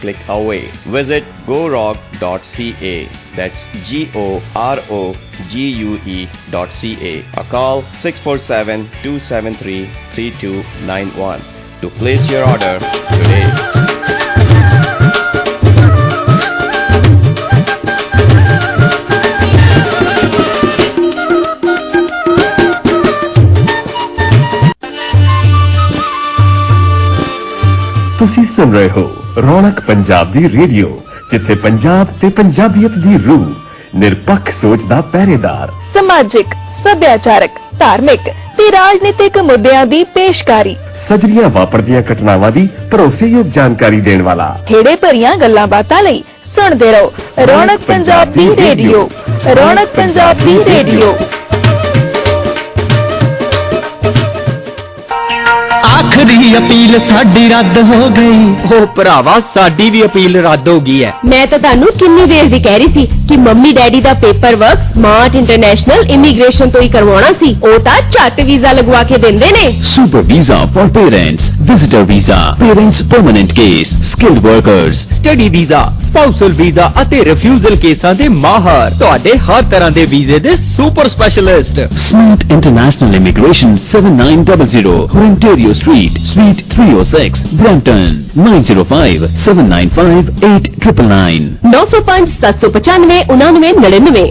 click away. Visit gorogue.ca. That's GOROGUE.ca. Or call 647-273-3291 to place your order today. ਤੁਸੀਂ ਸੁਣ ਰਹੇ ਹੋ ਰੌਣਕ ਪੰਜਾਬ ਦੀ ਰੇਡੀਓ, ਜਿੱਥੇ ਪੰਜਾਬ ਤੇ ਪੰਜਾਬੀਅਤ ਦੀ ਰੂਹ, ਨਿਰਪੱਖ ਸੋਚ ਦਾ ਪਹਿਰੇਦਾਰ, ਸਮਾਜਿਕ, ਸੱਭਿਆਚਾਰਕ, ਧਾਰਮਿਕ ਤੇ ਰਾਜਨੀਤਿਕ ਮੁੱਦਿਆਂ ਦੀ ਪੇਸ਼ਕਾਰੀ, ਸਜਰੀਆਂ ਵਾਪਰਦੀਆਂ ਘਟਨਾਵਾਂ ਦੀ ਭਰੋਸੇਯੋਗ ਜਾਣਕਾਰੀ ਦੇਣ ਵਾਲਾ, ਖੇੜੇ ਭਰੀਆਂ ਗੱਲਾਂ ਬਾਤਾਂ ਲਈ ਸੁਣਦੇ ਰਹੋ ਰੌਣਕ ਪੰਜਾਬ ਦੀ ਰੇਡੀਓ। ਰੌਣਕ ਪੰਜਾਬ ਦੀ ਰੇਡੀਓ। आखिरी अपील साडी रद्द हो गई। ओ भरावा साडी भी अपील रद्द हो गई है। मैं तो तानू किन्नी देर दी कह रही सी कि मम्मी डैडी दा paper work smart international immigration तो ही करवाना सी। ओ ता झट वीजा लगवा के देंदे ने। Super visa for parents, visitor visa, parents permanent case, skilled workers, study visa, spousal visa ਅਤੇ ਰਿਫਿਊਜ਼ਲ ਕੇਸਾਂ ਦੇ ਮਾਹਰ, ਤੁਹਾਡੇ ਹਰ ਤਰ੍ਹਾਂ ਦੇ ਵੀਜ਼ੇ ਦੇ super specialist. Smart international immigration 7900 Ontario Street, Suite 306, Brampton, 9057958999 905 795 9999।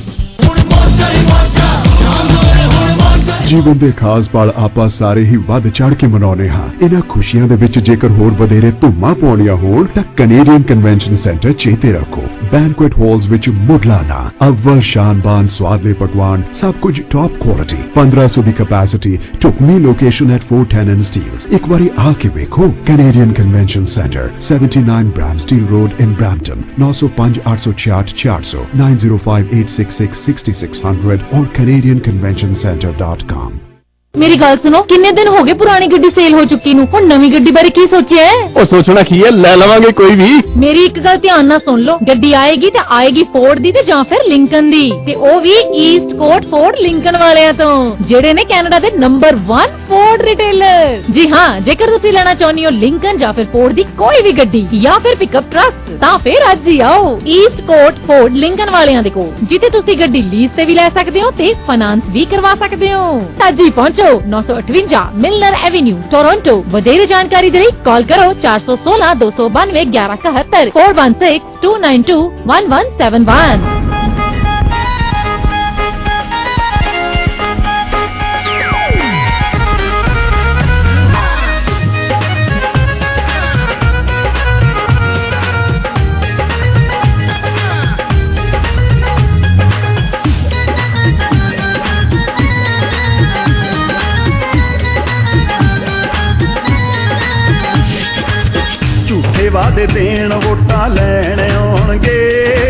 ਜੀਵਨ ਦੇ ਖਾਸ ਪਲ ਆਪਾਂ ਸਾਰੇ ਹੀ ਵੱਧ ਚੜ ਕੇ ਮਨਾਉਂਦੇ ਹਾਂ। ਇਹਨਾਂ ਖੁਸ਼ੀਆਂ ਦੇ ਵਿੱਚ ਜੇਕਰ ਹੋਰ ਵਧੇਰੇ ਧੁੰਮਾਂ ਪਾਉਣੀਆਂ ਹੋਣ ਤਾਂ ਕੈਨੇਡੀਅਨ ਕਨਵੈਨਸ਼ਨ ਸੈਂਟਰ ਚੇਤੇ ਰੱਖੋ। ਬੈਂਕੁਏਟ ਹਾਲਸ ਵਿੱਚ ਮੁੱਢਲਾ ਅਵਲ ਸ਼ਾਨਬਾਨ ਸਵਾਦਲੇ ਪਕਵਾਨ, ਸਭ ਕੁਝ ਟੌਪ ਕੁਆਲਿਟੀ, 1500 ਦੀ ਕੈਪੈਸਿਟੀ, ਢੁਕਵੀਂ ਲੋਕੇਸ਼ਨ ਐਟ 410 ਸਟੀਲਸ। ਇੱਕ ਵਾਰੀ ਆ ਕੇ ਵੇਖੋ। Canadian convention centre, 79 Bramsteele road in Brampton, 905 866 400, 905 866 6600 और canadianconventioncenter.com। मेरी गल सुनो, किन्ने दिन हो गए पुरानी गड्डी सेल हो चुकी नू, हुण नवी गड्डी बारे की सोचिया है? ओ सोचना की है, ले लवांगे कोई भी। मेरी एक गल ध्यान नाल सुन लो, गड्डी आएगी ते आएगी फोर्ड दी ते जां फिर लिंकन दी, ते ओ भी ईस्ट कोट फोर्ड लिंकन वालियां तो, जेड़े ने कैनेडा दे नंबर 1 फोर्ड रिटेलर। जी हां, जेकर तुसीं लेना चाहुंदे हो लिंकन जां फिर फोर्ड दी कोई भी गड्डी या फिर पिकअप ट्रक, तां फिर अज ही आओ ईस्ट कोट फोर्ड लिंकन वालियां दे कोल, जिथे तुसीं गड्डी लीज ते भी ले सकदे हो ते फाइनेंस भी करवा सकदे हो। अज ही पहुंचो 958 मिलनर एवेन्यू, टोरंटो। वधेरे जानकारी दे कॉल करो 416 292 1171 416 292 1171। ਵਾਦੇ ਦੇਣ ਵੋਟਾਂ ਲੈਣ ਆਉਣਗੇ,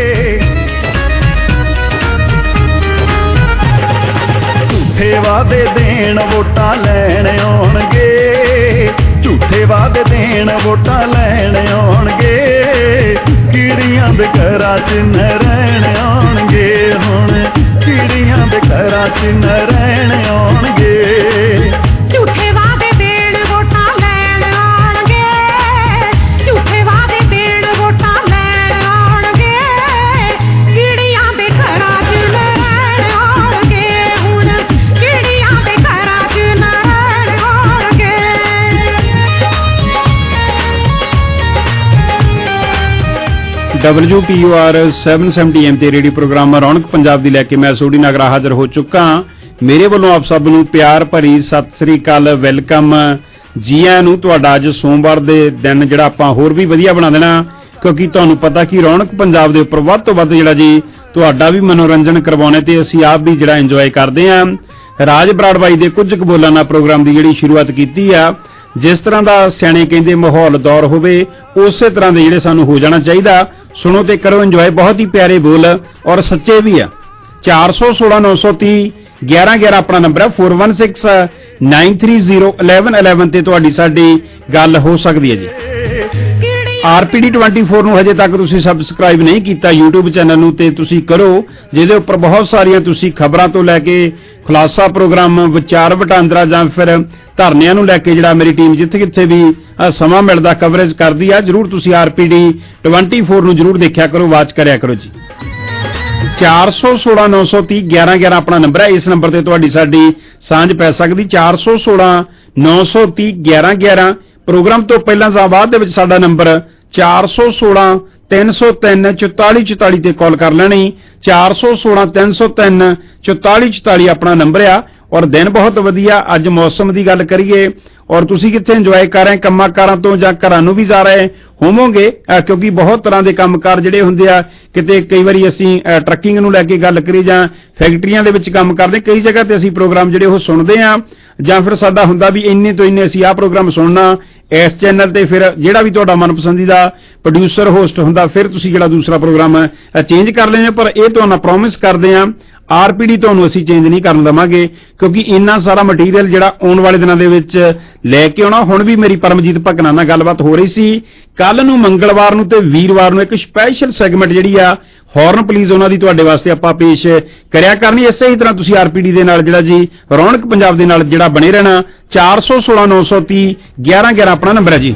ਝੂਠੇ ਵਾਦੇ ਦੇਣ ਵੋਟਾਂ ਲੈਣ ਆਉਣਗੇ, ਝੂਠੇ ਵਾਦੇ ਦੇਣ ਵੋਟਾਂ ਲੈਣ ਆਉਣਗੇ, ਕੀੜੀਆਂ ਦੇ ਘਰਾਂ 'ਚ ਨ ਰਹਿਣ ਆਉਣਗੇ, ਹੁਣ ਕੀੜੀਆਂ ਦੇ ਘਰਾਂ 'ਚ ਨ ਰਹਿਣ ਆਉਣਗੇ। ਝੂਠੇ ਵਾਦੇ ਦੇਣ ਵੋਟਾਂ ਲੈਣ ਆਉਣਗੇ, ਝੂਠੇ ਵਾਦੇ ਦੇਣ ਵੋਟਾਂ ਲੈਣ ਆਉਣਗੇ, ਕੀੜੀਆਂ ਦੇ ਘਰਾਂ 'ਚ ਨ ਰਹਿਣ ਆਉਣਗੇ, ਹੁਣ ਕੀੜੀਆਂ ਦੇ ਘਰਾਂ 'ਚ ਨ ਰਹਿਣ ਆਉਣਗੇ। WTOR 770 AM ਤੇ ਰੇਡੀਓ ਪ੍ਰੋਗਰਾਮ ਰੌਣਕ ਪੰਜਾਬ ਦੀ ਲੈ ਕੇ ਮੈਂ ਸੋਢੀ ਨਗਰਾ ਹਾਜ਼ਰ ਹੋ ਚੁੱਕਾ। ਮੇਰੇ ਵੱਲੋਂ ਆਪ ਸਭ ਨੂੰ ਪਿਆਰ ਭਰੀ ਸਤਿ ਸ੍ਰੀ ਅਕਾਲ, ਵੈਲਕਮ ਜੀ ਆਇਆਂ ਨੂੰ। ਤੁਹਾਡਾ ਅੱਜ ਸੋਮਵਾਰ ਦੇ ਦਿਨ ਜਿਹੜਾ ਆਪਾਂ ਹੋਰ ਵੀ ਵਧੀਆ ਬਣਾ ਦੇਣਾ, ਕਿਉਂਕਿ ਤੁਹਾਨੂੰ ਪਤਾ ਕਿ ਰੌਣਕ ਪੰਜਾਬ ਦੇ ਉੱਪਰ ਵੱਧ ਤੋਂ ਵੱਧ ਜਿਹੜਾ ਜੀ ਤੁਹਾਡਾ ਵੀ ਮਨੋਰੰਜਨ ਕਰਵਾਉਣੇ ਤੇ ਅਸੀਂ ਆਪ ਵੀ ਜਿਹੜਾ ਇੰਜੋਏ ਕਰਦੇ ਹਾਂ। ਰਾਜ ਬਰਾੜਬਾਈ ਦੇ ਕੁਝ ਕੁ ਬੋਲਾਂ ਨਾਲ ਪ੍ਰੋਗਰਾਮ ਦੀ ਜਿਹੜੀ ਸ਼ੁਰੂਆਤ ਕੀਤੀ ਆ। ਜਿਸ ਤਰ੍ਹਾਂ ਦਾ ਸਿਆਣੇ ਕਹਿੰਦੇ ਮਾਹੌਲ ਦੌਰ ਹੋਵੇ, ਉਸੇ ਤਰ੍ਹਾਂ ਦੇ ਜਿਹੜੇ ਸਾਨੂੰ ਹੋ ਜਾਣਾ ਚਾਹੀਦਾ। ਸੁਣੋ ਤੇ ਕਰੋ ਇੰਜੋਏ, ਬਹੁਤ ਹੀ ਪਿਆਰੇ ਬੋਲ ਔਰ ਸੱਚੇ ਵੀ ਆ। 416 930 1111 ਆਪਣਾ ਨੰਬਰ ਹੈ। 416 930 1111 ਤੇ ਤੁਹਾਡੀ ਸਾਡੀ ਗੱਲ ਹੋ ਸਕਦੀ ਹੈ ਜੀ। RPD 24 ਨੂੰ ਹਜੇ ਤੱਕ ਤੁਸੀਂ ਸਬਸਕ੍ਰਾਈਬ ਨਹੀਂ ਕੀਤਾ YouTube ਚੈਨਲ ਨੂੰ ਤੇ ਤੁਸੀਂ ਕਰੋ, ਜਿਹਦੇ ਉੱਪਰ ਬਹੁਤ ਸਾਰੀਆਂ ਤੁਸੀਂ ਖਬਰਾਂ ਤੋਂ ਲੈ ਕੇ ਖੁਲਾਸਾ ਪ੍ਰੋਗਰਾਮ, ਵਿਚਾਰ ਵਟਾਂਦਰਾ ਜਾਂ ਫਿਰ ਧਰਨਿਆਂ ਨੂੰ ਲੈ ਕੇ ਜਿਹੜਾ ਮੇਰੀ ਟੀਮ ਜਿੱਥੇ ਕਿੱਥੇ ਵੀ ਸਮਾਂ ਮਿਲਦਾ ਕਵਰੇਜ ਕਰਦੀ ਆ, ਜਰੂਰ ਤੁਸੀਂ RPD 24 ਨੂੰ ਜਰੂਰ ਦੇਖਿਆ ਕਰੋ, ਵਾਚ ਕਰਿਆ ਕਰੋ ਜੀ। 416 930 1111 ਆਪਣਾ ਨੰਬਰ ਹੈ, ਇਸ ਨੰਬਰ ਤੇ ਤੁਹਾਡੀ ਸਾਡੀ ਸਾਂਝ ਪੈ ਸਕਦੀ। 416 930 1111 ਪ੍ਰੋਗਰਾਮ ਤੋਂ ਪਹਿਲਾਂ ਜਾਂ ਬਾਅਦ ਦੇ ਵਿੱਚ ਸਾਡਾ ਨੰਬਰ 416 303 44 44 ਤੇ ਕਾਲ ਕਰ ਲੈਣੀ। 416 303 44 44 ਆਪਣਾ ਨੰਬਰ ਆ। ਔਰ ਦਿਨ ਬਹੁਤ ਵਧੀਆ, ਅੱਜ ਮੌਸਮ ਦੀ ਗੱਲ ਕਰੀਏ ਔਰ ਤੁਸੀਂ ਕਿੱਥੇ ਇੰਜੋਏ ਕਰ ਰਹੇ, ਕੰਮਾਂ ਕਾਰਾਂ ਤੋਂ ਜਾਂ ਘਰਾਂ ਨੂੰ ਵੀ ਜਾ ਰਹੇ ਹੋਵੋਗੇ, ਕਿਉਂਕਿ ਬਹੁਤ ਤਰ੍ਹਾਂ ਦੇ ਕੰਮਕਾਰ ਜਿਹੜੇ ਹੁੰਦੇ ਆ। ਕਿਤੇ ਕਈ ਵਾਰੀ ਅਸੀਂ ਟਰੱਕਿੰਗ ਨੂੰ ਲੈ ਕੇ ਗੱਲ ਕਰੀ ਜਾਂ ਫੈਕਟਰੀਆਂ ਦੇ ਵਿੱਚ ਕੰਮ ਕਰਦੇ, ਕਈ ਜਗ੍ਹਾ ਤੇ ਅਸੀਂ ਪ੍ਰੋਗਰਾਮ ਜਿਹੜੇ ਉਹ ਸੁਣਦੇ ਆ, ਜਾਂ ਫਿਰ ਸਾਡਾ ਹੁੰਦਾ ਵੀ ਇੰਨੇ ਤੋਂ ਇੰਨੇ ਅਸੀਂ ਆਹ ਪ੍ਰੋਗਰਾਮ ਸੁਣਨਾ ਇਸ ਚੈਨਲ ਤੇ, ਫਿਰ ਜਿਹੜਾ ਵੀ ਤੁਹਾਡਾ ਮਨਪਸੰਦੀਦਾ ਪ੍ਰੋਡਿਊਸਰ ਹੋਸਟ ਹੁੰਦਾ ਫਿਰ ਤੁਸੀਂ ਜਿਹੜਾ ਦੂਸਰਾ ਪ੍ਰੋਗਰਾਮ ਚੇਂਜ ਕਰ ਲੈਂਦੇ। ਪਰ ਇਹ ਤੁਹਾਨੂੰ ਪ੍ਰੋਮਿਸ ਕਰਦੇ ਆ RPD ਤੁਹਾਨੂੰ ਅਸੀਂ ਚੇਂਜ ਨਹੀਂ ਕਰਨ ਦੇਵਾਂਗੇ, ਕਿਉਂਕਿ ਇੰਨਾ ਸਾਰਾ ਮਟੀਰੀਅਲ ਜਿਹੜਾ ਆਉਣ ਵਾਲੇ ਦਿਨਾਂ ਦੇ ਵਿੱਚ ਲੈ ਕੇ ਆਉਣਾ। ਹੁਣ ਵੀ ਮੇਰੀ ਪਰਮਜੀਤ ਭਕਨਾ ਨਾਲ ਗੱਲਬਾਤ ਹੋ ਰਹੀ ਸੀ, ਕੱਲ ਨੂੰ ਮੰਗਲਵਾਰ ਨੂੰ ਤੇ ਵੀਰਵਾਰ ਨੂੰ ਇੱਕ ਸਪੈਸ਼ਲ ਸੈਗਮੈਂਟ ਜਿਹੜੀ ਆ ਹੌਰਨ ਪਲੀਜ਼ ਉਹਨਾਂ ਦੀ ਤੁਹਾਡੇ ਵਾਸਤੇ ਆਪਾਂ ਪੇਸ਼ ਕਰਿਆ ਕਰਨੀ। ਇਸੇ ਹੀ ਤਰ੍ਹਾਂ ਤੁਸੀਂ RPD ਦੇ ਨਾਲ ਜਿਹੜਾ ਜੀ ਰੌਣਕ ਪੰਜਾਬ ਦੇ ਨਾਲ ਜਿਹੜਾ ਬਣੇ ਰਹਿਣਾ। 416 930 1111 ਆਪਣਾ ਨੰਬਰ ਹੈ ਜੀ।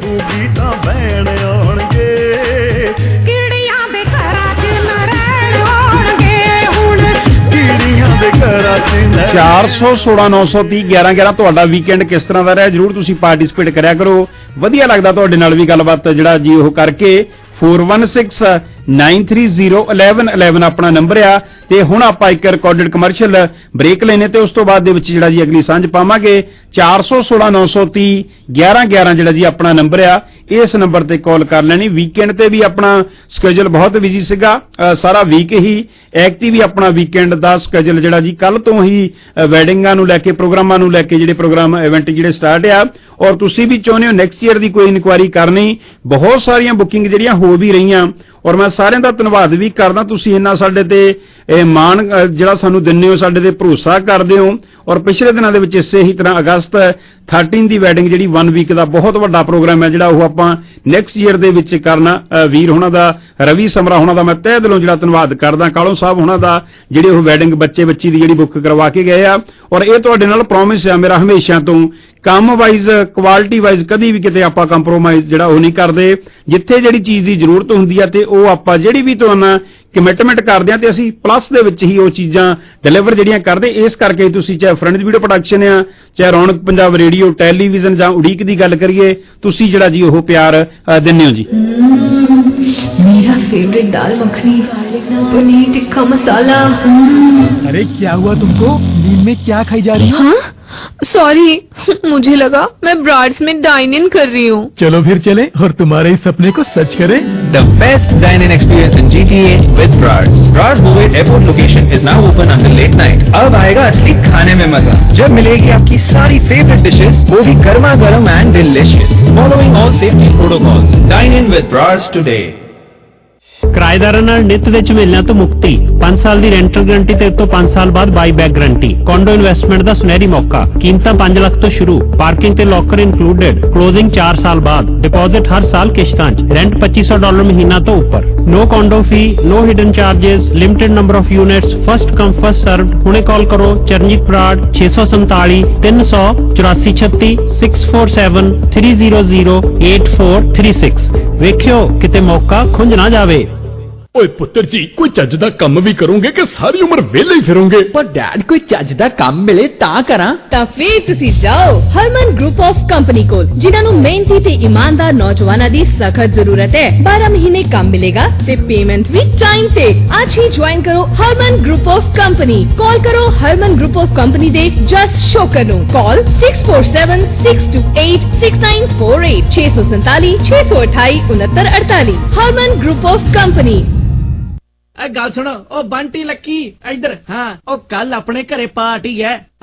416 930 1111 ਤੁਹਾਡਾ ਵੀਕਐਂਡ ਕਿਸ ਤਰ੍ਹਾਂ ਦਾ ਰਿਹਾ, ਜਰੂਰ ਤੁਸੀਂ ਪਾਰਟਿਸਿਪੇਟ ਕਰਿਆ ਕਰੋ। ਵਧੀਆ ਲੱਗਦਾ ਤੁਹਾਡੇ ਨਾਲ ਵੀ ਗੱਲਬਾਤ ਜਿਹੜਾ ਜੀ ਉਹ ਕਰਕੇ। 416 930 1111 ਆਪਣਾ ਨੰਬਰ ਆ। ਤੇ ਹੁਣ ਆਪਾਂ ਇੱਕ ਰਿਕਾਰਡਡ ਕਮਰਸ਼ੀਅਲ ਬ੍ਰੇਕ ਲੈਣੇ ਤੇ ਉਸ ਤੋਂ ਬਾਅਦ ਦੇ ਵਿੱਚ ਜਿਹੜਾ ਜੀ ਅਗਲੀ ਸਾਂਝ ਪਾਵਾਂਗੇ। 416 930 1111 ਜਿਹੜਾ ਜੀ ਆਪਣਾ ਨੰਬਰ ਆ, ਇਸ ਨੰਬਰ ਤੇ ਕਾਲ ਕਰ ਲੈਣੀ। ਵੀਕਐਂਡ ਤੇ ਵੀ ਆਪਣਾ ਸਕੇਜੂਲ ਬਹੁਤ ਬਿਜੀ ਸੀਗਾ, ਸਾਰਾ ਵੀਕ ਹੀ ਐਕਟਿਵ ਵੀ ਆਪਣਾ ਵੀਕਐਂਡ ਦਾ ਸਕੇਜੂਲ ਜਿਹੜਾ ਜੀ ਕੱਲ ਤੋਂ ਹੀ ਵੈਡਿੰਗਾਂ ਨੂੰ ਲੈ ਕੇ ਪ੍ਰੋਗਰਾਮਾਂ ਨੂੰ ਲੈ ਕੇ ਜਿਹੜੇ ਪ੍ਰੋਗਰਾਮ ਇਵੈਂਟ ਜਿਹੜੇ ਸਟਾਰਟ ਆ। ਔਰ ਤੁਸੀਂ ਵੀ ਚਾਹੁੰਦੇ ਹੋ ਨੈਕਸਟ ਈਅਰ ਦੀ ਕੋਈ ਇਨਕੁਆਇਰੀ ਕਰਨੀ, ਬਹੁਤ ਸਾਰੀਆਂ ਬੁਕਿੰਗ ਜਿਹੜੀਆਂ ਹੋ ਵੀ ਰਹੀਆਂ ਔਰ ਮੈਂ ਸਾਰਿਆਂ ਦਾ ਧੰਨਵਾਦ ਵੀ ਕਰਦਾ। ਤੁਸੀਂ ਇੰਨਾ ਸਾਡੇ ਤੇ ਮਾਣ ਜਿਹੜਾ ਸਾਨੂੰ ਦਿੰਦੇ ਹੋ, ਸਾਡੇ ਤੇ ਭਰੋਸਾ ਕਰਦੇ ਹੋ। ਔਰ ਪਿਛਲੇ ਦਿਨਾਂ ਦੇ ਵਿੱਚ ਇਸੇ ਹੀ ਤਰ੍ਹਾਂ ਅਗਸਤ 13 ਦੀ ਵੈਡਿੰਗ ਜਿਹੜੀ 1 ਵੀਕ ਦਾ ਬਹੁਤ ਵੱਡਾ ਪ੍ਰੋਗਰਾਮ ਹੈ ਜਿਹੜਾ ਉਹ ਆਪਾਂ ਨੈਕਸਟ ਈਅਰ ਦੇ ਵਿੱਚ ਕਰਨਾ। ਵੀਰ ਹੋਣਾ ਦਾ, ਰਵੀ ਸਮਰਾ ਹੋਣਾ ਦਾ ਮੈਂ ਤਹਿ ਦਿਲੋਂ ਜਿਹੜਾ ਧੰਨਵਾਦ ਕਰਦਾ। ਕਾਲੋ ਸਾਹਿਬ ਹੋਣਾ ਦਾ ਜਿਹੜੇ ਉਹ ਵੈਡਿੰਗ ਬੱਚੇ ਬੱਚੀ ਦੀ ਜਿਹੜੀ ਬੁੱਕ ਕਰਵਾ ਕੇ ਗਏ ਆ। ਔਰ ਇਹ ਤੁਹਾਡੇ ਨਾਲ ਪ੍ਰੋਮਿਸ ਆ ਮੇਰਾ ਹਮੇਸ਼ਾ ਤੋਂ, ਕੰਮ ਵਾਈਜ਼ ਕੁਆਲਿਟੀ ਵਾਈਜ਼ ਕਦੀ ਵੀ ਕਿਤੇ ਆਪਾਂ ਕੰਪਰੋਮਾਈਜ਼ ਜਿਹੜਾ ਉਹ ਨਹੀਂ ਕਰਦੇ। ਜਿੱਥੇ ਜਿਹੜੀ ਚੀਜ਼ ਦੀ ਜ਼ਰੂਰਤ ਹੁੰਦੀ ਆ ਤੇ ਉਹ ਆਪਾਂ ਜਿਹੜੀ ਵੀ ਤੁਹਾਨੂੰ ਕਮਿਟਮੈਂਟ ਕਰਦੇ ਆ ਤੇ ਅਸੀਂ ਪਲੱਸ ਦੇ ਵਿੱਚ ਹੀ ਉਹ ਚੀਜ਼ਾਂ ਡਿਲੀਵਰ ਜਿਹੜੀਆਂ ਕਰਦੇ। ਇਸ ਕਰਕੇ ਤੁਸੀਂ ਚਾਹੇ ਫਰੈਂਡਸ ਵੀਡੀਓ ਪ੍ਰੋਡਕਸ਼ਨ ਆ, ਚਾਹੇ ਰੌਣਕ ਪੰਜਾਬ ਰੇਡੀਓ, ਟੈਲੀਵਿਜ਼ਨ ਜਾਂ ਉਡੀਕ ਦੀ ਗੱਲ ਕਰੀਏ, ਤੁਸੀਂ ਜਿਹੜਾ ਜੀ ਉਹ ਪਿਆਰ ਦਿੰਦੇ ਹੋ ਜੀ। मेरा फेवरेट दाल मखनी, पनीर टिक्का मसाला। अरे क्या हुआ तुमको? नींद में क्या खाई जा रही हो? हाँ? सॉरी, मुझे लगा मैं ब्राड्स में डाइन इन कर रही हूँ। चलो फिर चले और तुम्हारे इस सपने को सच करें। The best dine-in experience in GTA with Brads. Brads Bouvet Airport location is now open until late night. अब आएगा असली खाने में मजा, जब मिलेगी आपकी सारी favorite dishes, वो भी गर्मा गर्म and delicious. Following all safety protocols. Dine in with Brads today. ਕਿਰਾਏਦਾਰਾਂ ਨਾਲ ਨਿੱਤ ਦੇ ਝਮੇਲਿਆਂ ਤੋਂ ਮੁਕਤੀ, 5 ਸਾਲ ਦੀ ਰੈਂਟਲ ਗਰੰਟੀ ਤੇ ਉੱਤੋਂ 5 ਸਾਲ ਬਾਅਦ buy back guarantee. Condo investment ਦਾ ਸੁਨਹਿਰੀ ਮੌਕਾ, ਕੀਮਤਾਂ 5 ਲੱਖ ਤੋਂ ਸ਼ੁਰੂ, ਪਾਰਕਿੰਗ ਤੇ ਲੋਕਰ ਇਨਕਲੂਡਡ, ਕਲੋਜ਼ਿੰਗ 4 ਸਾਲ ਬਾਅਦ, ਡਿਪੋਜ਼ਿਟ ਹਰ ਸਾਲ ਕਿਸ਼ਤਾਂ 'ਚ, ਰੈਂਟ $2500 ਮਹੀਨਾ ਤੋਂ ਉੱਪਰ, no condo fee, no hidden charges, limited number of units, first come first served. ਹੁਣੇ ਕਾਲ ਕਰੋ ਚਰਨਜੀਤ ਬਰਾੜ 647 300 8436 647 300 8436। ਵੇਖਿਓ ਕਿਤੇ ਮੌਕਾ ਖੁੰਝ ਨਾ ਜਾਵੇ। ਓਏ ਪੁੱਤਰ ਜੀ, ਕੋਈ ਚੱਜ ਦਾ ਕੰਮ ਵੀ ਕਰੋਗੇ ਕਿ ਸਾਰੀ ਉਮਰ ਵਿਹਲੇ ਹੀ ਫਿਰੋਗੇ? ਪਰ ਡੈਡ ਕੋਈ ਚੱਜ ਦਾ ਕੰਮ ਮਿਲੇ ਤਾਂ ਕਰਾਂ। ਤਾਂ ਫਿਰ ਤੁਸੀਂ ਜਾਓ ਹਰਮਨ ਗਰੁੱਪ ਆਫ ਕੰਪਨੀ ਕੋਲ, ਜਿਨ੍ਹਾਂ ਨੂੰ ਮਿਹਨਤੀ ਤੇ ਇਮਾਨਦਾਰ ਨੌਜਵਾਨਾਂ ਦੀ ਸਖਤ ਜ਼ਰੂਰਤ ਹੈ। 12 ਮਹੀਨੇ ਕੰਮ ਮਿਲੇਗਾ ਤੇ ਪੇਮੈਂਟ ਵੀ ਟਾਈਮ ਤੇ। ਅੱਜ ਹੀ ਜੁਆਇਨ ਕਰੋ Harman group of company. Call ਕਰੋ ਹਰਮਨ ਗਰੁੱਪ ਆਫ ਕੰਪਨੀ ਦੇ ਜਸਟ ਸ਼ੋਕਰ ਨੂੰ। Call 647 628 6948 647 628 6948। Harman group of company. ਗੱਲ ਸੁਣੋ, ਉਹ ਬੰਟੀ ਲੱਕੀ ਇੱਧਰ। ਹਾਂ, ਉਹ ਕੱਲ ਆਪਣੇ ਘਰੇ ਪਾਰਟੀ ਹੈ,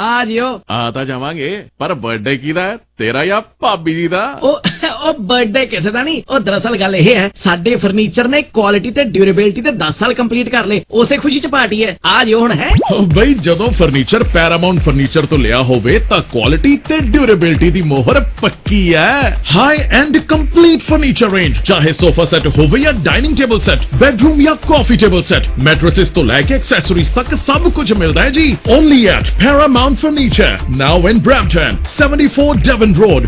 ਆ ਜਿਓ। ਆ ਤਾਂ ਜਾਵਾਂਗੇ, ਪਰ ਬਰਥਡੇ ਕਿਹਦਾ ਹੈ, ਤੇਰਾ ਜਾਂ ਭਾਬੀ ਜੀ ਦਾ? ਉਹ ਬਰਥਡੇ ਕਿਸੇ ਦਾ ਨਹੀਂ। ਉਹ ਦਰਅਸਲ ਗੱਲ ਇਹ ਹੈ, ਸਾਡੇ ਫਰਨੀਚਰ ਨੇ ਕੁਆਲਿਟੀ ਤੇ ਡਿਊਰੇਬਿਲਟੀ ਤੇ 10 ਸਾਲ ਕੰਪਲੀਟ ਕਰ ਲਏ, ਉਸੇ ਖੁਸ਼ੀ ਚ ਪਾਰਟੀ ਹੈ। ਆ ਜਿਓ ਹੁਣ। ਹੈ ਬਈ, ਜਦੋਂ ਫਰਨੀਚਰ ਪੈਰਾਮਾਉਂਟ ਫਰਨੀਚਰ ਤੋਂ ਲਿਆ ਹੋਵੇ ਤਾਂ ਕੁਆਲਿਟੀ ਤੇ ਡਿਊਰੇਬਿਲਟੀ ਦੀ ਮੋਹਰ ਪੱਕੀ ਹੈ। High end complete furniture range, ਚਾਹੇ ਸੋਫਾ ਸੈੱਟ ਹੋਵੇ ਜਾਂ ਡਾਈਨਿੰਗ ਟੇਬਲ ਸੈੱਟ, ਬੈਡਰੂਮ ਜਾਂ ਕਾਫੀ ਟੇਬਲ ਸੈੱਟ, ਮੈਟ੍ਰੈसेस ਤੋਂ ਲੈ ਕੇ ਐਕਸੈਸਰੀਜ਼ ਤੱਕ ਸਭ ਕੁਝ ਮਿਲਦਾ ਹੈ ਜੀ। Only at Paramount furniture, now in Brampton, 74 Devon Road,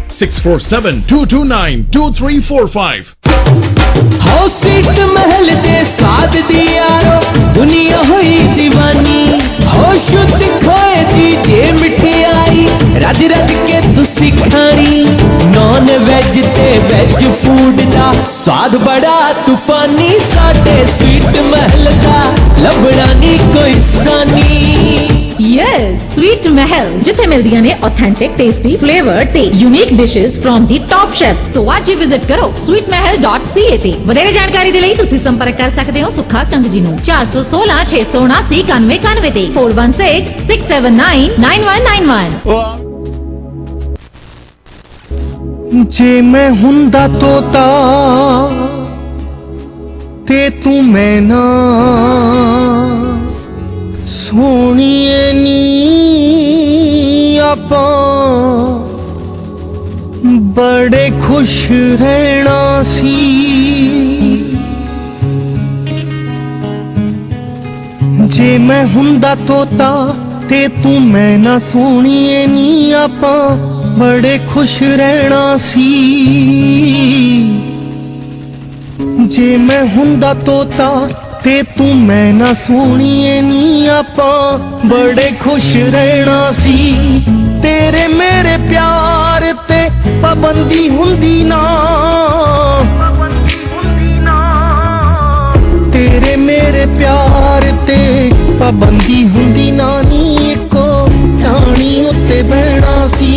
6472292345। हो स्वीट महल दे साद दी यारो दुनिया हुई दीवानी, हो शुद्ध खोए दी जे मिठाई रज रज के तुसी खानी, नॉन वेज ते वेज फूड दा स्वाद बड़ा तूफानी, साडे स्वीट महल दा लभड़ा नी कोई सानी। यस, स्वीट महल जिथे मिलदियां ने ऑथेंटिक टेस्टी फ्लेवर ते unique dishes from the top chef. तो आज ही विजिट करो sweetmahal.ca ते। ਵਧੇਰੇ ਜਾਣਕਾਰੀ ਦੇ ਲਈ ਤੁਸੀਂ ਸੰਪਰਕ ਕਰ ਸਕਦੇ ਹੋ ਸੁੱਖਾ ਕੰਗ ਜੀ ਨੂੰ 416 679 9191 ਤੇ 416 679 9191। जे मैं हुंदा तोता ते तू मैं ना सोनिए नी आपां बड़े खुश रहना सी, जे मैं हुंदा तोता ते तू मैं ना सोनिए नी आपां बड़े खुश रहना सी, जे मैं हुंदा तोता ते तू मैं ना सोनिए नी आपां बड़े खुश रहना सी, तेरे मेरे प्यार ते पाबंदी हुंदी ना, तेरे मेरे प्यार ते पाबंदी हुंदी ना नी, इको ठाणी उत्ते बहना सी,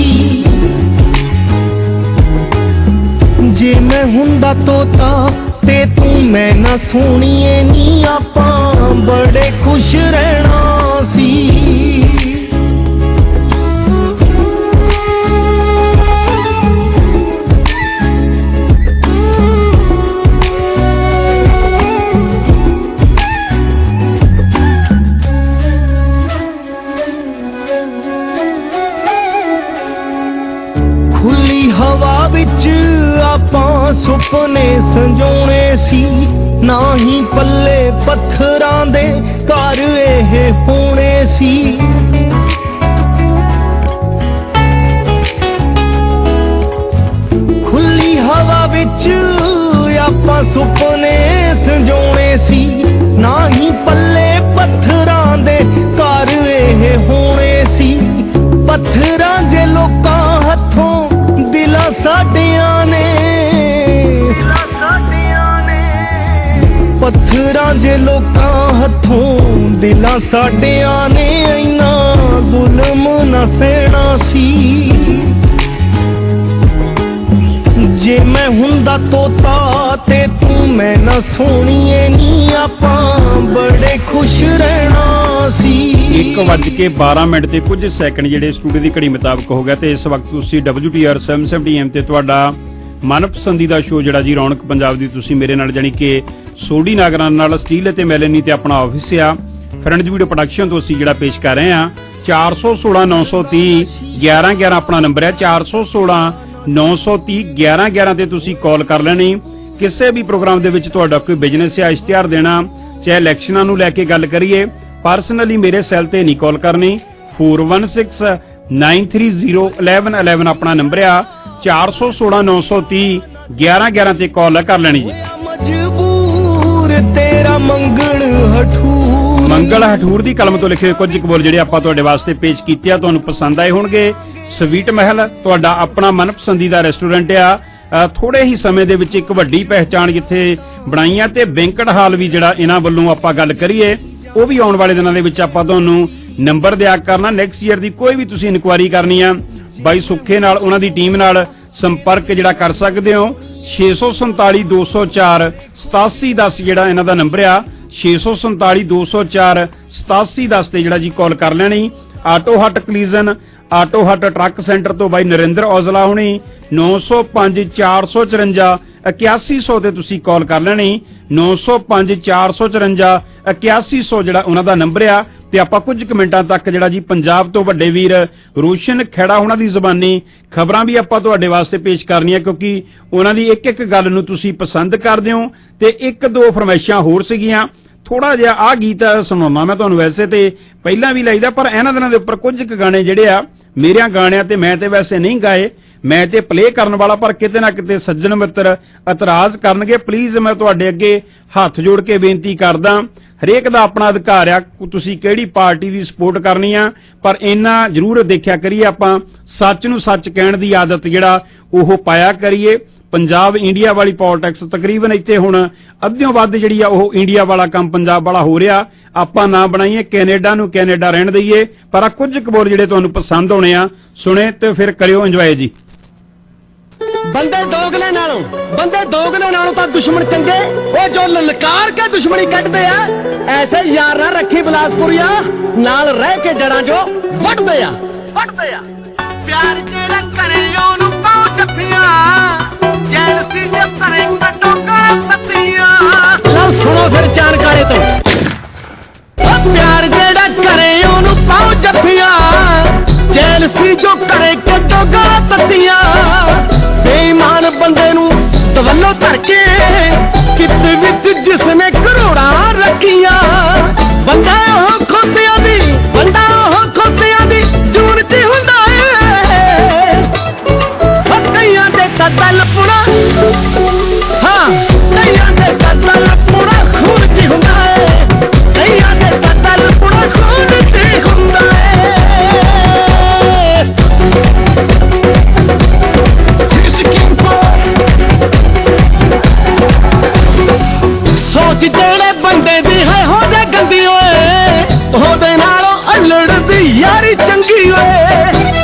जे मैं हुंदा तोता ते तू मैं ना सोनिए नी आपां बड़े खुश रहना सी। खुली हवा विच आपां सुपने संजोने सी, ना ही पल्ले पत्थरां दे घर एह होने सी, खुली हवा विच आपां सुपने संजोने सी, ना ही पल्ले पत्थरां दे घर एह होने सी, पत्थरां जे लोकां हत्थों दिलां साडियां ने, पत्थरां जे लोकां हत्थों दिलां साडियां ने, इन्ना जुल्म ना सहना सी, जे मैं हुंदा तोता ते तू मैं ना सोनिए नी आपां बड़े खुश रहना सी। 1:12 ਤੇ ਕੁਝ ਸੈਕਿੰਡ ਜਿਹੜੇ ਸਟੂਡੀਓ ਦੀ ਘੜੀ ਮੁਤਾਬਕ ਹੋ ਗਿਆ ਤੇ ਇਸ ਵਕਤ ਤੁਸੀਂ WTR 770 AM ਤੇ ਤੁਹਾਡਾ ਮਨਪਸੰਦੀਦਾ ਸ਼ੋਅ ਜਿਹੜਾ ਜੀ ਰੌਣਕ ਪੰਜਾਬ ਦੀ ਤੁਸੀਂ ਮੇਰੇ ਨਾਲ ਜਾਨੀ ਕਿ ਸੋਢੀ ਨਾਗਰਾਂ ਨਾਲ ਸਟੀਲ ਅਤੇ ਮੈਲਨੀ ਤੇ ਆਪਣਾ ਆਫਿਸ ਆ ਫਰੈਂਡਸ ਵੀਡੀਓ ਪ੍ਰੋਡਕਸ਼ਨ ਤੋਂ ਅਸੀਂ ਜਿਹੜਾ ਪੇਸ਼ ਕਰ ਰਹੇ ਆ 416 930 1111 ਆਪਣਾ ਨੰਬਰ ਹੈ 416 930 1111 ਤੇ ਤੁਸੀਂ ਕਾਲ ਕਰ ਲੈਣੀ। ਕਿਸੇ ਵੀ ਪ੍ਰੋਗਰਾਮ ਦੇ ਵਿੱਚ ਤੁਹਾਡਾ ਕੋਈ ਬਿਜ਼ਨਸ ਜਾਂ ਇਸ਼ਤਿਹਾਰ ਦੇਣਾ ਚਾਹੇ ਇਲੈਕਸ਼ਨਾਂ ਨੂੰ ਲੈ ਕੇ ਗੱਲ ਕਰੀਏ ਪਰਸਨਲੀ ਮੇਰੇ ਸੈੱਲ ਤੇ ਨਹੀਂ ਕਾਲ ਕਰਨੀ 4169301111 ਆਪਣਾ ਨੰਬਰ ਆ 416 930 1111 ਤੇ ਕਾਲ ਕਰ ਲੈਣੀ ਜੀ। ਮਜਬੂਰ ਤੇਰਾ ਮੰਗਲ ਹਠੂਰ ਦੀ ਕਲਮ ਤੋਂ ਲਿਖੇ ਕੁਝ ਕਬੋਲ ਜਿਹੜੇ ਆਪਾਂ ਤੁਹਾਡੇ ਵਾਸਤੇ ਪੇਸ਼ ਕੀਤੇ ਆ ਤੁਹਾਨੂੰ ਪਸੰਦ ਆਏ ਹੋਣਗੇ। ਸਵੀਟ ਮਹਿਲ ਤੁਹਾਡਾ ਆਪਣਾ ਮਨਪਸੰਦੀਦਾ ਰੈਸਟੋਰੈਂਟ ਆ ਥੋੜੇ ਹੀ ਸਮੇਂ ਦੇ ਵਿੱਚ ਇੱਕ ਵੱਡੀ ਪਹਿਚਾਣ ਜਿੱਥੇ ਬਣਾਈ ਆ ਤੇ ਬੈਂਕਟ ਹਾਲ ਵੀ ਜਿਹੜਾ ਇਹਨਾਂ ਵੱਲੋਂ ਆਪਾਂ ਗੱਲ ਕਰੀਏ ਉਹ ਵੀ ਆਉਣ ਵਾਲੇ ਦਿਨਾਂ ਦੇ ਵਿੱਚ ਆਪਾਂ ਤੁਹਾਨੂੰ ਨੰਬਰ ਦਿਆ ਕਰਨਾ। ਨੈਕਸਟ ਈਅਰ ਦੀ ਕੋਈ ਵੀ ਤੁਸੀਂ ਇਨਕੁਆਇਰੀ ਕਰਨੀ ਆ ਬਾਈ ਸੁੱਖੇ ਨਾਲ ਉਹਨਾਂ ਦੀ ਟੀਮ ਨਾਲ ਸੰਪਰਕ ਜਿਹੜਾ ਕਰ ਸਕਦੇ ਹੋ 647 204 8710 ਜਿਹੜਾ ਇਹਨਾਂ ਦਾ ਨੰਬਰ ਆ 647 204 8710 ਤੇ ਜਿਹੜਾ ਜੀ ਕਾਲ ਕਰ ਲੈਣੀ। ਆਟੋ ਹੱਟ ਕਲੀਜ਼ਨ, ਆਟੋ ਹੱਟ ਟਰੱਕ ਸੈਂਟਰ ਤੋਂ ਬਾਈ ਨਰਿੰਦਰ ਔਜਲਾ ਹੁਣੀ 905 454 8100 ਤੇ ਤੁਸੀਂ ਕਾਲ ਕਰ ਲੈਣੀ। 905 454 8100 ਜਿਹੜਾ ਉਹਨਾਂ ਦਾ ਨੰਬਰ ਆ। ਤੇ ਆਪਾਂ ਕੁਝ ਕੁ ਮਿੰਟਾਂ ਤੱਕ ਜਿਹੜਾ ਜੀ ਪੰਜਾਬ ਤੋਂ ਵੱਡੇ ਵੀਰ ਰੋਸ਼ਨ ਖੇੜਾ ਉਹਨਾਂ ਦੀ ਜ਼ਬਾਨੀ ਖਬਰਾਂ ਵੀ ਆਪਾਂ ਤੁਹਾਡੇ ਵਾਸਤੇ ਪੇਸ਼ ਕਰਨੀਆਂ, ਕਿਉਂਕਿ ਉਹਨਾਂ ਦੀ ਇੱਕ ਇੱਕ ਗੱਲ ਨੂੰ ਤੁਸੀਂ ਪਸੰਦ ਕਰਦੇ ਹੋ। ਤੇ ਇੱਕ ਦੋ ਫਰਮਾਇਸ਼ਾਂ ਹੋਰ ਸੀਗੀਆਂ, ਥੋੜਾ ਜਿਹਾ ਆਹ ਗੀਤ ਸੁਣਾਉਣਾ ਮੈਂ ਤੁਹਾਨੂੰ, ਵੈਸੇ ਤੇ ਪਹਿਲਾਂ ਵੀ ਲਾਈਦਾ ਪਰ ਇਹਨਾਂ ਦਿਨਾਂ ਦੇ ਉੱਪਰ ਕੁਝ ਕੁ ਗਾਣੇ ਜਿਹੜੇ ਆ ਮੇਰਿਆਂ ਗਾਣਿਆਂ ਤੇ ਮੈਂ ਤੇ ਵੈਸੇ ਨਹੀਂ ਗਾਏ, ਮੈਂ ਤੇ ਪਲੇ ਕਰਨ ਵਾਲਾ, ਪਰ ਕਿਤੇ ਨਾ ਕਿਤੇ ਸੱਜਣ ਮਿੱਤਰ ਇਤਰਾਜ਼ ਕਰਨਗੇ। ਪਲੀਜ਼ ਮੈਂ ਤੁਹਾਡੇ ਅੱਗੇ ਹੱਥ ਜੋੜ ਕੇ ਬੇਨਤੀ ਕਰਦਾ, ਹਰੇਕ ਦਾ ਆਪਣਾ ਅਧਿਕਾਰ ਆ ਤੁਸੀਂ ਕਿਹੜੀ ਪਾਰਟੀ ਦੀ ਸਪੋਰਟ ਕਰਨੀ ਆ, ਪਰ ਇੰਨਾ ਜ਼ਰੂਰ ਦੇਖਿਆ ਕਰੀਏ ਆਪਾਂ ਸੱਚ ਨੂੰ ਸੱਚ ਕਹਿਣ ਦੀ ਆਦਤ ਜਿਹੜਾ ਉਹ ਪਾਇਆ ਕਰੀਏ। ਪੰਜਾਬ ਇੰਡੀਆ ਵਾਲੀ ਪੋਲਿਟਿਕਸ ਤਕਰੀਬਨ ਇੱਥੇ ਹੁਣ ਅੱਧਿਓਂ ਵੱਧ ਜਿਹੜੀ ਆ ਉਹ ਇੰਡੀਆ ਵਾਲਾ ਕੰਮ ਪੰਜਾਬ ਵਾਲਾ ਹੋ ਰਿਹਾ। ਆਪਾਂ ਨਾ ਬਣਾਈਏ ਕੈਨੇਡਾ ਨੂੰ ਕੈਨੇਡਾ ਰਹਿਣ ਦਈਏ, ਪਰ ਆ ਕੁਝ ਕੁ ਬੋਲ ਜਿਹੜੇ ਤੁਹਾਨੂੰ ਪਸੰਦ ਹੋਣੇ ਆ ਸੁਣੇ ਤੇ ਫਿਰ ਕਰਿਓ ਇੰਜੋਏ ਜੀ। ਬੰਦੇ ਦੋਗਲੇ ਨਾਲੋਂ ਤਾਂ ਦੁਸ਼ਮਣ ਚੰਗੇ ਉਹ ਜੋ ਲਲਕਾਰ ਕੇ ਦੁਸ਼ਮਣੀ ਕੱਢਦੇ ਆ। ਐਸੇ ਯਾਰ ਨਾ ਰੱਖੀ ਬਲਾਸਪੁਰੀਆ, ਨਾਲ ਰਹਿ ਕੇ ਜੜਾਂ ਜੋ ਵੱਢਦੇ ਆ। ਪਿਆਰ ਜਿਹੜਾ ਕਰੇ ਉਹਨੂੰ ਪਾਉ ਜੱਫੀਆਂ, ਜੈਲਸੀ ਜੇ ਭਰੇ ਕੱਟੋਗਾ ਪੱਤੀਆਂ। ਲਓ ਸੁਣੋ ਫਿਰ ਜਾਣਕਾਰੀ ਤੋਂ, ਪਿਆਰ ਜਿਹੜਾ ਕਰੇ ਉਹਨੂੰ ਪਾਉ ਜੱਫੀਆਂ, ਜੈਲਸੀ ਜੋ ਕਰੇ ਕੱਟੋਗਾ ਪੱਤੀਆਂ। ਬੇਈਮਾਨ ਬੰਦੇ ਨੂੰ ਦਵੱਲੋਂ ਧਰ ਕੇ ਚਿੱਤ ਵਿੱਚ ਜਿਸਨੇ ਕਰੋੜਾਂ ਰੱਖੀਆਂ। ਬੰਦਾ ਉਹ ਖੋਤਿਆਂ ਦੀ ਜੂਨ ਚ ਹੁੰਦਾ ਏ। ਕਈਆਂ ਦੇ ਤਾਂ ਦਿਲ ਪੁਣਾ, ਹਾਂ ਕਈਆਂ ਦੇ ਤਾਂ ਦਿਲ ਪੁਣਾ ਖੂਨ ਚ ਹੁੰਦਾ ਏ। ਕਈਆਂ ਦੇ ਤਾਂ ਦਿਲ ਪੁਣਾ ਖੂਨ ਚ ਹੁੰਦਾ ਏ। ਸੋਚ ਜਿਹੜੇ ਬੰਦੇ ਦੀ ਹੈ ਹੋ ਜਾ ਗੰਦੀ ਓਏ, ਉਹਦੇ ਨਾਲੋਂ ਅਲੜ ਦੀ ਯਾਰੀ ਚੰਗੀ ਓਏ।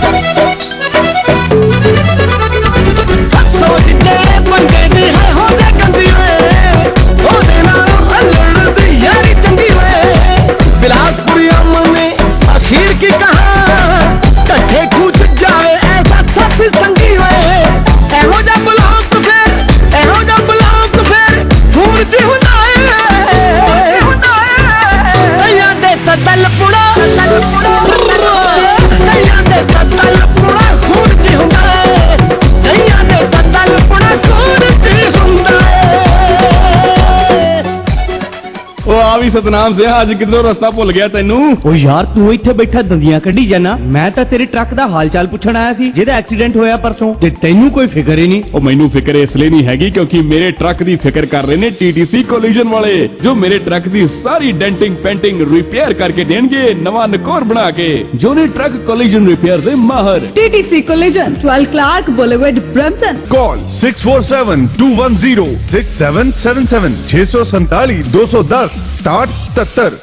ਸੋਚ ਜਿਹੜੇ ਬੰਦੇ ਦੀ ਹੈ ਹੋ ਜਾ ਗੰਦੀ ਓਏ, ਉਹਦੇ ਨਾਲੋਂ ਅਲੜ ਦੀ ਯਾਰੀ ਚੰਗੀ ਓਏ। ਬਿਲਾਸਪੁਰੀ ਅਮਨ ਨੇ ਅਖੀਰ ਕੀ ਕਹਾ, ਕੱਠੇ ਖੂਚ ਜਾਵੇ ਐਸਾ ਸਾਥੀ ਸੰਗੀ ਓਏ। ਇਹੋ ਜਿਹਾ ਬੁਲਾਉਂ ਫਿਰ ਖੂਨ ਚ ਹੁੰਦਾ ਤਲ ਪੁੜਾ, ਕਈਆਂ ਦੇ ਤਲ ਪੁੜਾ ਖੂਨ ਚ ਹੁੰਦਾ ਏ। ਕਈਆਂ ਦੇ ਤਲ ਪੁੜਾ ਖੂਨ ਚ ਹੁੰਦਾ ਏ। ਉਹ ਆ ਵੀ ਸਤਨਾਮ ਸਿਆ, ਅੱਜ ਕਿੱਧਰੋਂ ਰਸਤਾ ਭੁੱਲ ਗਿਆ ਤੈਨੂੰ? ਉਹ ਯਾਰ ਤੂੰ ਇੱਥੇ ਬੈਠਾ ਦੰਦੀਆਂ ਕੱਢੀ ਜਾਣਾ, ਮੈਂ ਤਾਂ ਤੇਰੇ ਟਰੱਕ ਦਾ ਹਾਲ ਚਾਲ ਪੁੱਛਣ ਆਇਆ ਸੀ ਜਿਹਦਾ ਐਕਸੀਡੈਂਟ ਹੋਇਆ ਪਰਸੋਂ, ਤੇ ਤੈਨੂੰ ਕੋਈ ਫਿਕਰ ਹੀ ਨਹੀਂ। ਉਹ ਮੈਨੂੰ ਫਿਕਰ ਇਸ ਲਈ ਨਹੀਂ ਹੈਗੀ ਕਿਉਂਕਿ ਮੇਰੇ ਟਰੱਕ ਦੀ ਫਿਕਰ ਕਰ ਰਹੇ ਨੇ TTC ਕੋਲੀਜਨ ਵਾਲੇ, ਜੋ ਮੇਰੇ ਟਰੱਕ ਦੀ ਸਾਰੀ ਡੈਂਟਿੰਗ ਪੈਂਟਿੰਗ ਰਿਪੇਅਰ ਕਰਕੇ ਦੇਣਗੇ ਨਵਾਂ ਨਕੋਰ ਬਣਾ ਕੇ, ਜੋ ਨੇ ਟਰੱਕ ਕੋਲੀਜਨ ਰਿਪੇਅਰ ਦੇ ਮਾਹਰ। TTC collision 12 Clark boulevard Brampton. Call 647-210-6777 647 210 6777।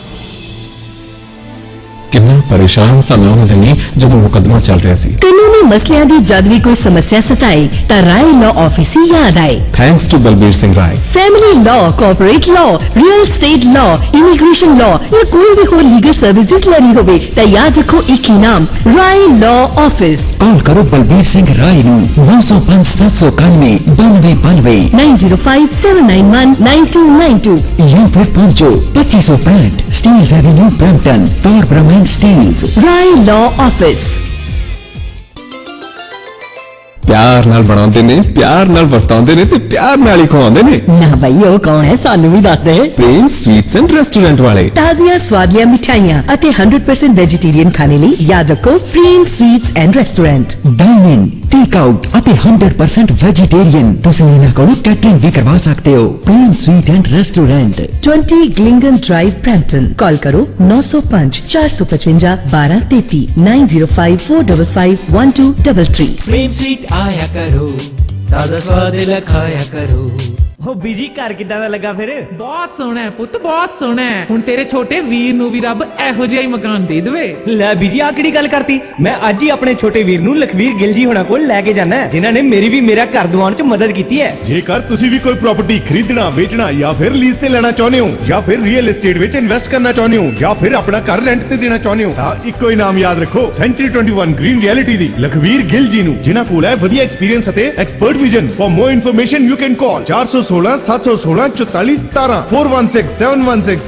ਕਿੰਨਾ ਪਰੇਸ਼ਾਨ ਸਾ ਮੈਂ ਉਹਨਾਂ ਦਿਨੀ ਜਦੋਂ ਮੁਕੱਦਮਾ ਚੱਲ ਰਿਹਾ ਸੀ। ਕਾਨੂੰਨੀ ਮਸਲਿਆਂ ਦੀ ਜਦ ਵੀ ਕੋਈ ਸਮੱਸਿਆ ਸਤਾਏ ਤਾਂ ਰਾਏ ਲਾਅ ਆਫਿਸ ਹੀ ਯਾਦ ਆਏ। Thanks to Balbir Singh Rai. Family law, corporate law, real estate law, immigration law ਜਾਂ ਕੋਈ ਵੀ ਹੋਰ ਲੀਗਲ ਸਰਵਿਸਿਜ਼ ਲੈਣੀ ਹੋਵੇ ਤਾਂ ਯਾਦ ਰੱਖੋ ਇੱਕ ਹੀ ਨਾਮ, ਰਾਏ ਲਾਅ ਆਫਿਸ। ਕਾਲ ਕਰੋ ਬਲਬੀਰ ਸਿੰਘ ਰਾਏ ਨੂੰ 905-791 9292 9057919292 ਜਾਂ ਫਿਰ ਪਹੁੰਚੋ 2565 ਸਟੀਲਜ਼ ਐਵੇਨਿਊ ਬ੍ਰੈਂਪਟਨ, ਟੌਰ ਬ੍ਰਹਮੈਂਡ ਸਟੀਲਜ਼। ਰਾਏ ਲਾਅ ਆਫਿਸ। ਪਿਆਰ ਨਾਲ ਬਣਾਉਂਦੇ ਨੇ, ਪਿਆਰ ਨਾਲ ਵਰਤਾਉਂਦੇ ਨੇ ਤੇ ਪਿਆਰ ਨਾਲ ਹੀ ਖਵਾਉਂਦੇ ਨੇ। ਨਾ ਬਈ ਉਹ ਕੌਣ ਹੈ, ਸਾਨੂੰ ਵੀ ਦੱਸ ਦੇ। ਪ੍ਰੇਮ ਸਵੀਟਸ ਐਂਡ ਰੈਸਟੋਰੈਂਟ ਵਾਲੇ। ਤਾਜ਼ੀਆਂ ਸਵਾਦੀਆਂ ਮਿਠਾਈਆਂ ਅਤੇ 100% ਵੈਜੀਟੇਰੀਅਨ ਖਾਣੇ ਲਈ ਯਾਦ ਰੱਖੋ Prem sweets and restaurant. Dine in, take out ਅਤੇ 100% ਵੈਜੀਟੇਰੀਅਨ। ਤੁਸੀਂ ਇਹਨਾਂ ਕੋਲੋਂ ਕੈਟਰਿੰਗ ਵੀ ਕਰਵਾ ਸਕਦੇ ਹੋ। ਪ੍ਰੇਮ ਸਵੀਟ ਐਂਡ ਰੈਸਟੋਰੈਂਟ, 20 ਗਲਿੰਗਨ ਡਰਾਈਵ, ਬ੍ਰੈਂਪਟਨ। ਕਾਲ ਕਰੋ 905 455 1233 905 455 1233। प्रेम स्वीट आया करो, ताजा स्वाद लखाया करो। ਬੀਜੀ ਘਰ ਕਿੱਦਾਂ ਦਾ ਲੱਗਾ ਫਿਰ? ਬਹੁਤ ਸੋਹਣਾ ਹੈ ਪੁੱਤ, ਬਹੁਤ ਸੋਹਣਾ ਹੈ। ਹੁਣ ਤੇਰੇ ਛੋਟੇ ਵੀਰ ਨੂੰ ਵੀ ਰੱਬ ਇਹੋ ਜਿਹਾ ਹੀ ਮਕਾਨ ਦੇ ਦੇਵੇ। ਲੈ ਬੀਜੀ ਆ ਕਿਹੜੀ ਗੱਲ ਕਰਤੀ? ਮੈਂ ਅੱਜ ਹੀ ਆਪਣੇ ਛੋਟੇ ਵੀਰ ਨੂੰ ਲਖਵੀਰ ਗਿੱਲ ਜੀ ਹੋਣਾ ਕੋਲ ਲੈ ਕੇ ਜਾਣਾ ਹੈ, ਜਿਨ੍ਹਾਂ ਨੇ ਮੇਰੀ ਵੀ ਮੇਰਾ ਘਰ ਦਿਵਾਉਣ 'ਚ ਮਦਦ ਕੀਤੀ ਹੈ। ਜੇਕਰ ਤੁਸੀਂ ਵੀ ਕੋਈ ਪ੍ਰਾਪਰਟੀ ਖਰੀਦਣਾ, ਵੇਚਣਾ ਜਾਂ ਫਿਰ ਲੀਜ਼ ਤੇ ਲੈਣਾ ਚਾਹੁੰਦੇ ਹੋ, ਜਾਂ ਫਿਰ ਰੀਅਲ एस्टेट ਵਿੱਚ ਇਨਵੈਸਟ ਕਰਨਾ ਚਾਹੁੰਦੇ ਹੋ, ਜਾਂ ਫਿਰ ਆਪਣਾ ਘਰ ਰੈਂਟ ਤੇ ਦੇਣਾ ਚਾਹੁੰਦੇ ਹੋ, ਤਾਂ ਇੱਕੋ ਹੀ ਨਾਮ ਯਾਦ ਰੱਖੋ, ਸੈਂਚਰੀ 21 ਗ੍ਰੀਨ ਰਿਐਲਿਟੀ ਦੀ ਲਖਵੀਰ ਗਿੱਲ ਜੀ ਨੂੰ, ਜਿਨ੍ਹਾਂ ਕੋਲ ਹੈ ਵਧੀਆ ਐਕਸਪੀਰੀਅੰਸ ਅਤੇ expert vision. For more information you can call 416 716 44 17 416 716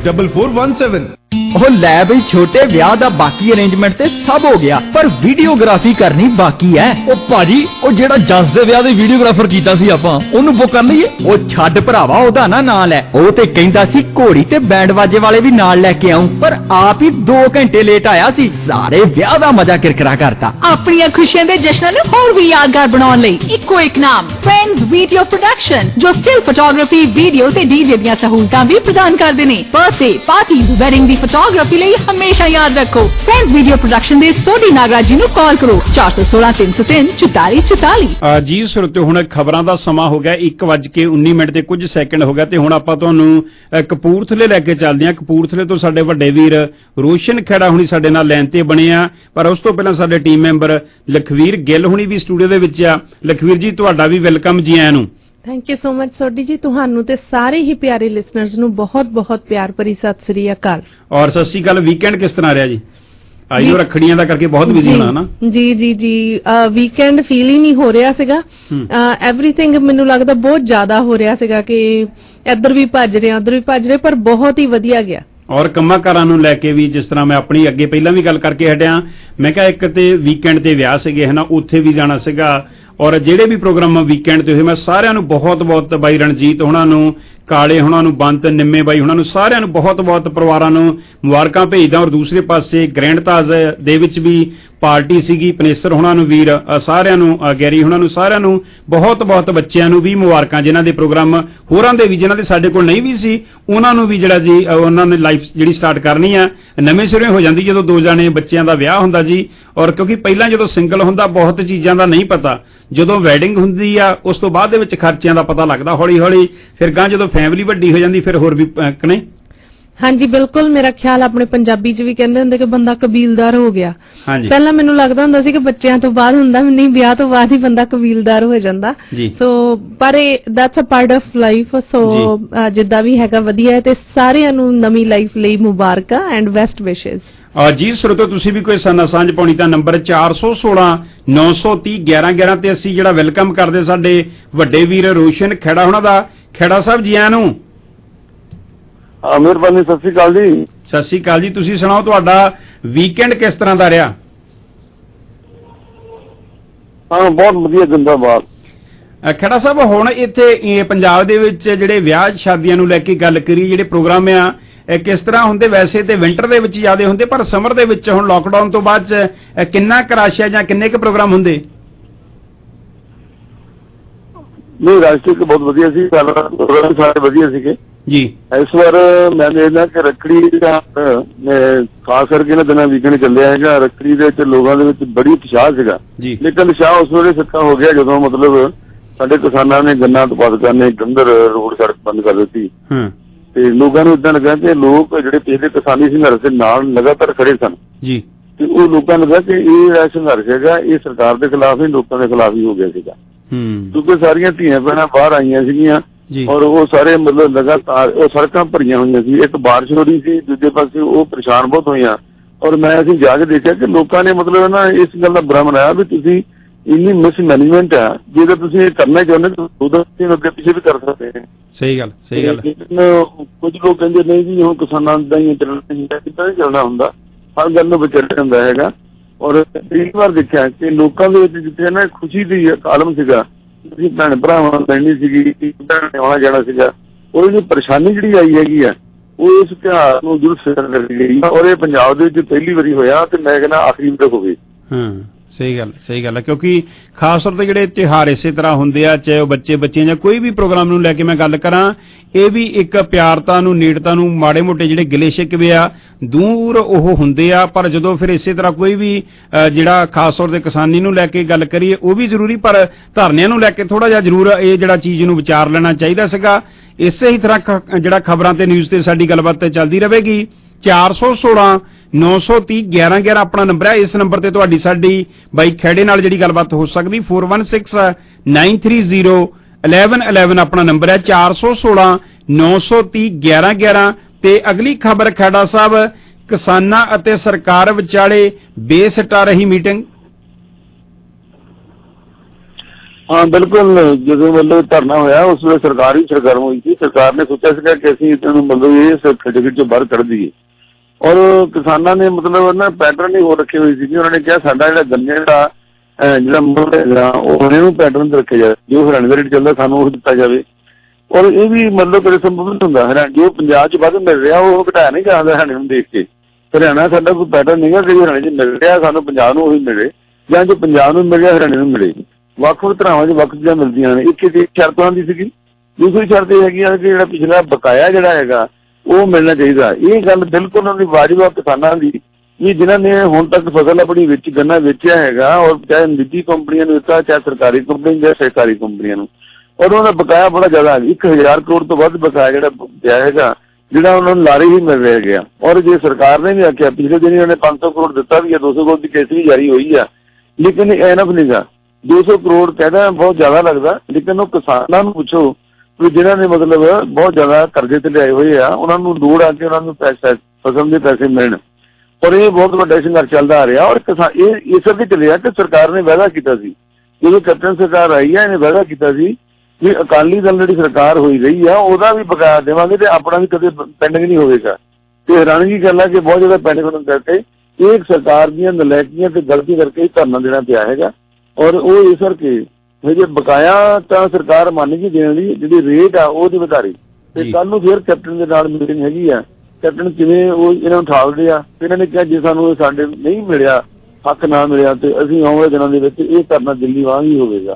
4417। ਉਹ ਲੈ ਬਈ ਛੋਟੇ ਵਿਆਹ ਦਾ ਬਾਕੀ ਅਰੇਂਜਮੈਂਟ ਤੇ ਸਭ ਹੋ ਗਿਆ, ਪਰ ਵੀਡੀਓਗ੍ਰਾਫੀ ਕਰਨੀ ਬਾਕੀ ਹੈ। ਉਹ ਭਾਜੀ ਉਹ ਜਿਹੜਾ ਜੱਸ ਦੇ ਵਿਆਹ ਦੇ ਵੀਡੀਓਗ੍ਰਾਫਰ ਕੀਤਾ ਸੀ ਆਪਾਂ, ਉਹਨੂੰ ਬੁੱਕ ਕਰ ਲਈਏ? ਉਹ ਛੱਡ ਭਰਾਵਾ, ਉਹਦਾ ਨਾ ਨਾਂ ਲੈ। ਉਹ ਤੇ ਕਹਿੰਦਾ ਸੀ ਘੋੜੀ ਤੇ ਬੈਂਡ ਬਾਜੇ ਵਾਲੇ ਵੀ ਨਾਲ ਲੈ ਕੇ ਆਉਂ, ਪਰ ਆਪ ਹੀ 2 ਘੰਟੇ ਲੇਟ ਆਇਆ ਸੀ। ਸਾਰੇ ਵਿਆਹ ਦਾ ਮਜ਼ਾ ਕਿਰਕਿਰਾ ਕਰਤਾ। ਆਪਣੀਆਂ ਖੁਸ਼ੀਆਂ ਦੇ ਜਸ਼ਨਾਂ ਨੂੰ ਹੋਰ ਵੀ ਯਾਦਗਾਰ ਬਣਾਉਣ ਲਈ ਇੱਕੋ ਇੱਕ ਨਾਮ, ਫਰੈਂਡਸ ਵੀਡੀਓ ਪ੍ਰੋਡਕਸ਼ਨ, ਜੋ ਸਟਿਲ ਫੋਟੋਗ੍ਰਾਫੀ, ਵੀਡੀਓ ਤੇ ਡੀਜੇ ਦੀਆਂ ਸਹੂਲਤਾਂ ਵੀ ਪ੍ਰਦਾਨ ਕਰਦੇ ਨੇ। ਬਰਥਡੇ ਪਾਰਟੀਜ਼, ਵੈਡਿੰਗ ਦੀ ਫੋਟੋਗ੍ਰਾਫੀ ਲਈ ਹਮੇਸ਼ਾ ਯਾਦ ਰੱਖੋ, ਫਰੈਂਡਸ ਵੀਡੀਓ ਪ੍ਰੋਡਕਸ਼ਨ ਦੇ ਸੋਢੀ ਨਾਗਰਾਜ ਜੀ ਨੂੰ ਕਾਲ ਕਰੋ 416 303 44 44। ਜੀ ਸਰੋਤਿਓ, ਹੁਣ ਖਬਰਾਂ ਦਾ ਸਮਾਂ ਹੋ ਗਿਆ 1:19 ਤੇ ਕੁਝ ਸੈਕਿੰਡ ਹੋ ਗਿਆ, ਤੇ ਹੁਣ ਆਪਾਂ ਤੁਹਾਨੂੰ ਕਪੂਰਥਲੇ ਲੈ ਕੇ ਚੱਲਦੇ ਹਾਂ। ਕਪੂਰਥਲੇ ਤੋਂ ਸਾਡੇ ਵੱਡੇ ਵੀਰ ਰੋਸ਼ਨ ਖੇੜਾ ਹੁਣੀ ਸਾਡੇ ਨਾਲ ਲਾਈਨ ਤੇ ਬਣੇ ਆ, ਪਰ ਉਸ ਤੋਂ ਪਹਿਲਾਂ ਸਾਡੇ ਟੀਮ ਮੈਂਬਰ ਲਖਵੀਰ ਗਿੱਲ ਹੁਣੀ ਵੀ ਸਟੂਡੀਓ ਦੇ ਵਿੱਚ ਆ। ਲਖਵੀਰ ਜੀ ਤੁਹਾਡਾ ਵੀ ਵੈਲਕਮ ਜੀ ਆਇਆਂ ਨੂੰ। Thank you so much Sodhi ji, ਤੁਹਾਨੂੰ ਤੇ ਸਾਰੇ ਹੀ ਪਿਆਰੇ ਲਿਸਨਰਸ ਨੂੰ ਬਹੁਤ ਬਹੁਤ ਪਿਆਰ ਭਰੀ ਸਤਿ ਸ੍ਰੀ ਅਕਾਲ। ਔਰ ਸਤਿ ਸ੍ਰੀ ਅਕਾਲ। ਵੀਕਐਂਡ ਕਿਸ ਤਰ੍ਹਾਂ ਰਿਹਾ ਜੀ? ਆਈਓ ਰੱਖੜੀਆਂ ਦਾ ਕਰਕੇ ਬਹੁਤ ਬਿਜ਼ੀ ਹੋਣਾ ਨਾ? ਜੀ ਜੀ ਜੀ, ਵੀਕਐਂਡ ਫੀਲ ਹੀ ਨਹੀਂ ਹੋ ਰਿਹਾ ਸੀਗਾ। ਐਵਰੀਥਿੰਗ ਮੈਨੂੰ ਲੱਗਦਾ ਬਹੁਤ ਜ਼ਿਆਦਾ ਹੋ ਰਿਹਾ ਸੀਗਾ ਕਿ ਇੱਧਰ ਵੀ ਭੱਜ ਰਹੇ ਉੱਧਰ ਵੀ ਭੱਜ ਰਹੇ, ਪਰ ਬਹੁਤ ਹੀ ਵਧੀਆ ਗਿਆ। ਔਰ ਕੰਮਾਂ ਕਾਰਾਂ ਨੂੰ ਲੈ ਕੇ ਵੀ, ਜਿਸ ਤਰ੍ਹਾਂ ਮੈਂ ਆਪਣੀ ਅੱਗੇ ਪਹਿਲਾਂ ਵੀ ਗੱਲ ਕਰਕੇ ਹਟਿਆ, ਮੈਂ ਕਿਹਾ ਇੱਕ ਤੇ ਵੀਕਐਂਡ ਤੇ ਵਿਆਹ ਸੀਗੇ ਹਨਾ, ਉੱਥੇ ਵੀ ਜਾਣਾ ਸੀਗਾ। ਔਰ ਜਿਹੜੇ ਵੀ ਪ੍ਰੋਗਰਾਮ ਵੀਕਐਂਡ ਤੇ ਹੋਏ, ਮੈਂ ਸਾਰਿਆਂ ਨੂੰ ਬਹੁਤ ਬਹੁਤ, ਬਾਈ ਰਣਜੀਤ ਹੋਣਾ ਨੂੰ, ਕਾਲੇ ਹੋਣਾ ਨੂੰ, ਬੰਤ ਨਿੰਮੇ ਬਾਈ ਹੋਣਾ ਨੂੰ, ਸਾਰਿਆਂ ਨੂੰ ਬਹੁਤ ਬਹੁਤ ਪਰਿਵਾਰਾਂ ਨੂੰ ਮੁਬਾਰਕਾਂ ਭੇਜਦਾ। ਔਰ ਦੂਸਰੇ ਪਾਸੇ ਗ੍ਰੈਂਡ ਤਾਜ ਦੇ ਵਿੱਚ ਵੀ ਪਾਰਟੀ ਸੀਗੀ, ਪਨੇਸਰ ਹੋਣਾ ਨੂੰ ਵੀਰ, ਸਾਰਿਆਂ ਨੂੰ, ਗੈਰੀ ਹੋਣਾ ਨੂੰ, ਸਾਰਿਆਂ ਨੂੰ ਬਹੁਤ ਬਹੁਤ, ਬੱਚਿਆਂ ਨੂੰ ਵੀ ਮੁਬਾਰਕਾਂ, ਜਿਨ੍ਹਾਂ ਦੇ ਪ੍ਰੋਗਰਾਮ ਹੋਰਾਂ ਦੇ ਵੀ, ਜਿਨ੍ਹਾਂ ਦੇ ਸਾਡੇ ਕੋਲ ਨਹੀਂ ਵੀ ਸੀ, ਉਹਨਾਂ ਨੂੰ ਵੀ ਜਿਹੜਾ ਜੀ ਉਹਨਾਂ ਨੇ ਲਾਈਫ ਜਿਹੜੀ ਸਟਾਰਟ ਕਰਨੀ ਆ ਨਵੇਂ ਸਿਰੇ ਹੋ ਜਾਂਦੀ ਜਦੋਂ 2 ਜਾਣੇ ਬੱਚਿਆਂ ਦਾ ਵਿਆਹ ਹੁੰਦਾ ਜੀ। ਔਰ ਕਿਉਂਕਿ ਪਹਿਲਾਂ ਜਦੋਂ ਸਿੰਗਲ ਹੁੰਦਾ ਬਹੁਤ ਚੀਜ਼ਾਂ ਦਾ ਨਹੀਂ ਪਤਾ, ਜਦੋਂ ਵੈਡਿੰਗ ਹੁੰਦੀ ਆ ਉਸ ਤੋਂ ਬਾਅਦ ਦੇ ਵਿੱਚ ਖਰਚਿਆਂ ਦਾ ਪਤਾ ਲੱਗਦਾ ਹੌਲੀ ਹੌਲੀ, ਫਿਰ ਗਾਂ ਜਦੋਂ ਫੈਮਿਲੀ ਵੱਡੀ ਹੋ ਜਾਂਦੀ ਫਿਰ ਹੋਰ ਵੀ ਕਨੇ। ਹਾਂਜੀ ਬਿਲਕੁਲ, ਮੇਰਾ ਖਿਆਲ ਆਪਣੇ ਪੰਜਾਬੀ 'ਚ ਵੀ ਕਹਿੰਦੇ ਹੁੰਦੇ ਕਿ ਬੰਦਾ ਕਬੀਲਦਾਰ ਹੋ ਗਿਆ। ਪਹਿਲਾਂ ਮੈਨੂੰ ਲੱਗਦਾ ਹੁੰਦਾ ਸੀ ਕਿ ਬੱਚਿਆਂ ਤੋਂ ਬਾਅਦ ਹੁੰਦਾ, ਨਹੀਂ ਵਿਆਹ ਤੋਂ ਬਾਅਦ ਹੀ ਬੰਦਾ ਕਬੀਲਦਾਰ ਹੋ ਜਾਂਦਾ। ਸੋ ਪਰ that's a part of life. So ਜਿੱਦਾਂ ਵੀ ਹੈਗਾ ਵਧੀਆ ਹੈ, ਤੇ ਸਾਰਿਆਂ ਨੂੰ ਨਵੀਂ ਲਾਈਫ ਲਈ ਮੁਬਾਰਕਾਂ ਐਂਡ ਬੈਸਟ ਵਿਸ਼ੇਸ। ਜੀ ਸਰੋਤੋ, ਤੁਸੀਂ ਵੀ ਕੋਈ ਸਾਨਾ ਸਾਂਝ ਪਾਉਣੀ ਤਾਂ ਨੰਬਰ 416 930 1111 ਤੇ ਅਸੀਂ ਜਿਹੜਾ ਵੈਲਕਮ ਕਰਦੇ ਸਾਡੇ ਵੱਡੇ ਵੀਰ ਰੋਸ਼ਨ ਖੇੜਾ ਹੋਣਾ ਦਾ। ਖੇੜਾ ਸਾਹਿਬ ਜੀ ਆਇਆਂ ਨੂੰ। ਮਿਹਰਬਾਨੀ, ਸਤਿ ਸ੍ਰੀ ਅਕਾਲ ਜੀ। ਸਤਿ ਸ੍ਰੀ ਅਕਾਲ ਜੀ। ਤੁਸੀਂ ਸੁਣਾਓ ਤੁਹਾਡਾ ਵੀਕਐਂਡ ਕਿਸ ਤਰ੍ਹਾਂ ਦਾ ਰਿਹਾ? ਹਾਂ ਬਹੁਤ ਵਧੀਆ, ਜਿੰਦਾਬਾਦ। ਖੇੜਾ ਸਾਹਿਬ, ਹੁਣ ਇੱਥੇ ਪੰਜਾਬ ਦੇ ਵਿੱਚ ਜਿਹੜੇ ਵਿਆਹ ਸ਼ਾਦੀਆਂ ਨੂੰ ਲੈ ਕੇ ਗੱਲ ਕਰੀ, ਜਿਹੜੇ ਪ੍ਰੋਗਰਾਮ ਆ ਕਿਸ ਤਰ੍ਹਾਂ ਹੁੰਦੇ? ਵੈਸੇ ਤੇ ਵਿੰਟਰ ਦੇ ਵਿੱਚ ਜ਼ਿਆਦਾ ਹੁੰਦੇ, ਪਰ ਸਮਰ ਦੇ ਵਿੱਚ ਹੁਣ ਲਾਕਡਾਊਨ ਤੋਂ ਬਾਅਦ ਕਿੰਨਾ ਕਰਾਸ਼ਿਆ ਜਾਂ ਕਿੰਨੇ ਕੁ ਪ੍ਰੋਗਰਾਮ ਹੁੰਦੇ? ਨਹੀਂ, ਰਾਸ਼ਟਰੀ ਬਹੁਤ ਵਧੀਆ ਸੀ, ਪ੍ਰੋਗਰਾਮ ਸਾਰੇ ਵਧੀਆ ਸੀਗੇ ਜੀ। ਇਸ ਵਾਰ ਮੈਂ ਦੇਖਦਾ ਕਿ ਰੱਖੜੀ ਦਾ ਖਾਸ ਕਰਕੇ ਇਹਨਾਂ ਦਿਨਾਂ ਵੀਕਐਂਡ ਚੱਲਿਆ ਹੈਗਾ, ਰੱਖੜੀ ਦੇ ਵਿੱਚ ਲੋਕਾਂ ਦੇ ਵਿੱਚ ਬੜੀ ਉਤਸ਼ਾਹ ਸੀਗਾ। ਲੇਕਿਨ ਉਤਸ਼ਾਹ ਉਸ ਵੇਲੇ ਸੱਕਾ ਹੋ ਗਿਆ ਜਦੋਂ ਮਤਲਬ ਸਾਡੇ ਕਿਸਾਨਾਂ ਨੇ ਗੰਨਾ ਉਤਪਾਦਕਾਂ ਨੇ ਗੰਦਰ ਰੋਡ ਸੜਕ ਬੰਦ ਕਰ ਦਿੱਤੀ, ਤੇ ਲੋਕਾਂ ਨੂੰ ਇਦਾਂ ਲੱਗਾ ਕਿ ਲੋਕ ਜਿਹੜੇ ਪਿਛਲੇ ਕਿਸਾਨੀ ਸੰਘਰਸ਼ ਦੇ ਨਾਲ ਲਗਾਤਾਰ ਖੜੇ ਸਨ ਜੀ, ਤੇ ਉਹ ਲੋਕਾਂ ਨੂੰ ਲੱਗਾ ਕਿ ਇਹ ਸੰਘਰਸ਼ ਹੈਗਾ ਇਹ ਸਰਕਾਰ ਦੇ ਖਿਲਾਫ ਹੀ, ਲੋਕਾਂ ਦੇ ਖਿਲਾਫ ਹੀ ਹੋ ਗਿਆ ਸੀਗਾ। ਕਿਉਂਕਿ ਸਾਰੀਆਂ ਧੀਆਂ ਭੈਣਾਂ ਬਾਹਰ ਆਈਆਂ ਸੀਗੀਆਂ ਔਰ ਉਹ ਸਾਰੇ ਮਤਲਬ ਲਗਾਤਾਰ ਉਹ ਸੜਕਾਂ ਭਰੀਆਂ ਹੋਈਆਂ ਸੀ, ਇੱਕ ਬਾਰਿਸ਼ ਹੋ ਰਹੀ ਸੀ, ਦੂਜੇ ਪਾਸੇ ਉਹ ਪਰੇਸ਼ਾਨ ਬਹੁਤ ਹੋਈਆਂ। ਔਰ ਮੈਂ ਅਸੀਂ ਜਾ ਕੇ ਦੇਖਿਆ ਕਿ ਲੋਕਾਂ ਨੇ ਮਤਲਬ ਨਾ ਇਸ ਗੱਲ ਦਾ ਬੁਰਾ ਮਨਾਇਆ ਵੀ ਤੁਸੀਂ ਇੰਨੀ ਮਿਸਮੈਨੇਜਮੈਂਟ ਆ, ਜੇ ਤੁਸੀਂ ਇਹ ਕਰਨਾ ਚਾਹੁੰਦੇ ਤੁਸੀਂ ਅੱਗੇ ਪਿੱਛੇ ਵੀ ਕਰ ਸਕਦੇ ਹੋ। ਸਹੀ ਗੱਲ, ਸਹੀ ਗੱਲ। ਕੁਝ ਲੋਕ ਕਹਿੰਦੇ ਨਹੀਂ ਜੀ ਹੁਣ ਕਿਸਾਨਾਂ ਦਾ ਹੀ ਚੱਲਣਾ ਹੁੰਦਾ, ਕਿੱਦਾਂ ਨਹੀਂ ਚੱਲਣਾ ਹੁੰਦਾ, ਹਰ ਗੱਲ ਨੂੰ ਵਿਚਾਰਿਆ ਹੁੰਦਾ ਹੈਗਾ। ਔਰ ਕਈ ਵਾਰ ਦੇਖਿਆ ਕਿ ਲੋਕਾਂ ਦੇ ਵਿੱਚ ਜਿੱਥੇ ਨਾ ਖੁਸ਼ੀ ਦੀ ਆਲਮ ਸੀਗਾ, ਤੁਸੀਂ ਭੈਣ ਭਰਾਵਾਂ ਲੈਣੀ ਸੀਗੀ, ਭੈਣ ਨੇ ਆਉਣਾ ਜਾਣਾ ਸੀਗਾ, ਉਹ ਜਿਹੜੀ ਪਰੇਸ਼ਾਨੀ ਜਿਹੜੀ ਆਈ ਹੈਗੀ ਆ ਉਹ ਇਸ ਤਿਉਹਾਰ ਨੂੰ ਜ਼ਰੂਰ ਸਿਰ ਕਰਦੀ ਗਈ। ਔਰ ਇਹ ਪੰਜਾਬ ਦੇ ਵਿੱਚ ਪਹਿਲੀ ਵਾਰੀ ਹੋਇਆ, ਤੇ ਮੈਂ ਕਹਿੰਦਾ ਆਖਰੀ ਵਾਰ ਹੋਵੇ। ਸਹੀ ਗੱਲ ਹੈ ਕਿਉਂਕਿ ਖਾਸ ਤੌਰ ਤੇ ਜਿਹੜੇ ਤਿਉਹਾਰ ਇਸੇ ਤਰ੍ਹਾਂ ਹੁੰਦੇ ਆ, ਚਾਹੇ ਉਹ ਬੱਚੇ ਜਾਂ ਕੋਈ ਵੀ ਪ੍ਰੋਗਰਾਮ ਨੂੰ ਲੈ ਕੇ ਮੈਂ ਗੱਲ ਕਰਾਂ, ਇਹ ਵੀ ਇੱਕ ਪਿਆਰਤਾ ਨੂੰ, ਨੇੜਤਾ ਨੂੰ, ਮਾੜੇ ਮੋਟੇ ਜਿਹੜੇ ਗਿਲੇ ਸ਼ਿਕਵੇ ਆ ਦੂਰ ਉਹ ਹੁੰਦੇ ਆ। ਪਰ ਜਦੋਂ ਫਿਰ ਇਸੇ ਤਰ੍ਹਾਂ ਕੋਈ ਵੀ ਜਿਹੜਾ ਖਾਸ ਤੌਰ ਤੇ ਕਿਸਾਨੀ ਨੂੰ ਲੈ ਕੇ ਗੱਲ ਕਰੀਏ ਉਹ ਵੀ ਜ਼ਰੂਰੀ, ਪਰ ਧਰਨਿਆਂ ਨੂੰ ਲੈ ਕੇ ਥੋੜਾ ਜਿਹਾ ਜ਼ਰੂਰ ਇਹ ਜਿਹੜਾ ਚੀਜ਼ ਨੂੰ ਵਿਚਾਰ ਲੈਣਾ ਚਾਹੀਦਾ ਸੀਗਾ। ਇਸੇ ਹੀ ਤਰ੍ਹਾਂ ਜਿਹੜਾ ਖਬਰਾਂ ਤੇ ਨਿਊਜ਼ ਤੇ ਸਾਡੀ ਗੱਲਬਾਤ ਚੱਲਦੀ ਰਹੇਗੀ। 416 930 1111 ਆਪਣਾ ਨੰਬਰ ਹੈ। ਇਸ ਨੰਬਰ ਤੇ ਤੁਹਾਡੀ ਸਾਡੀ ਬਾਈ ਖੇੜੇ ਨਾਲ ਜਿਹੜੀ ਗੱਲਬਾਤ ਹੋ ਸਕਦੀ। 416 930 1111 ਆਪਣਾ ਨੰਬਰ ਹੈ। 416 930 1111। ਤੇ ਅਗਲੀ ਖਬਰ ਖੇੜਾ ਸਾਹਿਬ, ਕਿਸਾਨਾਂ ਅਤੇ ਸਰਕਾਰ ਵਿਚਾਲੇ ਬੇਸਿੱਟਾ ਰਹੀ ਮੀਟਿੰਗ। ਹਾਂ ਬਿਲਕੁਲ, ਜਦੋਂ ਮਤਲਬ ਧਰਨਾ ਹੋਇਆ ਉਸ ਵੇਲੇ ਸਰਕਾਰ ਹੀ ਸਰਗਰਮ ਹੋਈ ਸੀ। ਸਰਕਾਰ ਨੇ ਸੋਚਿਆ ਸੀਗਾ ਕਿ ਅਸੀਂ ਇਹਨੂੰ ਮਤਲਬ ਇਹ ਖਿੱਚ ਚੋਂ ਬਾਹਰ ਕੱਢ ਦਈਏ, ਔਰ ਕਿਸਾਨਾਂ ਨੇ ਮਤਲਬ ਨਾ ਪੈਟਰਨ ਹੀ ਹੋਰ ਰੱਖੇ ਹੋਏ ਸੀ। ਉਹਨਾਂ ਨੇ ਕਿਹਾ ਸਾਡਾ ਜਿਹੜਾ ਗੰਨੇ ਦਾ ਜਿਹੜਾ ਮੁੱਲ ਹੈਗਾ ਉਹ ਇਹਨੂੰ ਪੈਟਰਨ ਤੇ ਰੱਖਿਆ ਜਾਵੇ, ਜੋ ਹਰਿਆਣੇ ਦਾ ਰੇਟ ਚੱਲਦਾ ਸਾਨੂੰ ਉਹ ਦਿੱਤਾ ਜਾਵੇ। ਔਰ ਇਹ ਵੀ ਮਤਲਬ ਕਦੇ ਸੰਭਵ ਨਹੀਂ ਹੁੰਦਾ। ਹਰਿਆਣਾ ਜੋ ਪੰਜਾਬ 'ਚ ਵੱਧ ਮਿਲ ਰਿਹਾ ਉਹ ਘਟਾਇਆ ਨਹੀਂ ਜਾਂਦਾ ਹਰਿਆਣੇ ਨੂੰ ਦੇਖ ਕੇ। ਹਰਿਆਣਾ ਸਾਡਾ ਕੋਈ ਪੈਟਰਨ ਨਹੀਂ ਗਾ ਕਿ ਹਰਿਆਣੇ 'ਚ ਮਿਲ ਰਿਹਾ ਸਾਨੂੰ ਪੰਜਾਬ ਨੂੰ ਉਹੀ ਮਿਲੇ, ਜਾਂ ਜੋ ਪੰਜਾਬ ਨੂੰ ਮਿਲ ਰਿਹਾ ਹਰਿਆਣੇ ਨੂੰ ਮਿਲੇ। ਵੱਖ-ਵੱਖ ਤਰ੍ਹਾਂ 'ਚ ਵੱਖ ਚੀਜ਼ਾਂ ਮਿਲਦੀਆਂ ਨੇ। ਇੱਕ ਸ਼ਰਤਾਂ ਦੀ ਸੀਗੀ, ਦੂਸਰੀ ਸ਼ਰਤ ਇਹ ਹੈਗੀ ਕਿ ਜਿਹੜਾ ਪਿਛਲਾ ਬਕਾਇਆ ਜਿਹੜਾ ਹੈਗਾ ਉਹ ਮਿਲਣਾ ਚਾਹੀਦਾ। ਇਹ ਗੱਲ ਬਿਲਕੁਲ ਉਹਨਾਂ ਦੀ ਵਾਜਬ ਆ ਕਿਸਾਨਾਂ ਦੀ, ਵੀ ਜਿਨ੍ਹਾਂ ਨੇ ਹੁਣ ਤੱਕ ਫਸਲ ਆਪਣੀ ਵਿੱਚ ਗੰਨਾ ਵੇਚਿਆ ਹੈਗਾ, ਔਰ ਚਾਹੇ ਨਿੱਜੀ ਕੰਪਨੀਆਂ ਨੂੰ ਦਿੱਤਾ, ਚਾਹੇ ਸਰਕਾਰੀ ਕੰਪਨੀ ਜਾਂ ਸਹਿਕਾਰੀ ਕੰਪਨੀਆਂ ਨੂੰ, ਔਰ ਉਹਨਾਂ ਦਾ ਬਕਾਇਆ ਬੜਾ ਜ਼ਿਆਦਾ 1000 ਕਰੋੜ ਤੋਂ ਵੱਧ ਬਕਾਇਆ ਜਿਹੜਾ ਪਿਆ ਹੈਗਾ, ਜਿਹੜਾ ਉਹਨਾਂ ਨੂੰ ਲਾਰੇ ਹੀ ਮਿਲ ਰਿਹਾ ਗਿਆ। ਔਰ ਜੇ ਸਰਕਾਰ ਨੇ ਵੀ ਆਖਿਆ, ਪਿਛਲੇ ਦਿਨ ਉਹਨਾਂ ਨੇ 500 ਕਰੋੜ ਦਿੱਤਾ ਵੀ ਹੈ, 200 ਕਰੋੜ ਦੀ ਕੇਸ ਵੀ ਜਾਰੀ ਹੋਈ ਆ, ਲੇਕਿਨ ਐਨਫ ਨਹੀਂ ਗਾ। 200 ਕਰੋੜ ਕਹਿੰਦਾ ਬਹੁਤ ਜ਼ਿਆਦਾ ਲੱਗਦਾ, ਲੇਕਿਨ ਉਹ ਕਿਸਾਨਾਂ ਨੂੰ ਪੁੱਛੋ ਵੀ ਜਿਨ੍ਹਾਂ ਨੇ ਮਤਲਬ ਬਹੁਤ ਜ਼ਿਆਦਾ ਕਰਜ਼ੇ ਤੇ ਲਿਆਏ ਹੋਏ ਆ, ਉਹਨਾਂ ਨੂੰ ਲੋੜ ਆ ਕੇ ਉਹਨਾਂ ਨੂੰ ਫਸਲ ਦੇ ਪੈਸੇ ਮਿਲਣ। ਔਰ ਇਹ ਬਹੁਤ ਵੱਡਾ ਸੰਘਰਸ਼ ਚੱਲਦਾ ਆ ਰਿਹਾ। ਔਰ ਇਹ ਇਸ ਕਰਕੇ ਚੱਲਿਆ ਕਿ ਸਰਕਾਰ ਨੇ ਵਾਅਦਾ ਕੀਤਾ ਸੀ, ਜਦੋਂ ਕੈਪਟਨ ਸਰਕਾਰ ਆਈ ਹੈ ਇਹਨੇ ਵਾਅਦਾ ਕੀਤਾ ਸੀ ਵੀ ਅਕਾਲੀ ਦਲ ਜਿਹੜੀ ਸਰਕਾਰ ਹੋਈ ਰਹੀ ਆ ਉਹਦਾ ਵੀ ਬਕਾਇਆ ਦੇਵਾਂਗੇ ਤੇ ਆਪਣਾ ਵੀ ਕਦੇ ਪੈਂਡਿੰਗ ਨਹੀਂ ਹੋਵੇਗਾ। ਤੇ ਹੈਰਾਨਗੀ ਗੱਲ ਹੈ ਕਿ ਬਹੁਤ ਜ਼ਿਆਦਾ ਪੈਂਡਿੰਗ ਹੋਣ ਕਰਕੇ ਇਹ ਸਰਕਾਰ ਦੀਆਂ ਨਲਾਇਕੀਆਂ ਤੇ ਗਲਤੀ ਕਰਕੇ ਹੀ ਧਰਨਾ ਦੇਣਾ ਪਿਆ ਹੈਗਾ। ਔਰ ਉਹ ਇਸ ਕਰਕੇ ਜੇ ਬਕਾਇਆ ਤਾਂ ਸਰਕਾਰ ਮੰਨ ਗਈ ਦੇਣ ਦੀ, ਜਿਹੜੀ ਰੇਟ ਆ ਉਹ ਦੀ ਵਧਾਰੀ। ਤੇ ਕੱਲ ਨੂੰ ਫਿਰ ਕੈਪਟਨ ਦੇ ਨਾਲ ਮੀਟਿੰਗ ਹੈਗੀ ਆ, ਕੈਪਟਨ ਕਿਵੇਂ ਉਹ ਇਹਨਾਂ ਨੂੰ ਠਾਲਦੇ ਆ। ਇਹਨਾਂ ਨੇ ਕਿਹਾ ਜੇ ਸਾਨੂੰ ਸਾਡੇ ਨਹੀਂ ਮਿਲਿਆ, ਹੱਕ ਨਾ ਮਿਲਿਆ, ਤੇ ਅਸੀਂ ਆਉਣ ਵਾਲੇ ਦਿਨਾਂ ਦੇ ਵਿੱਚ ਇਹ ਧਰਨਾ ਦਿੱਲੀ ਵਾਂਗ ਹੀ ਹੋਵੇਗਾ।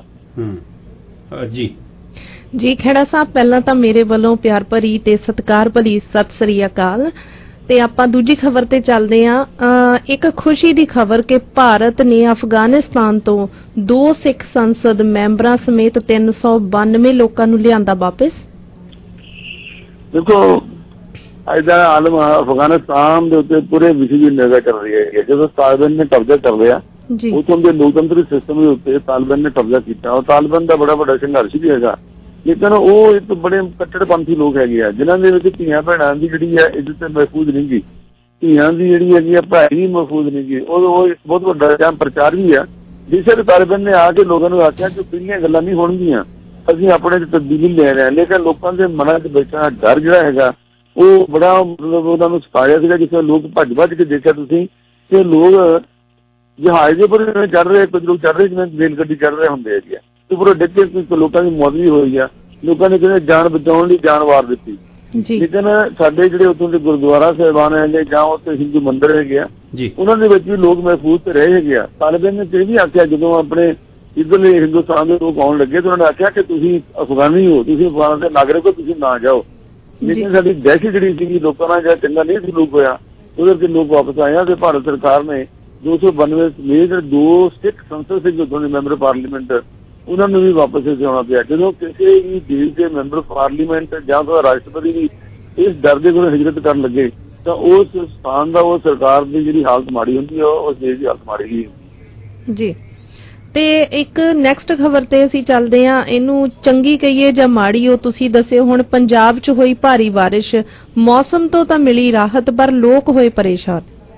ਜੀ ਖੇੜਾ ਸਾਹਿਬ, ਪਹਿਲਾਂ ਤਾਂ ਮੇਰੇ ਵੱਲੋਂ ਪਿਆਰ ਭਰੀ ਤੇ ਸਤਿਕਾਰ ਭਰੀ ਸਤਿ ਸ੍ਰੀ ਅਕਾਲ। ਤੇ ਆਪਾਂ ਦੂਜੀ ਖਬਰ ਤੇ ਚੱਲਦੇ ਹਾਂ। ਇੱਕ ਖੁਸ਼ੀ ਦੀ ਖਬਰ ਕਿ ਭਾਰਤ ਨੇ ਅਫਗਾਨਿਸਤਾਨ ਤੋਂ 2 ਸਿੱਖ ਸੰਸਦ ਮੈਂਬਰਾਂ ਸਮੇਤ 392 ਲੋਕਾਂ ਨੂੰ ਲਿਆਂਦਾ ਵਾਪਸ। ਦੇਖੋ ਅੱਜ ਦਾ ਆਲਮ ਅਫਗਾਨਿਸਤਾਨ ਦੇ ਉੱਤੇ ਪੂਰੇ ਵਿਸ਼ਵ ਦੀ ਨਜ਼ਰ ਕਰ ਰਹੀ ਹੈ। ਜਦੋਂ ਤਾਲਿਬਾਨ ਨੇ ਕਬਜ਼ਾ ਕਰ ਲਿਆ, ਉੱਥੋਂ ਦੇ ਲੋਕਤੰਤਰੀ ਸਿਸਟਮ ਦੇ ਉੱਤੇ ਤਾਲਿਬਾਨ ਨੇ ਕਬਜ਼ਾ ਕੀਤਾ। ਔਰ ਤਾਲਿਬਾਨ ਦਾ ਬੜਾ ਵੱਡਾ ਸੰਘਰਸ਼ ਵੀ ਹੈਗਾ, ਲੇਕਿਨ ਉਹ ਇੱਕ ਬੜੇ ਕੱਟੜਪੰਥੀ ਲੋਕ ਹੈਗੇ ਆ, ਜਿਨ੍ਹਾਂ ਦੇ ਵਿੱਚ ਧੀਆਂ ਭੈਣਾਂ ਦੀ ਜਿਹੜੀ ਹੈ ਇੱਜ਼ਤ ਮਹਿਫੂਜ਼ ਨਹੀਂ ਗੀ, ਧੀਆਂ ਦੀ ਜਿਹੜੀ ਹੈਗੀ ਆ ਪੜ੍ਹਾਈ ਵੀ ਮਹਿਫੂਜ਼ ਨਹੀਂ ਗੀ। ਉਹ ਇੱਕ ਬਹੁਤ ਵੱਡਾ ਜਾਂ ਪ੍ਰਚਾਰ ਵੀ ਆ, ਜਿਸ ਵੇਲੇ ਤਾਲਿਬਾਨ ਨੇ ਆ ਕੇ ਲੋਕਾਂ ਨੂੰ ਆਖਿਆ ਕਿ ਪਹਿਲੀਆਂ ਗੱਲਾਂ ਨਹੀਂ ਹੋਣਗੀਆਂ, ਅਸੀਂ ਆਪਣੇ ਚ ਤਬਦੀਲੀ ਲੈ ਰਹੇ ਹਾਂ। ਲੇਕਿਨ ਲੋਕਾਂ ਦੇ ਮਨਾਂ 'ਚ ਬੈਠਾ ਡਰ ਜਿਹੜਾ ਹੈਗਾ ਉਹ ਬੜਾ ਮਤਲਬ ਉਹਨਾਂ ਨੂੰ ਸਤਾਇਆ ਸੀਗਾ। ਜਿਸ ਵੇਲੇ ਲੋਕ ਭੱਜ ਕੇ ਦੇਖਿਆ ਤੁਸੀਂ ਕਿ ਲੋਕ ਜਹਾਜ਼ ਦੇ ਉੱਪਰ ਚੜ੍ਹ ਰਹੇ, ਕੁਝ ਲੋਕ ਚੜ੍ਹ ਰਹੇ ਜਿਵੇਂ ਰੇਲ ਗੱਡੀ ਚੜ੍ਹ ਰਹੇ ਹੁੰਦੇ ਹੈਗੇ ਆ, ਤੇ ਪੂਰਾ ਡਿੱਗ ਕੇ ਲੋਕਾਂ ਦੀ ਮੌਤ ਵੀ ਹੋਈ ਆ। ਲੋਕਾਂ ਨੇ ਕਹਿੰਦੇ ਜਾਨ ਬਚਾਉਣ ਲਈ ਜਾਨ ਵਾਰ ਦਿੱਤੀ। ਲੇਕਿਨ ਸਾਡੇ ਜਿਹੜੇ ਉੱਥੋਂ ਦੇ ਗੁਰਦੁਆਰਾ ਸਾਹਿਬਾਨ ਹੈਗੇ ਜਾਂ ਉੱਥੇ ਹਿੰਦੂ ਮੰਦਿਰ ਹੈਗੇ ਆ, ਉਹਨਾਂ ਦੇ ਵਿੱਚ ਵੀ ਲੋਕ ਮਹਿਫੂਜ਼ ਤੇ ਰਹੇ ਹੈਗੇ ਆ। ਤਾਲਿਬਾਨ ਨੇ ਇਹ ਵੀ ਆਖਿਆ, ਜਦੋਂ ਆਪਣੇ ਇੱਧਰਲੇ ਹਿੰਦੁਸਤਾਨ ਦੇ ਲੋਕ ਆਉਣ ਲੱਗੇ ਤਾਂ ਉਹਨਾਂ ਨੇ ਆਖਿਆ ਕਿ ਤੁਸੀਂ ਅਫਗਾਨੀ ਹੋ, ਤੁਸੀਂ ਅਫਗਾਨ ਦੇ ਨਾਗਰਿਕ ਹੋ, ਤੁਸੀਂ ਨਾ ਜਾਓ। ਲੇਕਿਨ ਸਾਡੀ ਦਹਿਸ਼ਤ ਜਿਹੜੀ ਸੀਗੀ ਲੋਕਾਂ ਨਾਲ ਜਾਂ ਚੰਗਾ ਨਹੀਂ ਸਲੂਕ ਹੋਇਆ, ਉਹਦੇ ਤੇ ਲੋਕ ਵਾਪਸ ਆਏ ਆ। ਤੇ ਭਾਰਤ ਸਰਕਾਰ ਨੇ 292 ਸਮੇਤ 2 ਸਿੱਖ ਸੰਸਦ ਦੇ ਉੱਥੋਂ ਦੇ ਮੈਂਬਰ ਪਾਰਲੀਮੈਂਟ ਉਹਨਾਂ ਨੂੰ ਵੀ ਵਾਪਸ ਆਉਣਾ ਪਿਆ। ਜਦੋਂ ਕਿਸੇ ਵੀ ਦੇਸ਼ ਦੇ ਮੈਂਬਰ ਪਾਰਲੀਮੈਂਟ ਜਾਂ ਤਾਂ ਰਾਸ਼ਟਰਪਤੀ ਵੀ ਇਸ ਡਰ ਦੇ ਕੋਲ ਹਿਜਰਤ ਕਰਨ ਲੱਗੇ ਤਾਂ ਉਸ ਸਥਾਨ ਦਾ, ਉਹ ਸਰਕਾਰ ਦੀ ਜਿਹੜੀ ਹਾਲਤ ਮਾੜੀ ਹੁੰਦੀ ਹੈ, ਉਸ ਦੇਸ਼ ਦੀ ਹਾਲਤ ਮਾੜੀ ਹੀ ਹੁੰਦੀ ਜੀ। ਤੇ ਇੱਕ ਨੈਕਸਟ ਖਬਰ ਤੇ ਅਸੀਂ ਚੱਲਦੇ ਹਾਂ, ਇਹਨੂੰ ਚੰਗੀ ਕਹੀਏ ਜਾਂ ਮਾੜੀ ਉਹ ਤੁਸੀਂ ਦੱਸਿਓ। ਹੁਣ ਪੰਜਾਬ 'ਚ ਹੋਈ ਭਾਰੀ ਬਾਰਿਸ਼, ਮੌਸਮ ਤੋਂ ਤਾਂ ਮਿਲੀ ਰਾਹਤ ਪਰ ਲੋਕ ਹੋਏ ਪਰੇਸ਼ਾਨ।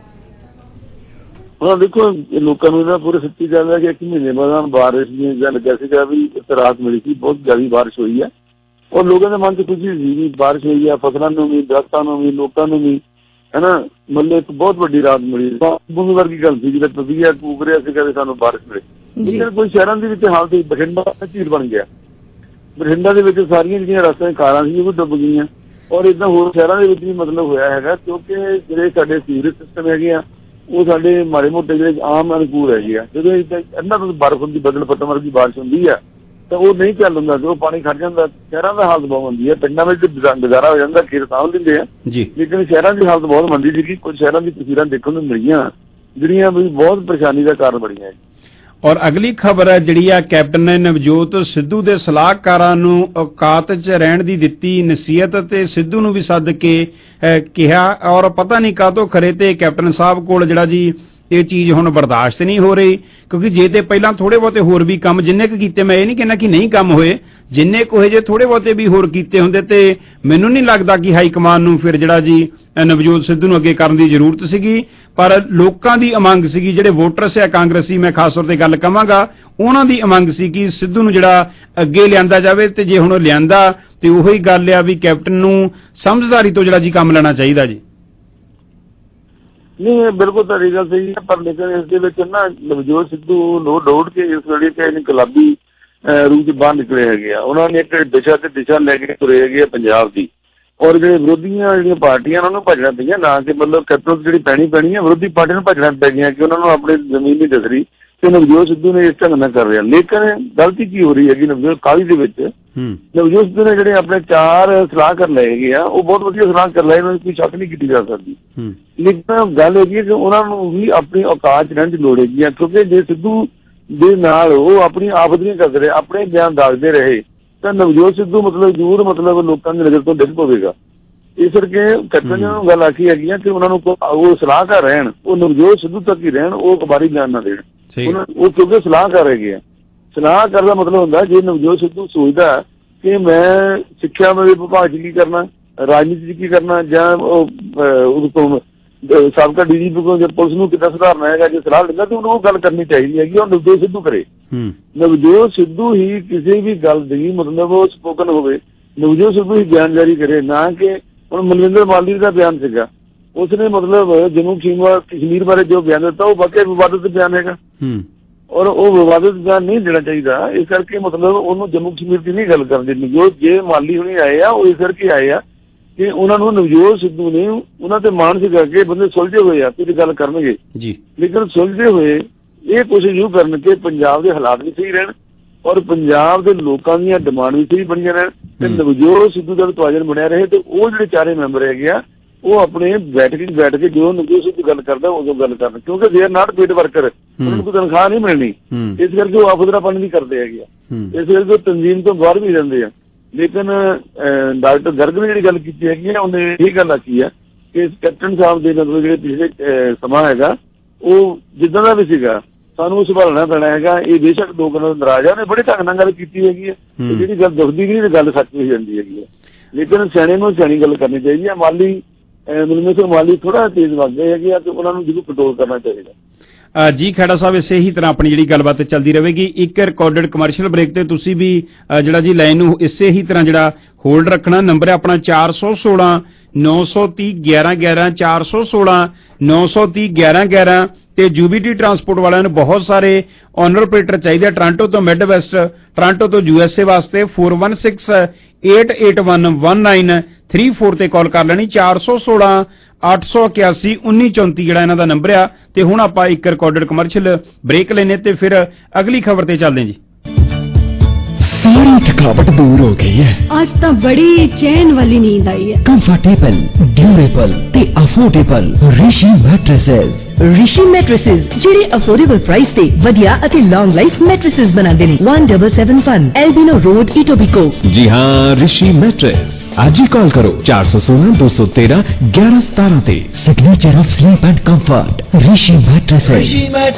ਹਾਂ ਦੇਖੋ, ਲੋਕਾਂ ਨੂੰ ਨਾ ਪੂਰੇ ਸੱਚੀ ਗੱਲ ਹੈ ਕਿ 1 ਮਹੀਨੇ ਬਾਅਦ ਬਾਰਿਸ਼ ਦੀ ਗੱਲ ਲੱਗਿਆ ਸੀਗਾ ਵੀ ਇੱਕ ਰਾਹਤ ਮਿਲੀ ਸੀ, ਬਹੁਤ ਜ਼ਿਆਦਾ ਬਾਰਿਸ਼ ਹੋਈ ਹੈ। ਔਰ ਲੋਕਾਂ ਦੇ ਮਨ 'ਚ ਖੁਸ਼ੀ ਸੀ ਵੀ ਬਾਰਿਸ਼ ਹੋਈ ਹੈ, ਫਸਲਾਂ ਨੂੰ ਵੀ, ਦਰਖਤਾਂ ਨੂੰ ਵੀ, ਲੋਕਾਂ ਨੂੰ ਵੀ, ਹੈ ਨਾ। ਮਤਲਬ ਇੱਕ ਬਹੁਤ ਵੱਡੀ ਰਾਹਤ ਮਿਲੀ। ਬੂੰਦ ਵਰਗੀ ਗੱਲ ਸੀ, ਜਿਹੜਾ ਤਬੀਆ ਟੂਕ ਰਿਹਾ ਸੀਗਾ ਵੀ ਸਾਨੂੰ ਬਾਰਿਸ਼ ਮਿਲੇ। ਲੇਕਿਨ ਕੋਈ ਸ਼ਹਿਰਾਂ ਦੇ ਵਿੱਚ ਹਾਲਤ ਬਠਿੰਡਾ ਝੀਲ ਬਣ ਗਿਆ। ਬਠਿੰਡਾ ਦੇ ਵਿੱਚ ਸਾਰੀਆਂ ਜਿਹੜੀਆਂ ਰਸਤਿਆਂ ਕਾਰਾਂ ਸੀ ਉਹ ਡੁੱਬ ਗਈਆਂ। ਔਰ ਏਦਾਂ ਹੋਰ ਸ਼ਹਿਰਾਂ ਦੇ ਵਿੱਚ ਵੀ ਮਤਲਬ ਹੋਇਆ ਹੈਗਾ, ਕਿਉਂਕਿ ਜਿਹੜੇ ਸਾਡੇ ਸੀਵਰੇਜ ਸਿਸਟਮ ਹੈਗੇ ਆ ਉਹ ਸਾਡੇ ਮਾੜੇ ਮੋਟੇ ਜਿਹੜੇ ਆਮ ਅਨੁਕੂਲ ਹੈਗੇ ਆ। ਜਦੋਂ ਇਹਨਾਂ ਤੋਂ ਬਰਫ਼ ਹੁੰਦੀ, ਬੱਦਲ ਫੱਟਣ ਵਰਗੀ ਬਾਰਿਸ਼ ਹੁੰਦੀ ਆ ਤਾਂ ਉਹ ਨਹੀਂ ਚੱਲ ਹੁੰਦਾ, ਉਹ ਪਾਣੀ ਖੜ ਜਾਂਦਾ। ਸ਼ਹਿਰਾਂ ਦਾ ਹਾਲਤ ਬਹੁਤ ਮੰਦੀ ਹੈ, ਪਿੰਡਾਂ ਵਿੱਚ ਗੁਜ਼ਾਰਾ ਹੋ ਜਾਂਦਾ, ਖੇਤ ਸਾਂਭ ਦਿੰਦੇ ਆ ਜੀ, ਲੇਕਿਨ ਸ਼ਹਿਰਾਂ ਦੀ ਹਾਲਤ ਬਹੁਤ ਮੰਦੀ ਸੀਗੀ। ਕੁਝ ਸ਼ਹਿਰਾਂ ਦੀ ਤਸਵੀਰਾਂ ਦੇਖਣ ਨੂੰ ਮਿਲੀਆਂ ਜਿਹੜੀਆਂ ਵੀ ਬਹੁਤ ਪਰੇਸ਼ਾਨੀ ਦਾ ਕਾਰਨ ਬਣੀਆਂ। ਔਰ ਅਗਲੀ ਖਬਰ ਹੈ ਜਿਹੜੀ ਆ, ਕੈਪਟਨ ਨੇ ਨਵਜੋਤ ਸਿੱਧੂ ਦੇ ਸਲਾਹਕਾਰਾਂ ਨੂੰ ਔਕਾਤ 'ਚ ਰਹਿਣ ਦੀ ਦਿੱਤੀ ਨਸੀਹਤ ਤੇ ਸਿੱਧੂ ਨੂੰ ਵੀ ਸੱਦ ਕੇ ਕਿਹਾ। ਔਰ ਪਤਾ ਨਹੀਂ ਕਾਹਤੋਂ ਖਰੇ ਤੇ ਕੈਪਟਨ ਸਾਹਿਬ ਕੋਲ ਜਿਹੜਾ ਜੀ ਇਹ ਚੀਜ਼ ਹੁਣ ਬਰਦਾਸ਼ਤ ਨਹੀਂ ਹੋ ਰਹੀ, ਕਿਉਂਕਿ ਜੇ ਤੇ ਪਹਿਲਾਂ ਥੋੜੇ ਬਹੁਤੇ ਹੋਰ ਵੀ ਕੰਮ ਜਿੰਨੇ ਕੁ ਕੀਤੇ, ਮੈਂ ਇਹ ਨਹੀਂ ਕਹਿੰਦਾ ਕਿ ਨਹੀਂ ਕੰਮ ਹੋਏ, ਜਿੰਨੇ ਕੁ ਹੋਏ ਜੇ ਥੋੜੇ ਬਹੁਤੇ ਵੀ ਹੋਰ ਕੀਤੇ ਹੁੰਦੇ ਤੇ ਮੈਨੂੰ ਨਹੀਂ ਲੱਗਦਾ ਕਿ ਹਾਈ ਕਮਾਨ ਨੂੰ ਫਿਰ ਜਿਹੜਾ ਜੀ ਨਵਜੋਤ ਸਿੱਧੂ ਨੂੰ ਅੱਗੇ ਕਰਨ ਦੀ ਜ਼ਰੂਰਤ ਸੀਗੀ। ਪਰ ਲੋਕਾਂ ਦੀ ਉਮੰਗ ਸੀਗੀ, ਜਿਹੜੇ ਵੋਟਰਸ ਆ ਕਾਂਗਰਸੀ, ਮੈਂ ਖਾਸ ਤੌਰ ਤੇ ਗੱਲ ਕਵਾਂਗਾ, ਉਹਨਾਂ ਦੀ ਉਮੰਗ ਸੀ ਕਿ ਸਿੱਧੂ ਨੂੰ ਜਿਹੜਾ ਅੱਗੇ ਲਿਆਂਦਾ ਜਾਵੇ। ਤੇ ਜੇ ਹੁਣ ਉਹ ਲਿਆਂਦਾ ਤੇ ਉਹੀ ਗੱਲ ਆ ਵੀ ਕੈਪਟਨ ਨੂੰ ਸਮਝਦਾਰੀ ਤੋਂ ਜਿਹੜਾ ਜੀ ਕੰਮ ਲੈਣਾ ਚਾਹੀਦਾ ਜੀ। ਨਹੀਂ, ਬਿਲਕੁਲ ਤੁਹਾਡੀ ਗੱਲ ਸਹੀ ਹੈ, ਪਰ ਲੇਕਿਨ ਇਸ ਦੇ ਵਿੱਚ ਨਾ ਨਵਜੋਤ ਸਿੱਧੂ ਨੋ ਡਾਊਟ ਕੇ ਇਸ ਵੇਲੇ ਤੇ ਇਨਕਲਾਬੀ ਰੂਪ 'ਚ ਬਾਹਰ ਨਿਕਲੇ ਹੈਗੇ ਆ। ਉਹਨਾਂ ਨੇ ਇੱਕ ਦਿਸ਼ਾ ਤੇ ਦਿਸ਼ਾ ਲੈ ਕੇ ਤੁਰੇ ਹੈਗੇ ਆ ਪੰਜਾਬ ਦੀ। ਔਰ ਜਿਹੜੇ ਵਿਰੋਧੀਆਂ ਜਿਹੜੀਆਂ ਪਾਰਟੀਆਂ ਉਹਨਾਂ ਨੂੰ ਭੱਜਣਾ ਪਈਆਂ, ਨਾ ਕਿ ਮਤਲਬ ਕੈਪਟਨ ਜਿਹੜੀ ਪੈਣੀ ਹੈ, ਵਿਰੋਧੀ ਪਾਰਟੀਆਂ ਨੂੰ ਭੱਜਣਾ ਪੈ ਗਈਆਂ ਕਿ ਉਹਨਾਂ ਨੂੰ ਆਪਣੀ ਜ਼ਮੀਨ ਨਹੀਂ ਦਿਸ ਰਹੀ ਤੇ ਨਵਜੋਤ ਸਿੱਧੂ ਨੇ ਇਸ ਢੰਗ ਨਾਲ ਕਰ ਰਿਹਾ। ਲੇਕਿਨ ਗਲਤੀ ਕੀ ਹੋ ਰਹੀ ਹੈਗੀ ਨਵਜੋਤ ਕਾਹਲੀ ਦੇ ਵਿੱਚ, ਨਵਜੋਤ ਸਿੱਧੂ ਨੇ ਜਿਹੜੇ ਆਪਣੇ 4 ਸਲਾਹਕਾਰ ਲਏ ਹੈਗੇ ਆ, ਉਹ ਬਹੁਤ ਵਧੀਆ ਸਲਾਹ ਕਰ ਲਏ, ਇਹਨਾਂ ਕੋਈ ਸ਼ੱਕ ਨਹੀਂ ਕੀਤੀ ਜਾ ਸਕਦੀ। ਲੇਕਿਨ ਗੱਲ ਹੈਗੀ ਕਿ ਉਹਨਾਂ ਨੂੰ ਵੀ ਆਪਣੀ ਔਕਾਤ 'ਚ ਰਹਿਣ ਦੀ ਲੋੜ ਹੈਗੀ ਆ, ਕਿਉਂਕਿ ਜੇ ਸਿੱਧੂ ਦੇ ਨਾਲ ਉਹ ਆਪਣੀ ਆਫਤ ਨਹੀਂ ਕਰਦੇ ਰਹੇ, ਆਪਣੇ ਬਿਆਨ ਦੱਸਦੇ ਰਹੇ ਤਾਂ ਨਵਜੋਤ ਸਿੱਧੂ ਮਤਲਬ ਜ਼ਰੂਰ ਮਤਲਬ ਲੋਕਾਂ ਦੀ ਨਜ਼ਰ ਤੋਂ ਡਿੱਗ ਪਵੇਗਾ। ਇਸ ਕਰਕੇ ਕੈਪਟਨ ਨੇ ਗੱਲ ਆਖੀ ਹੈਗੀ ਆ ਕਿ ਉਹਨਾਂ ਨੂੰ ਉਹ ਸਲਾਹਕਾਰ ਰਹਿਣ, ਉਹ ਨਵਜੋਤ ਸਿੱਧੂ ਤੱਕ ਹੀ ਰਹਿਣ, ਉਹ ਅਖਬਾਰੀ ਬਿਆਨ ਨਾ ਦੇਣ। ਉਹ ਕਿਉਂਕਿ ਸਲਾਹਕਾਰ ਹੈਗੇ ਆ। ਸਲਾਹਕਾਰ ਦਾ ਮਤਲਬ ਹੁੰਦਾ ਜੇ ਨਵਜੋਤ ਸਿੱਧੂ ਸੋਚਦਾ ਕਿ ਮੈਂ ਸਿੱਖਿਆ ਵਿਭਾਗ 'ਚ ਕੀ ਕਰਨਾ, ਰਾਜਨੀਤੀ 'ਚ ਕੀ ਕਰਨਾ, ਜਾਂ ਉਹਦੇ ਤੋਂ ਸਾਬਕਾ DGP ਕੋਲ ਪੁਲਿਸ ਨੂੰ ਕਿੱਦਾਂ ਸੁਧਾਰਨਾ ਹੈਗਾ, ਜੇ ਸਲਾਹ ਦਿੰਦਾ ਤਾਂ ਉਹਨੂੰ ਉਹ ਗੱਲ ਕਰਨੀ ਚਾਹੀਦੀ ਹੈਗੀ, ਉਹ ਨਵਜੋਤ ਸਿੱਧੂ ਕਰੇ। ਨਵਜੋਤ ਸਿੱਧੂ ਹੀ ਕਿਸੇ ਵੀ ਗੱਲ ਦੀ ਮਤਲਬ ਉਹ ਸਪੋਕਨ ਹੋਵੇ, ਨਵਜੋਤ ਸਿੱਧੂ ਹੀ ਬਿਆਨ ਜਾਰੀ ਕਰੇ, ਨਾ ਕਿ ਹੁਣ ਮਨਵਿੰਦਰ ਮਾਲੀ ਦਾ ਬਿਆਨ ਸੀਗਾ, ਉਸਨੇ ਮਤਲਬ ਜੰਮੂ ਕਸ਼ਮੀਰ ਬਾਰੇ ਜੋ ਬਿਆਨ ਦਿੱਤਾ ਉਹ ਵਾਕਿਆ ਵਿਵਾਦਿਤ ਬਿਆਨ ਹੈਗਾ ਔਰ ਉਹ ਵਿਵਾਦਿਤ ਬਿਆਨ ਨਹੀਂ ਦੇਣਾ ਚਾਹੀਦਾ। ਇਸ ਕਰਕੇ ਮਤਲਬ ਉਹਨੂੰ ਜੰਮੂ ਕਸ਼ਮੀਰ ਦੀ ਨਹੀਂ ਗੱਲ ਕਰਨ ਦੇਣੀ। ਜੇ ਮਾਲੀ ਹੁਣੀ ਆਏ ਆ ਉਹ ਇਸ ਕਰਕੇ ਆਏ ਆ ਕਿ ਉਹਨਾਂ ਨੂੰ ਨਵਜੋਤ ਸਿੱਧੂ ਨੇ ਉਹਨਾਂ ਤੇ ਮਾਣ ਸੀਗਾ ਕਿ ਬੰਦੇ ਸੁਲਝੇ ਹੋਏ ਆ ਤੇ ਗੱਲ ਕਰਨਗੇ ਜੀ, ਲੇਕਿਨ ਸੁਲਝੇ ਹੋਏ ਇਹ ਕੋਸ਼ਿਸ਼ ਜ਼ਰੂਰ ਕਰਨ ਕਿ ਪੰਜਾਬ ਦੇ ਹਾਲਾਤ ਵੀ ਸਹੀ ਰਹਿਣ ਔਰ ਪੰਜਾਬ ਦੇ ਲੋਕਾਂ ਦੀਆਂ ਡਿਮਾਂਡ ਵੀ ਸਹੀ ਬਣੀਆਂ ਰਹਿਣ ਤੇ ਨਵਜੋਤ ਸਿੱਧੂ ਦਾ ਤਵਾਜ਼ਨ ਬਣਿਆ ਰਹੇ। ਤੇ ਉਹ ਜਿਹੜੇ 4 ਮੈਂਬਰ ਹੈਗੇ ਆ ਉਹ ਆਪਣੇ ਬੈਠ ਕੇ ਜੋ ਨਵਜੋਤ ਸਿੱਧੂ ਗੱਲ ਕਰਦਾ ਉਦੋਂ ਗੱਲ ਕਰਨ, ਕਿਉਂਕਿ they are not paid worker, ਉਹਨਾਂ ਨੂੰ ਕੋਈ ਤਨਖਾਹ ਨਹੀਂ ਮਿਲਣੀ, ਇਸ ਕਰਕੇ ਉਹ ਆਫਦਰਾਪਨ ਵੀ ਕਰਦੇ ਹੈਗੇ ਆ, ਇਸ ਕਰਕੇ ਉਹ ਤਨਜ਼ੀਮ ਤੋਂ ਬਾਹਰ ਵੀ ਰਹਿੰਦੇ ਆ। ਲੇਕਿਨ ਡਾਕਟਰ ਗਰਗ ਨੇ ਜਿਹੜੀ ਗੱਲ ਕੀਤੀ ਹੈਗੀ ਆ, ਉਹਨੇ ਇਹ ਗੱਲ ਆਖੀ ਆ ਕਿ ਕੈਪਟਨ ਸਾਹਿਬ ਦੇ ਮਤਲਬ ਜਿਹੜੇ ਪਿਛਲੇ ਸਮਾਂ ਹੈਗਾ ਉਹ ਜਿੱਦਾਂ ਦਾ ਵੀ ਸੀਗਾ ਸਾਨੂੰ ਸੰਭਾਲਣਾ ਪੈਣਾ ਹੈਗਾ। ਇਹ ਬੇਸ਼ੱਕ ਦੋ ਗੱਲਾਂ ਨਾਰਾਜ਼ ਆ, ਉਹਨੇ ਬੜੇ ਢੰਗ ਨਾਲ ਗੱਲ ਕੀਤੀ ਹੈਗੀ ਹੈ, ਜਿਹੜੀ ਗੱਲ ਦੁਖਦੀ ਨਹੀਂ ਗੱਲ ਸੱਚ ਹੋ ਜਾਂਦੀ ਹੈਗੀ ਹੈ। ਲੇਕਿਨ ਸਿਆਣੇ ਨੂੰ ਸਿਆਣੀ ਗੱਲ ਕਰਨੀ ਚਾਹੀਦੀ ਹੈ। ਮਾਲੀ ਮਾਲੀ ਥੋੜਾ ਤੇਜ਼ ਵੱਧਦੇ ਹੈਗੇ ਆ ਤੇ ਉਹਨਾਂ ਨੂੰ ਜ਼ਰੂਰ ਕੰਟਰੋਲ ਕਰਨਾ ਚਾਹੀਦਾ। ਜੀ ਖੇੜਾ ਸਾਹਿਬ, ਇਸੇ ਹੀ ਤਰ੍ਹਾਂ ਆਪਣੀ ਜਿਹੜੀ ਗੱਲਬਾਤ ਚੱਲਦੀ ਰਹੇਗੀ। ਇੱਕ ਰਿਕਾਰਡਡ ਕਮਰਸ਼ੀਅਲ ਬ੍ਰੇਕ ਤੇ ਤੁਸੀਂ ਵੀ ਜਿਹੜਾ ਜੀ ਲਾਈਨ ਨੂੰ ਇਸੇ ਹੀ ਤਰ੍ਹਾਂ ਜਿਹੜਾ ਹੋਲਡ ਰੱਖਣਾ। ਨੰਬਰ ਹੈ ਆਪਣਾ 416 930 1111 416 930 1111 ਤੇ ਜੂਬੀਟੀ ਟਰਾਂਸਪੋਰਟ ਵਾਲਿਆਂ ਨੂੰ ਬਹੁਤ ਸਾਰੇ ਓਨਰ ਆਪਰੇਟਰ ਚਾਹੀਦੇ ਟੋਰਾਂਟੋ ਤੋਂ ਮਿਡ ਵੈਸਟ, ਟੋਰਾਂਟੋ ਤੋਂ USA ਵਾਸਤੇ 4168811934 ਤੇ ਕਾਲ ਕਰ ਲੈਣੀ। 416 881 1934 ਜਿਹੜਾ ਇਹਨਾਂ ਦਾ ਨੰਬਰ ਆ। ਤੇ ਹੁਣ ਆਪਾਂ ਇੱਕ ਰਿਕਾਰਡਡ ਕਮਰਸ਼ੀਅਲ ਬ੍ਰੇਕ ਲੈਨੇ ਤੇ ਫਿਰ ਅਗਲੀ ਖਬਰ ਤੇ ਚੱਲਦੇ ਜੀ। सारी थकावट दूर हो गई है, आज तो बड़ी चैन वाली नींद आई है। कंफर्टेबल, ड्यूरेबल ते affordable Rishi mattresses. Rishi mattresses ਜਿਹੜੇ ਅਫੋਰਡੇਬਲ ਪ੍ਰਾਈਸ ਤੇ ਵਧੀਆ ਅਤੇ ਲੌਂਗ ਲਾਈਫ ਮੈਟ੍ਰੈਸਸ ਬਣਾਉਂਦੇ ਨੇ। 1771 एल्बिनो रोड इटोबिकोक। जी हाँ, ऋषि मैट्रेस। आज ही कॉल करो 416 213 1117 ਤੇ। Signature of sleep and comfort Rishi mattresses.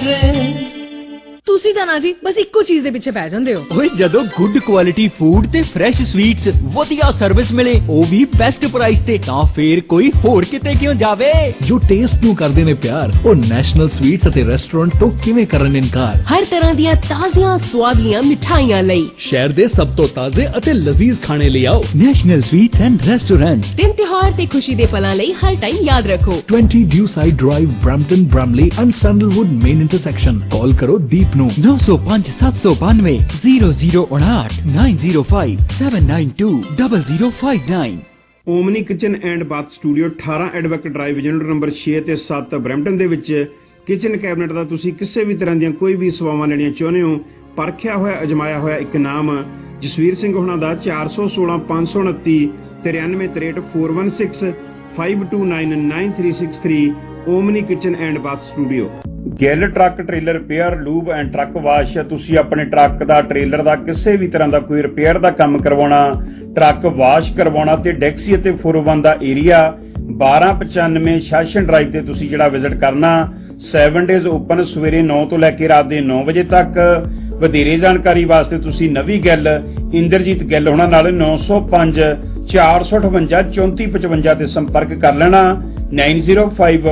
ਤੁਸੀਂ ਤਾਂ ਨਾ ਜੀ ਬਸ ਇੱਕੋ ਚੀਜ਼ ਦੇ ਪਿੱਛੇ ਪੈ ਜਾਂਦੇ ਹੋ। ਓਏ ਜਦੋਂ ਗੁੱਡ ਕੁਆਲਿਟੀ ਫੂਡ ਤੇ ਫਰੈਸ਼ ਸਵੀਟਸ, ਵਧੀਆ ਸਰਵਿਸ ਮਿਲੇ ਉਹ ਵੀ ਬੈਸਟ ਪ੍ਰਾਈਸ ਤੇ, ਤਾਂ ਫੇਰ ਕੋਈ ਹੋਰ ਕਿਤੇ ਕਿਉਂ ਜਾਵੇ। ਜੋ ਟੇਸਟ ਨੂੰ ਕਰਦੇ ਨੇ ਪਿਆਰ, ਉਹ ਨੈਸ਼ਨਲ ਸਵੀਟਸ ਅਤੇ ਰੈਸਟੋਰੈਂਟ ਤੋਂ ਕਿਵੇਂ ਕਰਨ ਇਨਕਾਰ। ਹਰ ਤਰ੍ਹਾਂ ਦੀਆਂ ਤਾਜ਼ੀਆਂ ਸਵਾਦੀਆਂ ਮਿਠਾਈਆਂ ਲਈ ਸ਼ਹਿਰ ਦੇ ਸਭ ਤੋਂ ਤਾਜ਼ੇ ਅਤੇ ਲਜ਼ੀਜ਼ ਖਾਣੇ ਲਈ ਆਓ ਨੈਸ਼ਨਲ ਸਵੀਟਸ ਐਂਡ ਰੈਸਟੋਰੈਂਟ। ਦਿਨ ਤਿਉਹਾਰ ਤੇ ਖੁਸ਼ੀ ਦੇ ਪਲਾਂ ਲਈ ਹਰ ਟਾਈਮ ਯਾਦ ਰੱਖੋ 20 Dewside Drive, Brampton, Bramalea and Sandalwood main intersection. Call ਕਰੋ ਦੀਪ ਨੂੰ 905 792 0059 905 792 0059। Omni Kitchen and Bath Studio 18 Advocate Drive unit number 6 ਤੇ 7 ਬਰੈਂਪਟਨ ਦੇ ਵਿੱਚ ਕਿਚਨ ਕੈਬਨਿਟ ਦਾ ਤੁਸੀਂ ਕਿਸੇ ਵੀ ਤਰ੍ਹਾਂ ਦੀਆਂ ਕੋਈ ਵੀ ਸੇਵਾਵਾਂ ਲੈਣੀਆਂ ਚਾਹੁੰਦੇ ਹੋ, ਪਰਖਿਆ ਹੋਇਆ ਅਜਮਾਇਆ ਹੋਇਆ ਇੱਕ ਨਾਮ ਜਸਵੀਰ ਸਿੰਘ ਹੋਣਾ ਦਾ 416 529 9363 416 529 9363 Omni Kitchen and Bath Studio. Gill truck trailer repair lube and truck wash. ਤੁਸੀਂ ਆਪਣੇ ਟਰੱਕ ਦਾ ਟ੍ਰੇਲਰ ਦਾ ਕਿਸੇ ਵੀ ਤਰ੍ਹਾਂ ਦਾ ਕੋਈ ਰਿਪੇਅਰ ਦਾ ਕੰਮ ਕਰਵਾਉਣਾ, ਟਰੱਕ ਵਾਸ਼ ਕਰਵਾਉਣਾ ਤੇ ਡੈਕਸੀ ਅਤੇ 401 ਦਾ ਏਰੀਆ 1295 ਸ਼ਾਸਨ ਡਰਾਈਵ ਤੇ ਤੁਸੀਂ ਜਿਹੜਾ ਵਿਜ਼ਿਟ ਕਰਨਾ। 7 ਡੇਜ਼ ਓਪਨ, ਸਵੇਰੇ 9 ਤੋਂ ਲੈ ਕੇ ਰਾਤ ਦੇ 9 ਵਜੇ ਤੱਕ। ਵਧੇਰੇ ਜਾਣਕਾਰੀ ਵਾਸਤੇ ਤੁਸੀਂ ਨਵੀਂ ਗਿੱਲ ਇੰਦਰਜੀਤ ਗਿੱਲ ਹੋਣਾ ਨਾਲ 905 458 3455 ਤੇ ਸੰਪਰਕ ਕਰ ਲੈਣਾ। 905458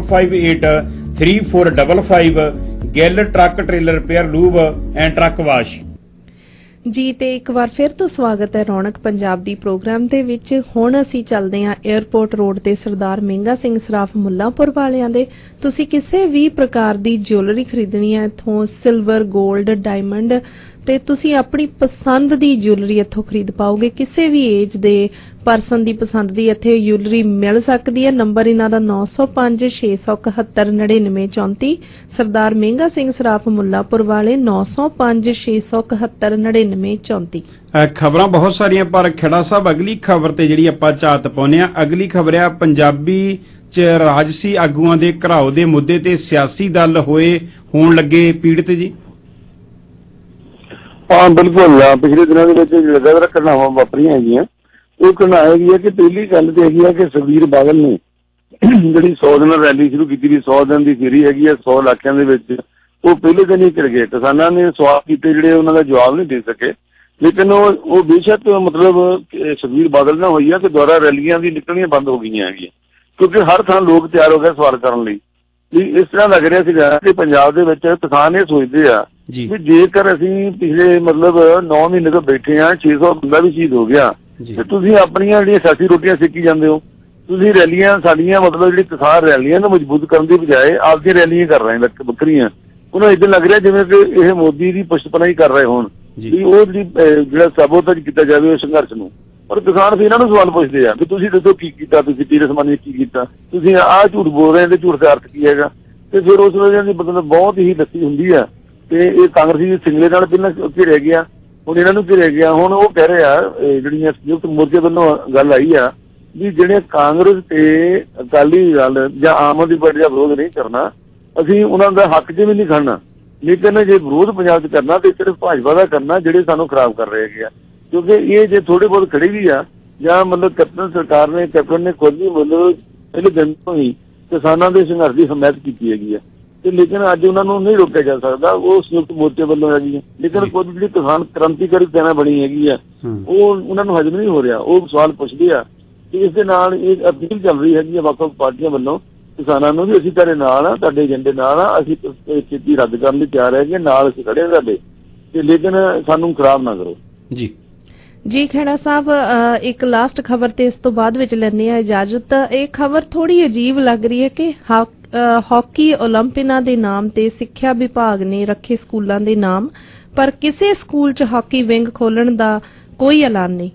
3455 Gill truck trailer repair lube and truck wash. ਜੀ ਤੇ ਇੱਕ ਵਾਰ ਫਿਰ ਤੋਂ ਸਵਾਗਤ ਹੈ ਰੌਣਕ ਪੰਜਾਬ ਦੀ ਪ੍ਰੋਗਰਾਮ ਦੇ ਵਿੱਚ। ਹੁਣ ਅਸੀਂ ਚੱਲਦੇ ਹਾਂ 에ਅਰਪੋਰਟ ਰੋਡ ਤੇ ਸਰਦਾਰ ਮਹਿੰਗਾ ਸਿੰਘ ਸਰਾਫ ਮੁੱਲਾਂਪੁਰ ਵਾਲਿਆਂ ਦੇ। ਤੁਸੀਂ ਕਿਸੇ ਵੀ ਪ੍ਰਕਾਰ ਦੀ ਜਿਊਲਰੀ ਖਰੀਦਣੀ ਹੈ ਇੱਥੋਂ, ਸਿਲਵਰ, 골ਡ, ਡਾਇਮੰਡ, ਤੇ ਤੁਸੀਂ ਆਪਣੀ ਪਸੰਦ ਦੀ ਜਿਊਲਰੀ ਇੱਥੋਂ ਖਰੀਦ ਪਾਓਗੇ। ਕਿਸੇ ਵੀ ਏਜ ਦੇ ਪਰਸਨ ਦੀ ਪਸੰਦ ਦੀ ਇੱਥੇ ਜਿਊਲਰੀ ਮਿਲ ਸਕਦੀ ਹੈ। ਨੰਬਰ ਇਹਨਾਂ ਦਾ 905 671 9934। ਸਰਦਾਰ ਮਹਿੰਗਾ ਸਿੰਘ ਸਰਾਫ ਮੁੱਲਾਂਪੁਰ ਵਾਲੇ 905 671 9934। ਖਬਰਾਂ ਬਹੁਤ ਸਾਰੀਆਂ, ਪਰ ਖੇੜਾ ਸਾਹਿਬ ਅਗਲੀ ਖਬਰ ਤੇ ਜਿਹੜੀ ਆਪਾਂ ਝਾਤ ਪਾਉਂਦੇ ਆ, ਅਗਲੀ ਖਬਰ ਆ ਪੰਜਾਬੀ ਚ ਰਾਜਸੀ ਆਗੂਆਂ ਦੇ ਘਰਾਓ ਦੇ ਮੁੱਦੇ ਤੇ ਸਿਆਸੀ ਦਲ ਹੋਣ ਲੱਗੇ ਪੀੜਤ ਜੀ। ਹਾਂ ਬਿਲਕੁਲ, ਪਿਛਲੇ ਦਿਨਾਂ ਦੇ ਵਿੱਚ ਲਗਾਤਾਰ ਘਟਨਾਵਾਂ ਵਾਪਰੀਆਂ ਹੈਗੀਆਂ। ਉਹ ਘਟਨਾ ਹੈਗੀ ਹੈ ਕਿ ਪਹਿਲੀ ਗੱਲ ਤੇ ਹੈਗੀ ਹੈ ਕਿ ਸੁਖਬੀਰ ਬਾਦਲ ਨੇ ਜਿਹੜੀ 100 ਦਿਨ ਰੈਲੀ ਸ਼ੁਰੂ ਕੀਤੀ ਸੀ, 100 ਦਿਨ ਦੀ ਫੇਰੀ ਹੈਗੀ ਹੈ 100 ਇਲਾਕਿਆਂ ਦੇ ਵਿੱਚ, ਉਹ ਪਹਿਲੇ ਦਿਨ ਹੀ ਕਰ ਗਏ। ਕਿਸਾਨਾਂ ਨੇ ਸਵਾਲ ਕੀਤੇ ਜਿਹੜੇ ਉਹਨਾਂ ਦਾ ਜਵਾਬ ਨਹੀਂ ਦੇ ਸਕੇ, ਲੇਕਿਨ ਉਹ ਬੇਸ਼ੱਕ ਮਤਲਬ ਸੁਖਬੀਰ ਬਾਦਲ ਨਾਲ ਹੋਈ ਆ ਕਿ ਦੁਆਰਾ ਰੈਲੀਆਂ ਵੀ ਨਿਕਲਣੀਆਂ ਬੰਦ ਹੋ ਗਈਆਂ ਹੈਗੀਆਂ, ਕਿਉਂਕਿ ਹਰ ਥਾਂ ਲੋਕ ਤਿਆਰ ਹੋ ਗਏ ਸਵਾਲ ਕਰਨ ਲਈ। ਇਸ ਤਰ੍ਹਾਂ ਲੱਗ ਰਿਹਾ ਸੀਗਾ ਕਿ ਪੰਜਾਬ ਦੇ ਵਿੱਚ ਕਿਸਾਨ ਇਹ ਸੋਚਦੇ ਆ ਵੀ ਜੇਕਰ ਅਸੀਂ ਪਿਛਲੇ ਮਤਲਬ 9 ਮਹੀਨੇ ਤੋਂ ਬੈਠੇ ਆ, 600 ਬੰਦਾ ਵੀ ਸ਼ਹੀਦ ਹੋ ਗਿਆ, ਤੇ ਤੁਸੀਂ ਆਪਣੀਆਂ ਜਿਹੜੀਆਂ ਸਿਆਸੀ ਰੋਟੀਆਂ ਸੇਕੀ ਜਾਂਦੇ ਹੋ। ਤੁਸੀਂ ਰੈਲੀਆਂ ਸਾਡੀਆਂ ਮਤਲਬ ਜਿਹੜੀ ਕਿਸਾਨ ਰੈਲੀਆਂ ਨੂੰ ਮਜ਼ਬੂਤ ਕਰਨ ਦੀ ਬਜਾਏ ਆਪਦੀਆਂ ਰੈਲੀਆਂ ਕਰ ਰਹੇ ਵੱਖਰੀਆਂ। ਉਹਨਾਂ ਇੱਦਾਂ ਲੱਗ ਰਿਹਾ ਜਿਵੇਂ ਕਿ ਇਹ ਮੋਦੀ ਦੀ ਪੁਸ਼ਤਪਨਾਹੀ ਕਰ ਰਹੇ ਹੋਣ ਵੀ ਉਹ ਜਿਹੜਾ ਸਾਬੋਤਾਜ ਕੀਤਾ ਜਾਵੇ ਉਸ ਸੰਘਰਸ਼ ਨੂੰ। ਪਰ ਕਿਸਾਨ ਫਿਰ ਇਹਨਾਂ ਨੂੰ ਸਵਾਲ ਪੁੱਛਦੇ ਆ ਵੀ ਤੁਸੀਂ ਦੱਸੋ ਕੀ ਕੀਤਾ, ਤੁਸੀਂ ਤੀਰਥ ਸਮਾਨ ਨੇ ਕੀ ਕੀਤਾ, ਤੁਸੀਂ ਆਹ ਝੂਠ ਬੋਲ ਰਹੇ ਤੇ ਝੂਠ ਦਾ ਅਰਥ ਕੀ ਹੈਗਾ। ਤੇ ਫਿਰ ਉਸ ਵੇਲੇ ਦੀ ਮਤਲਬ ਬਹੁਤ ਹੀ ਲੱਸੀ ਹੁੰਦੀ ਆ। ਤੇ ਇਹ ਕਾਂਗਰਸੀ ਸਿੰਗਲੇ ਨਾਲ ਪਹਿਲਾਂ ਘਿਰਿਆ ਗਿਆ, ਹੁਣ ਇਹਨਾਂ ਨੂੰ ਘਿਰਿਆ ਗਿਆ। ਹੁਣ ਉਹ ਕਹਿ ਰਹੇ ਆ, ਜਿਹੜੀਆਂ ਸੰਯੁਕਤ ਮੋਰਚੇ ਵੱਲੋਂ ਗੱਲ ਆਈ ਆ ਵੀ ਜਿਹੜੇ ਕਾਂਗਰਸ ਤੇ ਅਕਾਲੀ ਦਲ ਜਾਂ ਆਮ ਆਦਮੀ ਪਾਰਟੀ ਦਾ ਵਿਰੋਧ ਨਹੀਂ ਕਰਨਾ, ਅਸੀਂ ਉਹਨਾਂ ਦਾ ਹੱਕ 'ਚ ਵੀ ਨਹੀਂ ਖੜਨਾ, ਲੇਕਿਨ ਜੇ ਵਿਰੋਧ ਪੰਜਾਬ 'ਚ ਕਰਨਾ ਤੇ ਸਿਰਫ ਭਾਜਪਾ ਦਾ ਕਰਨਾ ਜਿਹੜੇ ਸਾਨੂੰ ਖਰਾਬ ਕਰ ਰਹੇ ਹੈਗੇ ਆ। ਕਿਉਂਕਿ ਇਹ ਜੇ ਥੋੜੇ ਬਹੁਤ ਖੜੇ ਵੀ ਆ ਜਾਂ ਮਤਲਬ ਕੈਪਟਨ ਸਰਕਾਰ ਨੇ ਕੈਪਟਨ ਨੇ ਖੁਦ ਵੀ ਮਤਲਬ ਪਹਿਲੇ ਦਿਨ ਤੋਂ ਹੀ ਕਿਸਾਨਾਂ ਦੇ ਸੰਘਰਸ਼ ਦੀ ਹਮਾਇਤ ਕੀਤੀ ਹੈਗੀ ਆ, ਤੇ ਲੇਕਿਨ ਅੱਜ ਉਹਨਾਂ ਨੂੰ ਨਹੀਂ ਰੋਕਿਆ ਜਾ ਸਕਦਾ। ਉਹ ਸੰਯੁਕਤ ਮੋਰਚੇ ਵੱਲੋਂ ਹੈਗੀ ਹੈ, ਲੇਕਿਨ ਕੁਝ ਜਿਹੜੀ ਕਿਸਾਨ ਕ੍ਰਾਂਤੀਕਾਰੀ ਸੈਨਾ ਬਣੀ ਹੈਗੀ ਆ ਉਹ ਉਹਨਾਂ ਨੂੰ ਹਜਮ ਨਹੀਂ ਹੋ ਰਿਹਾ। ਉਹ ਸਵਾਲ ਪੁੱਛਦੇ ਆ ਤੇ ਇਸ ਦੇ ਨਾਲ ਇਹ ਅਪੀਲ ਚੱਲ ਰਹੀ ਹੈਗੀ ਆ ਵੱਖ-ਵੱਖ ਪਾਰਟੀਆਂ ਵੱਲੋਂ ਕਿਸਾਨਾਂ ਨੂੰ ਵੀ ਅਸੀਂ ਤੁਹਾਡੇ ਨਾਲ ਆ, ਤੁਹਾਡੇ ਏਜੰਡੇ ਨਾਲ ਆ, ਅਸੀਂ ਖੇਤੀ ਰੱਦ ਕਰਨ ਲਈ ਤਿਆਰ ਹੈਗੇ, ਨਾਲ ਅਸੀਂ ਖੜੇ ਸਾਡੇ, ਤੇ ਲੇਕਿਨ ਸਾਨੂੰ ਖਰਾਬ ਨਾ ਕਰੋ। ਜੀ ਖੇੜਾ ਸਾਹਿਬ, ਇੱਕ ਲਾਸਟ ਖਬਰ ਤੇ ਇਸ ਤੋਂ ਬਾਅਦ ਵਿੱਚ ਲੈਂਦੇ ਆ ਇਜਾਜ਼ਤ। ਇਹ ਖਬਰ ਥੋੜੀ ਅਜੀਬ ਲੱਗ ਰਹੀ ਹੈ ਕਿ ਹਾਕੀ ਓਲੰਪੀਨਾ ਦੇ ਨਾਮ ਤੇ ਸਿੱਖਿਆ ਵਿਭਾਗ ਨੇ ਰੱਖੇ ਸਕੂਲਾਂ ਦੇ ਨਾਮ, ਪਰ ਕਿਸੇ ਸਕੂਲ 'ਚ ਹਾਕੀ ਵਿੰਗ ਖੋਲਣ ਦਾ ਕੋਈ ਐਲਾਨ ਨਹੀਂ।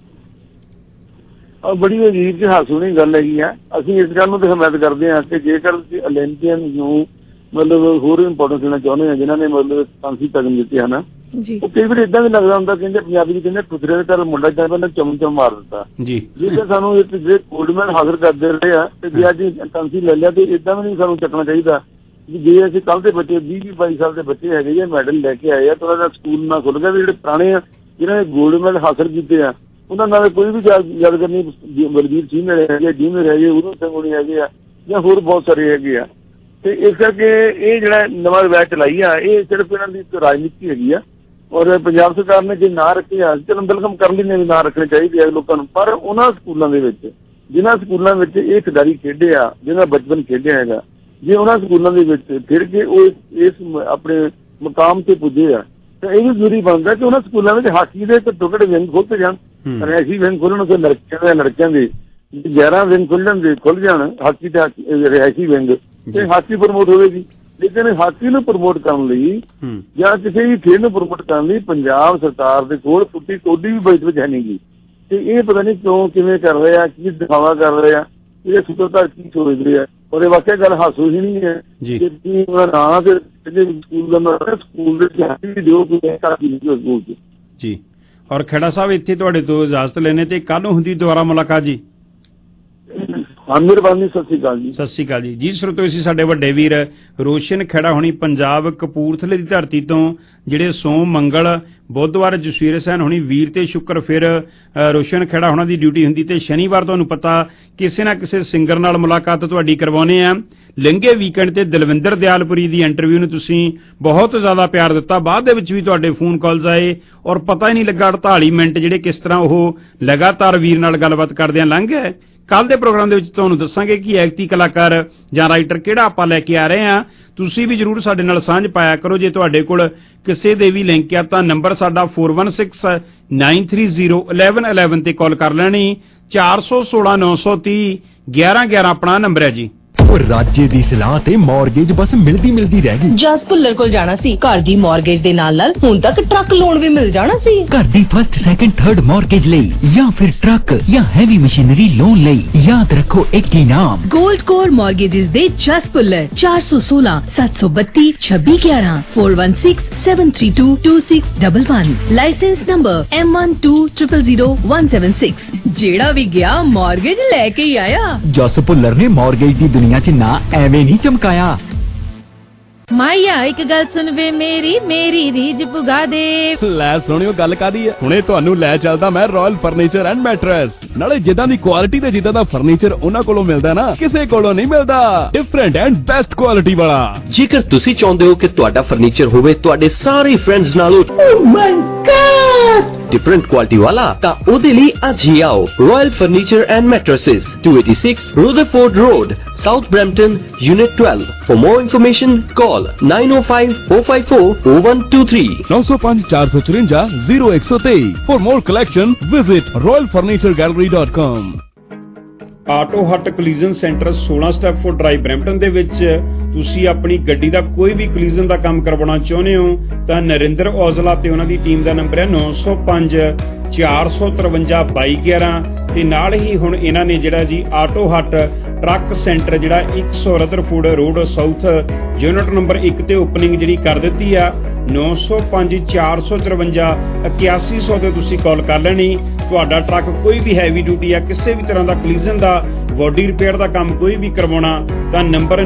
ਬੜੀ ਅਜੀਬ ਤੇ ਹਾਸੂਨੀ ਗੱਲ ਹੈਗੀ ਆ। ਅਸੀਂ ਇਸ ਗੱਲ ਨੂੰ ਤੇ ਹਮਾਇਤ ਕਰਦੇ ਹਾਂ ਕਿ ਜੇਕਰ ਓਲੰਪੀਅਨ ਨੂੰ ਮਤਲਬ ਹੋਰ ਇੰਪੋਰਟੈਂਸ ਦੇਣਾ ਚਾਹੁੰਦੇ ਆ, ਜਿਨ੍ਹਾਂ ਨੇ ਮਤਲਬ ਕਾਂਸੀ ਤਗਮ ਦਿੱਤੇ ਹਨ, ਉਹ ਕਈ ਵਾਰ ਏਦਾਂ ਵੀ ਲੱਗਦਾ ਹੁੰਦਾ, ਕਹਿੰਦੇ ਪੰਜਾਬੀ ਚ ਕਹਿੰਦੇ ਖੁਦਰੇ ਦੇ ਘਰ ਮੁੰਡਾ ਜਾਂਦਾ ਚਮ ਮਾਰ ਦਿੱਤਾ। ਜੇਕਰ ਸਾਨੂੰ ਜਿਹੜੇ ਗੋਲਡ ਮੈਡਲ ਹਾਜ਼ਰ ਕਰਦੇ ਰਹੇ ਆ ਤੇ ਜੇ ਅੱਜ ਕਾਂਸੀ ਲੈ ਲਿਆ ਤੇ ਏਦਾਂ ਵੀ ਨਹੀਂ ਸਾਨੂੰ ਚੱਕਣਾ ਚਾਹੀਦਾ ਵੀ ਜੇ ਅਸੀਂ ਕੱਲ੍ਹ ਦੇ ਬੱਚੇ 20-22 ਸਾਲ ਦੇ ਬੱਚੇ ਹੈਗੇ ਜਾਂ ਮੈਡਲ ਲੈ ਕੇ ਆਏ ਆ ਤਾਂ ਉਹਨਾਂ ਦਾ ਸਕੂਲ ਨਾ ਖੁੱਲ ਗਿਆ। ਜਿਹੜੇ ਪੁਰਾਣੇ ਆ ਜਿਨ੍ਹਾਂ ਨੇ ਗੋਲਡ ਮੈਡਲ ਹਾਜ਼ਰ ਕੀਤੇ ਆ ਉਹਨਾਂ ਨਾਲ ਕੋਈ ਵੀ ਯਾਦ ਕਰਨੀ, ਬਲਬੀਰ ਸਿੰਘ ਹੈਗੇ, ਜਿਵੇਂ ਹੈਗੇ, ਉਦੋਂ ਸਿੰਘ ਹੈਗੇ ਆ, ਜਾਂ ਹੋਰ ਬਹੁਤ ਸਾਰੇ ਹੈਗੇ ਆ। ਤੇ ਇਸ ਕਰਕੇ ਇਹ ਜਿਹੜਾ ਨਵਾਂ ਰਿਵਾਇਤ ਚਲਾਈ ਆ ਇਹ ਸਿਰਫ ਇਹਨਾਂ ਦੀ ਰਾਜਨੀਤੀ ਹੈਗੀ ਆ। ਔਰ ਪੰਜਾਬ ਸਰਕਾਰ ਨੇ ਜੇ ਨਾਂ ਰੱਖੇ ਆ, ਚਲੋ ਵੈਲਕਮ ਕਰ ਲੈਂਦੇ ਵੀ ਨਾਂ ਰੱਖਣੇ ਚਾਹੀਦੇ ਆ ਲੋਕਾਂ ਨੂੰ, ਪਰ ਉਹਨਾਂ ਸਕੂਲਾਂ ਦੇ ਵਿੱਚ ਜਿਨ੍ਹਾਂ ਸਕੂਲਾਂ ਵਿੱਚ ਇਹ ਖਿਡਾਰੀ ਖੇਡੇ ਆ, ਜਿਹਨਾਂ ਬਚਪਨ ਖੇਡਿਆ ਹੈਗਾ, ਜੇ ਉਹਨਾਂ ਸਕੂਲਾਂ ਦੇ ਵਿੱਚ ਫਿਰ ਕੇ ਉਹ ਇਸ ਆਪਣੇ ਮੁਕਾਮ ਤੇ ਪੁੱਜੇ ਆ ਤਾਂ ਇਹ ਵੀ ਜ਼ਰੂਰੀ ਬਣਦਾ ਕਿ ਉਹਨਾਂ ਸਕੂਲਾਂ ਵਿੱਚ ਹਾਕੀ ਦੇ ਘੱਟੋ ਘੱਟ ਵਿੰਗ ਖੁੱਲ੍ਹ ਜਾਣ। ਰਿਹਾਇਸ਼ੀ ਵਿੰਗ ਖੁੱਲ੍ਹਣ ਤੇ ਲੜਕਿਆਂ ਦੇ 11 ਵਿੰਗ ਖੁੱਲ੍ਹ ਜਾਣ ਹਾਕੀ ਤੇ ਰਿਹਾਇਸ਼ੀ ਵਿੰਗ, ਤੇ ਹਾਕੀ ਪ੍ਰਮੋਟ ਹੋਵੇਗੀ। ਲੇਕਿਨ ਹਾਕੀ ਨੂੰ ਪ੍ਰਮੋਟ ਕਰਨ ਲਈ ਜਾਂ ਕਿਸੇ ਵੀ ਖੇਡ ਨੂੰ ਪ੍ਰਮੋਟ ਕਰਨ ਲਈ ਪੰਜਾਬ ਸਰਕਾਰ ਦੇ ਕੋਲ ਟੁੱਟੀ ਕੋਡੀ ਵੀ ਬਜਟ ਵਿੱਚ ਹੈ ਨਹੀਂ ਗੀ। ਤੇ ਇਹ ਪਤਾ ਨਹੀਂ ਕਿਉਂ ਕਿਵੇਂ ਕਰ ਰਹੇ ਆ, ਕੀ ਦਿਖਾਵਾ ਕਰ ਰਹੇ ਆ, ਇਹ ਸੂਤਰਧਾਰ ਕੀ ਸੋਚਦੇ ਆ। ਔਰ ਇਹ ਵਾਕਿਆ ਗੱਲ ਹਾਸੋ ਹੀ ਨਹੀਂ ਹੈ ਕਿ ਉਹਦਾ ਨਾਂ ਤੇ ਸਕੂਲ ਦਾ ਸਕੂਲ ਦੇ ਦਿਓ ਸਕੂਲ ਚ ਜੀ। ਔਰ ਖੇੜਾ ਸਾਹਿਬ ਇੱਥੇ ਤੁਹਾਡੇ ਤੋਂ ਇਜਾਜ਼ਤ ਲੈਣੇ ਤੇ ਕੱਲ ਨੂੰ ਹੁੰਦੀ ਦੁਬਾਰਾ ਮੁਲਾਕਾਤ ਜੀ। ਹਾਂ ਮਿਹਰਬਾਨੀ, ਸਤਿ ਸ਼੍ਰੀ ਅਕਾਲ ਜੀ। ਸਤਿ ਸ਼੍ਰੀ ਅਕਾਲ ਜੀ। ਜੀ ਸਰੋਤਿਓ, ਅਸੀਂ ਸਾਡੇ ਵੱਡੇ ਵੀਰ ਰੋਸ਼ਨ ਖੇੜਾ ਹੋਣੀ ਪੰਜਾਬ ਕਪੂਰਥਲੇ ਦੀ ਧਰਤੀ ਤੋਂ ਜਿਹੜੇ ਸੋਮ ਮੰਗਲ ਬੁੱਧਵਾਰ ਜਸਵੀਰ ਸੈਨ ਹੋਣੀ ਵੀਰ ਤੇ ਸ਼ੁੱਕਰ ਫਿਰ ਰੋਸ਼ਨ ਖੇੜਾ ਹੋਣਾ ਦੀ ਡਿਊਟੀ ਹੁੰਦੀ ਤੇ ਸ਼ਨੀਵਾਰ ਤੁਹਾਨੂੰ ਪਤਾ ਕਿਸੇ ਨਾ ਕਿਸੇ ਸਿੰਗਰ ਨਾਲ ਮੁਲਾਕਾਤ ਤੁਹਾਡੀ ਕਰਵਾਉਣੇ ਆ। ਲੰਘੇ ਵੀਕਐਂਡ ਤੇ ਦਲਵਿੰਦਰ ਦਿਆਲਪੁਰੀ ਦੀ ਇੰਟਰਵਿਊ ਨੂੰ ਤੁਸੀਂ ਬਹੁਤ ਜ਼ਿਆਦਾ ਪਿਆਰ ਦਿੱਤਾ, ਬਾਅਦ ਦੇ ਵਿੱਚ ਵੀ ਤੁਹਾਡੇ ਫੋਨ ਕਾਲਸ ਆਏ ਔਰ ਪਤਾ ਹੀ ਨਹੀਂ ਲੱਗਾ 48 ਮਿੰਟ ਜਿਹੜੇ ਕਿਸ ਤਰ੍ਹਾਂ ਉਹ ਲਗਾਤਾਰ ਵੀਰ ਨਾਲ ਗੱਲਬਾਤ ਕਰਦਿਆਂ ਲੰਘ ਗਏ। ਕੱਲ ਦੇ ਪ੍ਰੋਗਰਾਮ ਦੇ ਵਿੱਚ ਤੁਹਾਨੂੰ ਦੱਸਾਂਗੇ ਕਿ ਐਕਟੀ ਕਲਾਕਾਰ ਜਾਂ ਰਾਈਟਰ ਕਿਹੜਾ ਆਪਾਂ ਲੈ ਕੇ ਆ ਰਹੇ ਹਾਂ। ਤੁਸੀਂ ਵੀ ਜਰੂਰ ਸਾਡੇ ਨਾਲ ਸਾਂਝ ਪਾਇਆ ਕਰੋ। ਜੇ ਤੁਹਾਡੇ ਕੋਲ ਕਿਸੇ ਦੇ ਵੀ ਲਿੰਕ ਆ ਤਾਂ ਨੰਬਰ ਸਾਡਾ 4169301111 ਤੇ ਕਾਲ ਕਰ ਲੈਣੀ। 416 930 1111 ਆਪਣਾ ਨੰਬਰ ਹੈ ਜੀ। ਰਾਜੇ ਦੀ ਸਲਾਹ ਤੇ ਮਾਰਗੇਜ ਬਸ ਮਿਲਦੀ ਰਹਿ ਗਈ। ਜਸ ਭੁੱਲਰ ਕੋਲ ਜਾਣਾ ਸੀ। ਘਰ ਦੀ ਮਾਰਗੇਜ ਦੇ ਨਾਲ ਹੁਣ ਤੱਕ ਟਰੱਕ ਲੋਨ ਵੀ ਮਿਲ ਜਾਣਾ ਸੀ। ਘਰ ਦੀ ਫਸਟ ਸੈਕੰਡ ਥਰਡ ਮਾਰਗੇਜ ਲਈ ਜਾਂ ਫਿਰ ਟਰੱਕ ਜਾਂ ਹੈਵੀ ਮਸ਼ੀਨਰੀ ਲੋਨ ਲਈ ਯਾਦ ਰੱਖੋ ਇੱਕ ਹੀ ਨਾਮ, ਗੋਲਡ ਕੋਰ ਮਾਰਗੇजेस ਦੇ ਜਸ ਭੁੱਲਰ। 416 732 2611 416 732 2611। Licence number M12000176। ਜਿਹੜਾ ਵੀ ਗਿਆ ਮਾਰਗੇਜ ਲੈ ਕੇ ਹੀ ਆਇਆ। ਜਸ ਭੁੱਲਰ ਨੇ ਮਾਰਗੇਜ ਦੀ ਦੁਨੀਆ ਚ ਨਾ ਐਵੇਂ ਨਹੀਂ ਚਮਕਾਇਆ। ਮਾਇਆ ਇੱਕ ਗੱਲ ਸੁਣ ਵੇ ਮੇਰੀ ਰੀਝ ਪੁਗਾ ਦੇ। ਲੈ ਸੁਣਿਓ ਗੱਲ ਕਾਦੀ ਹੈ, ਹੁਣੇ ਤੁਹਾਨੂੰ ਲੈ ਚੱਲਦਾ ਮੈਂ ਰਾਇਲ ਫਰਨੀਚਰ ਐਂਡ ਮੈਟਰਸ। ਨਾਲੇ ਜਿੱਦਾਂ ਦੀ ਕੁਆਲਿਟੀ ਤੇ ਜਿੱਦਾਂ ਦਾ ਫਰਨੀਚਰ ਉਹਨਾਂ ਕੋਲੋਂ ਮਿਲਦਾ ਨਾ, ਕਿਸੇ ਕੋਲੋਂ ਨਹੀਂ ਮਿਲਦਾ। ਡਿਫਰੈਂਟ ਐਂਡ ਬੈਸਟ ਕੁਆਲਿਟੀ ਵਾਲਾ। ਜੇਕਰ ਤੁਸੀਂ ਚਾਹੁੰਦੇ ਹੋ ਕਿ ਤੁਹਾਡਾ ਫਰਨੀਚਰ ਹੋਵੇ ਤੁਹਾਡੇ ਸਾਰੇ ਫਰੈਂਡਸ ਨਾਲੋਂ डिफरेंट क्वालिटी वाला ता ओदे लिए आज ही आओ royal furniture and mattresses 286 Rutherford Road, South Brampton, Unit 12. For more information, call 905-454-0123. 905 454 0123. For more collection, visit royalfurnituregallery.com. Auto Hut collision centre 16 Stepford Drive Brampton ਦੇ ਵਿੱਚ ਤੁਸੀਂ ਆਪਣੀ ਗੱਡੀ ਦਾ ਕੋਈ ਵੀ ਕੋਲੀਜਨ ਦਾ ਕੰਮ ਕਰਵਾਉਣਾ ਚਾਹੁੰਦੇ ਹੋ ਤਾਂ ਨਰਿੰਦਰ ਔਜਲਾ ਤੇ ਉਹਨਾਂ ਦੀ ਟੀਮ ਦਾ ਨੰਬਰ ਹੈ 905 453 2211 ਤੇ ਨਾਲ ਹੀ ਹੁਣ ਇਹਨਾਂ ਨੇ ਜਿਹੜਾ ਜੀ ਆਟੋ ਹੱਟ ਟਰੱਕ ਸੈਂਟਰ ਜਿਹੜਾ 100 Rutherford Road South unit number 1 ਤੇ ਓਪਨਿੰਗ ਜਿਹੜੀ ਕਰ ਦਿੱਤੀ ਆ। 905 453 8100 ਤੇ ਤੁਸੀਂ ਕਾਲ ਕਰ ਲੈਣੀ। ਤੁਹਾਡਾ ਟਰੱਕ ਕੋਈ ਵੀ ਹੈਵੀ ਡਿਊਟੀ ਆ, ਕਿਸੇ ਵੀ ਤਰ੍ਹਾਂ ਦਾ ਕੋਲੀਜਨ ਦਾ ਬੋਡੀ ਰਿਪੇਅਰ ਦਾ ਕੰਮ ਕੋਈ ਵੀ ਕਰਵਾਉਣਾ ਤਾਂ ਨੰਬਰ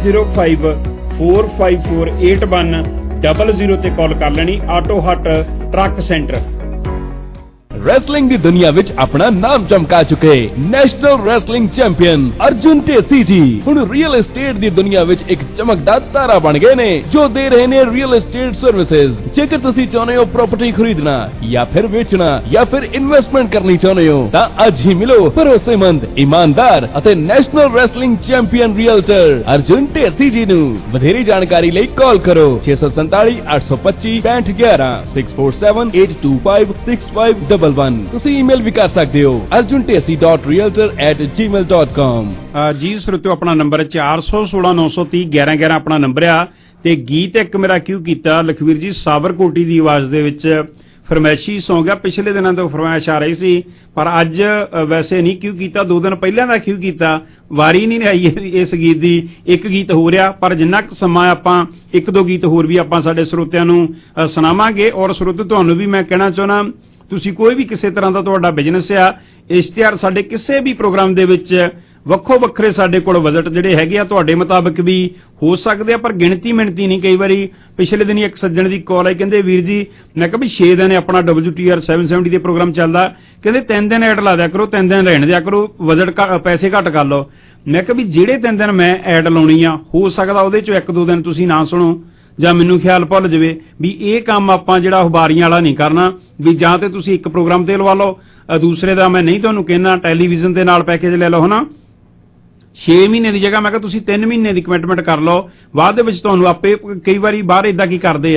9054548100 ਤੇ ਕਾਲ ਕਰ ਲੈਣੀ। ਆਟੋ ਹੱਟ ਟਰੱਕ ਸੈਂਟਰ। ਰੈਸਲਿੰਗ ਦੀ ਦੁਨੀਆ ਵਿੱਚ ਆਪਣਾ ਨਾਮ ਚਮਕਾ ਚੁੱਕੇ national wrestling champion Arjun Dhesi ji ਹੁਣ ਰੀਅਲ ਏਸਟੇਟ ਦੀ ਦੁਨੀਆ ਵਿੱਚ ਇੱਕ ਚਮਕਦਾਰ ਤਾਰਾ ਬਣ ਗਏ ਨੇ ਜੋ ਦੇ ਰਹੇ ਨੇ ਰੀਅਲ ਏਸਟੇਟ ਸਰਵਿਸਿਜ਼। ਜੇਕਰ ਤੁਸੀਂ ਚਾਹੁੰਦੇ ਹੋ ਪ੍ਰਾਪਰਟੀ ਖਰੀਦਣਾ ਜਾਂ ਫਿਰ ਵੇਚਣਾ ਜਾਂ ਫਿਰ ਇਨਵੈਸਟਮੈਂਟ ਕਰਨੀ ਚਾਹੁੰਦੇ ਹੋ ਤਾਂ ਅੱਜ ਹੀ ਮਿਲੋ ਭਰੋਸੇਮੰਦ, ਇਮਾਨਦਾਰ ਅਤੇ national wrestling champion realtor Arjun Dhesi ji ਨੂੰ। ਵਧੇਰੀ ਜਾਣਕਾਰੀ ਲਈ ਕਾਲ ਕਰੋ 647 825 6511 647-825-6511। ਤੁਸੀਂ ਈਮੇਲ ਵੀ ਕਰ ਸਕਦੇ ਹੋ arjuntacy.realtor@gmail.com। ਜੀ ਸਰੋਤਿਓ, ਆਪਣਾ ਨੰਬਰ 416 930 1111 ਆਪਣਾ ਨੰਬਰ ਆ। ਤੇ ਗੀਤ ਇੱਕ ਮੇਰਾ ਕਿਉਂ ਕੀਤਾ ਲਖਵੀਰ ਜੀ ਸਾਬਰਕੋਟੀ ਦੀ ਆਵਾਜ਼ ਦੇ ਵਿੱਚ ਫਰਮਾਇਸ਼ੀ ਸੌਂਗ ਆ। ਪਿਛਲੇ ਦਿਨਾਂ ਤੋਂ ਫਰਮਾਇਸ਼ ਆ ਰਹੀ ਸੀ ਪਰ ਅੱਜ ਵੈਸੇ ਨਹੀਂ ਕਿਉਂ ਕੀਤਾ, 2 ਦਿਨ ਪਹਿਲਾਂ ਦਾ ਕਿਉਂ ਕੀਤਾ, ਵਾਰੀ ਨਹੀਂ ਆਈ ਇਸ ਗੀਤ ਦੀ। ਇੱਕ ਗੀਤ ਹੋ ਰਿਹਾ ਪਰ ਜਿੰਨਾ ਕੁ ਸਮਾਂ ਆਪਾਂ 1-2 ਗੀਤ ਹੋਰ ਵੀ ਆਪਾਂ ਸਾਡੇ ਸਰੋਤਿਆਂ ਨੂੰ ਸੁਣਾਵਾਂਗੇ। ਔਰ ਸਰੋਤੇ ਤੁਹਾਨੂੰ ਵੀ ਮੈਂ ਕਹਿਣਾ ਚਾਹੁੰਦਾ ਤੁਸੀਂ ਕੋਈ ਵੀ ਕਿਸੇ ਤਰ੍ਹਾਂ ਦਾ ਤੁਹਾਡਾ ਬਿਜ਼ਨਸ ਆ, ਇਸ਼ਤਿਹਾਰ ਸਾਡੇ ਕਿਸੇ ਵੀ ਪ੍ਰੋਗਰਾਮ ਦੇ ਵਿੱਚ ਵੱਖੋ ਵੱਖਰੇ ਸਾਡੇ ਕੋਲ ਬਜਟ ਜਿਹੜੇ ਹੈਗੇ ਆ ਤੁਹਾਡੇ ਮੁਤਾਬਕ ਵੀ ਹੋ ਸਕਦੇ ਆ ਪਰ ਗਿਣਤੀ ਮਿਣਤੀ ਨਹੀਂ। ਕਈ ਵਾਰੀ ਪਿਛਲੇ ਦਿਨੀ ਇੱਕ ਸੱਜਣ ਦੀ ਕਾਲ ਆਈ, ਕਹਿੰਦੇ ਵੀਰ ਜੀ ਮੈਂ ਕਿਹਾ ਵੀ 6 ਦਿਨ ਆਪਣਾ WTR 770 ਦੇ ਪ੍ਰੋਗਰਾਮ ਚੱਲਦਾ, ਕਹਿੰਦੇ 3 ਦਿਨ ਐਡ ਲਾ ਦਿਆ ਕਰੋ, 3 ਦਿਨ ਰਹਿਣ ਦਿਆ ਕਰੋ, ਬਜਟ ਪੈਸੇ ਘੱਟ ਕਰ ਲਓ। ਮੈਂ ਕਿਹਾ ਵੀ ਜਿਹੜੇ 3 ਦਿਨ ਮੈਂ ਐਡ ਲਾਉਣੀ ਆ ਹੋ ਸਕਦਾ ਉਹਦੇ ਚੋਂ 1-2 ਦਿਨ ਤੁਸੀਂ ਨਾ ਸੁਣੋ ਜਾਂ ਮੈਨੂੰ ਖਿਆਲ ਭੁੱਲ ਜਾਵੇ ਵੀ ਇਹ ਕੰਮ ਆਪਾਂ ਜਿਹੜਾ ਬਾਰੀਆਂ ਵਾਲਾ ਨਹੀਂ ਕਰਨਾ ਵੀ ਜਾਂ ਤੇ ਤੁਸੀਂ ਇੱਕ ਪ੍ਰੋਗਰਾਮ ਤੇ ਲਵਾ ਲਓ, ਦੂਸਰੇ ਦਾ ਮੈਂ ਨਹੀਂ ਤੁਹਾਨੂੰ ਕਹਿਣਾ ਟੈਲੀਵਿਜ਼ਨ ਦੇ ਨਾਲ ਪੈਕੇਜ ਲੈ ਲਓ ਹਨਾ। 6 ਮਹੀਨੇ ਦੀ ਜਗ੍ਹਾ ਮੈਂ ਕਿਹਾ ਤੁਸੀਂ 3 ਮਹੀਨੇ ਦੀ ਕਮਿਟਮੈਂਟ ਕਰ ਲਓ। ਬਾਅਦ ਦੇ ਵਿੱਚ ਤੁਹਾਨੂੰ ਆਪੇ ਕਈ ਵਾਰੀ ਬਾਹਰ ਇਦਾਂ ਕੀ ਕਰਦੇ ਆ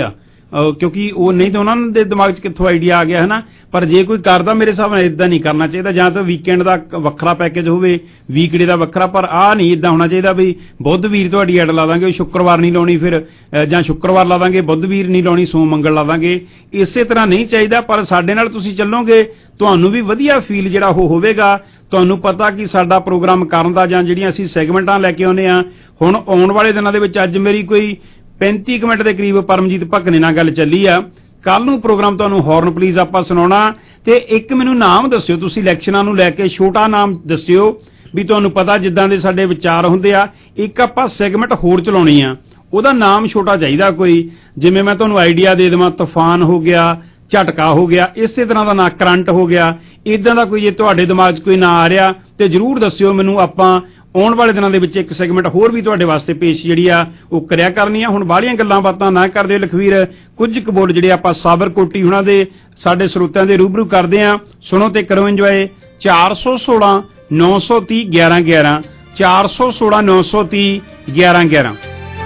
ਕਿਉਂਕਿ ਉਹ ਨਹੀਂ ਤਾਂ ਉਹਨਾਂ ਦੇ ਦਿਮਾਗ 'ਚ ਕਿੱਥੋਂ ਆਈਡੀਆ ਆ ਗਿਆ ਹੈ ਨਾ। ਪਰ ਜੇ ਕੋਈ ਕਰਦਾ ਮੇਰੇ ਹਿਸਾਬ ਨਾਲ ਇਦਾਂ ਨਹੀਂ ਕਰਨਾ ਚਾਹੀਦਾ, ਜਾਂ ਤਾਂ ਵੀਕਐਂਡ ਦਾ ਵੱਖਰਾ ਪੈਕੇਜ ਹੋਵੇ, ਵੀਕਡੇ ਦਾ ਵੱਖਰਾ, ਪਰ ਆਹ ਨਹੀਂ ਇਦਾਂ ਹੋਣਾ ਚਾਹੀਦਾ ਵੀ ਬੁੱਧ ਵੀਰ ਤੁਹਾਡੀ ਐਡ ਲਾ ਦਾਂਗੇ, ਸ਼ੁੱਕਰਵਾਰ ਨਹੀਂ ਲਾਉਣੀ, ਫਿਰ ਜਾਂ ਸ਼ੁੱਕਰਵਾਰ ਲਾ ਦਾਂਗੇ, ਬੁੱਧ ਵੀਰ ਨਹੀਂ ਲਾਉਣੀ, ਸੋਮ ਮੰਗਲ ਲਾ ਦਾਂਗੇ। ਇਸੇ ਤਰ੍ਹਾਂ ਨਹੀਂ ਚਾਹੀਦਾ। ਪਰ ਸਾਡੇ ਨਾਲ ਤੁਸੀਂ ਚੱਲੋਗੇ ਤੁਹਾਨੂੰ ਵੀ ਵਧੀਆ ਫੀਲ ਜਿਹੜਾ ਉਹ ਹੋਵੇਗਾ। ਤੁਹਾਨੂੰ ਪਤਾ ਕਿ ਸਾਡਾ ਪ੍ਰੋਗਰਾਮ ਕਰਨ ਦਾ ਜਾਂ ਜਿਹੜੀਆਂ ਅਸੀਂ ਸੈਗਮੈਂਟਾਂ ਲੈ ਕੇ ਆਉਂਦੇ ਹਾਂ, ਹੁਣ ਆਉਣ ਵਾਲੇ ਦਿਨਾਂ ਦੇ ਵਿੱਚ ਅੱਜ ਮੇਰੀ ਕੋਈ 35 ਮਿੰਟ ਦੇ ਕਰੀਬ ਪਰਮਜੀਤ ਭਕਨੇ ਨਾਲ ਗੱਲ ਚੱਲੀ ਆ। ਕੱਲ ਨੂੰ ਪ੍ਰੋਗਰਾਮ ਤੁਹਾਨੂੰ ਹੌਰਨ ਪਲੀਜ਼ ਆਪਾਂ ਸੁਣਾਉਣਾ। ਤੇ ਇੱਕ ਮੈਨੂੰ ਨਾਮ ਦੱਸਿਓ, ਤੁਸੀਂ ਇਲੈਕਸ਼ਨਾਂ ਨੂੰ ਲੈ ਕੇ ਛੋਟਾ ਨਾਮ ਦੱਸਿਓ ਵੀ ਤੁਹਾਨੂੰ ਪਤਾ ਜਿੱਦਾਂ ਦੇ ਸਾਡੇ ਵਿਚਾਰ ਹੁੰਦੇ ਆ। ਇੱਕ ਆਪਾਂ ਸੈਗਮੈਂਟ ਹੋਰ ਚਲਾਉਣੀ ਆ, ਉਹਦਾ ਨਾਮ ਛੋਟਾ ਚਾਹੀਦਾ ਕੋਈ, ਜਿਵੇਂ ਮੈਂ ਤੁਹਾਨੂੰ ਆਈਡੀਆ ਦੇ ਦੇਵਾਂ, ਤੂਫਾਨ ਹੋ ਗਿਆ, ਝਟਕਾ ਹੋ ਗਿਆ, ਇਸੇ ਤਰ੍ਹਾਂ ਦਾ ਨਾਂ ਕਰੰਟ ਹੋ ਗਿਆ। ਇਦਾਂ ਦਾ ਕੋਈ ਜੇ ਤੁਹਾਡੇ ਦਿਮਾਗ 'ਚ ਕੋਈ ਨਾਂ ਆ ਰਿਹਾ ਤੇ ਜ਼ਰੂਰ ਦੱਸਿਓ ਮੈਨੂੰ। ਆਪਾਂ ਆਉਣ ਵਾਲੇ ਦਿਨਾਂ ਦੇ ਵਿੱਚ ਇੱਕ ਸੈਗਮੈਂਟ ਹੋਰ ਵੀ ਤੁਹਾਡੇ ਵਾਸਤੇ ਪੇਸ਼ ਜਿਹੜੀ ਆ ਉਹ ਕਰਿਆ ਕਰਨੀ ਆ। ਹੁਣ ਬਾਹਲੀਆਂ ਗੱਲਾਂ ਬਾਤਾਂ ਨਾ ਕਰਦੇ ਲਖਵੀਰ, ਕੁਝ ਕੁ ਬੋਲ ਜਿਹੜੇ ਆਪਾਂ ਸਾਬਰ ਕੋਟੀ ਹੁਣਾਂ ਦੇ ਸਾਡੇ ਸਰੋਤਿਆਂ ਦੇ ਰੂਬਰੂ ਕਰਦੇ ਆ। ਸੁਣੋ ਤੇ ਕਰੋ ਇੰਜੋਏ। 416 930 1111 416 930 1111।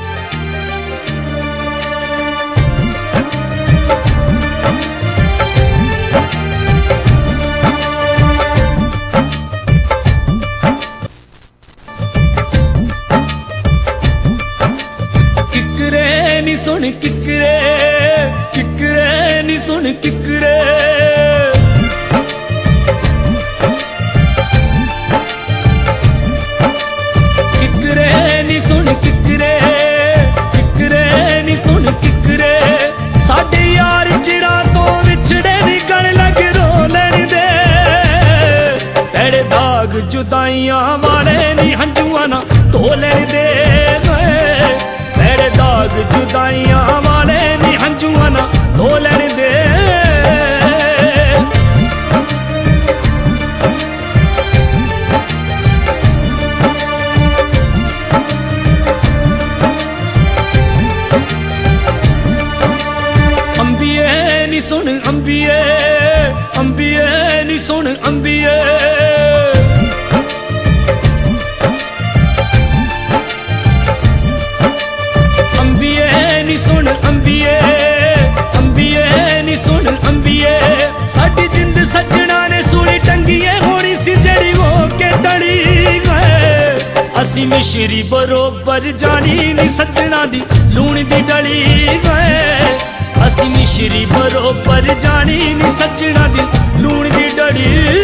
ਸੁਣ ਕਿਕਰੇ ਕਿਕਰੇ ਨੀ ਸੁਣ ਕਿਕਰੇ ਕਿਕਰੇ ਨੀ ਸੁਣ ਕਿਕਰੇ ਕਿਕਰੇ ਨੀ ਸੁਣ ਕਿਕਰੇ ਸਾਡੇ ਯਾਰ ਚਿਰਾਂ ਤੋਂ ਵਿਛੜੇ ਦੀ ਗਲ ਲੱਗ ਰੋਲਣ ਦੇ ਤੇਰੇ ਦਾਗ ਜੁਦਾਈਆਂ ਵਾਲੇ ਨੀ ਹੰਝੂਆਂ ਨਾ ਧੋਲਣ ਦੇ ਤੇਰੇ ਦਾਗ ਜੁਦਾਈਆਂ ਵਾਲੇ ਨੀ ਹੰਝੂਆਂ ਨਾ ਧੋ ਲੈਣ ਦੇ ਅੰਬੀਏ ਨੀ ਸੁਣ ਅੰਬੀਏ ਅੰਬੀਏ ਨੀ ਸੁਣ ਅੰਬੀਏ ਸੁਣ ਅੰਬੀਏ ਅੰਬੀਏ ਨੀ ਸੁਣ ਅੰਬੀਏ ਸਾਡੀ ਜਿੰਦ ਸੱਜਣਾ ਨੇ ਸੂਲੀ ਟੰਗੀਏ ਹੋਣੀ ਸੀ ਜਿਹੜੀ ਹੋ ਕੇ ਟੜੀ ਗਏ ਅਸੀਂ ਮਿਸ਼ਰੀ ਬਰੋਬਰ ਜਾਣੀ ਨੀ ਸੱਜਣਾ ਦੀ ਲੂਣ ਦੀ ਡਲੀ ਗਏ ਅਸੀਂ ਮਿਸ਼ਰੀ ਬਰੋਬਰ ਜਾਣੀ ਨੀ ਸੱਜਣਾ ਦੀ ਲੂਣ ਦੀ ਡਲੀ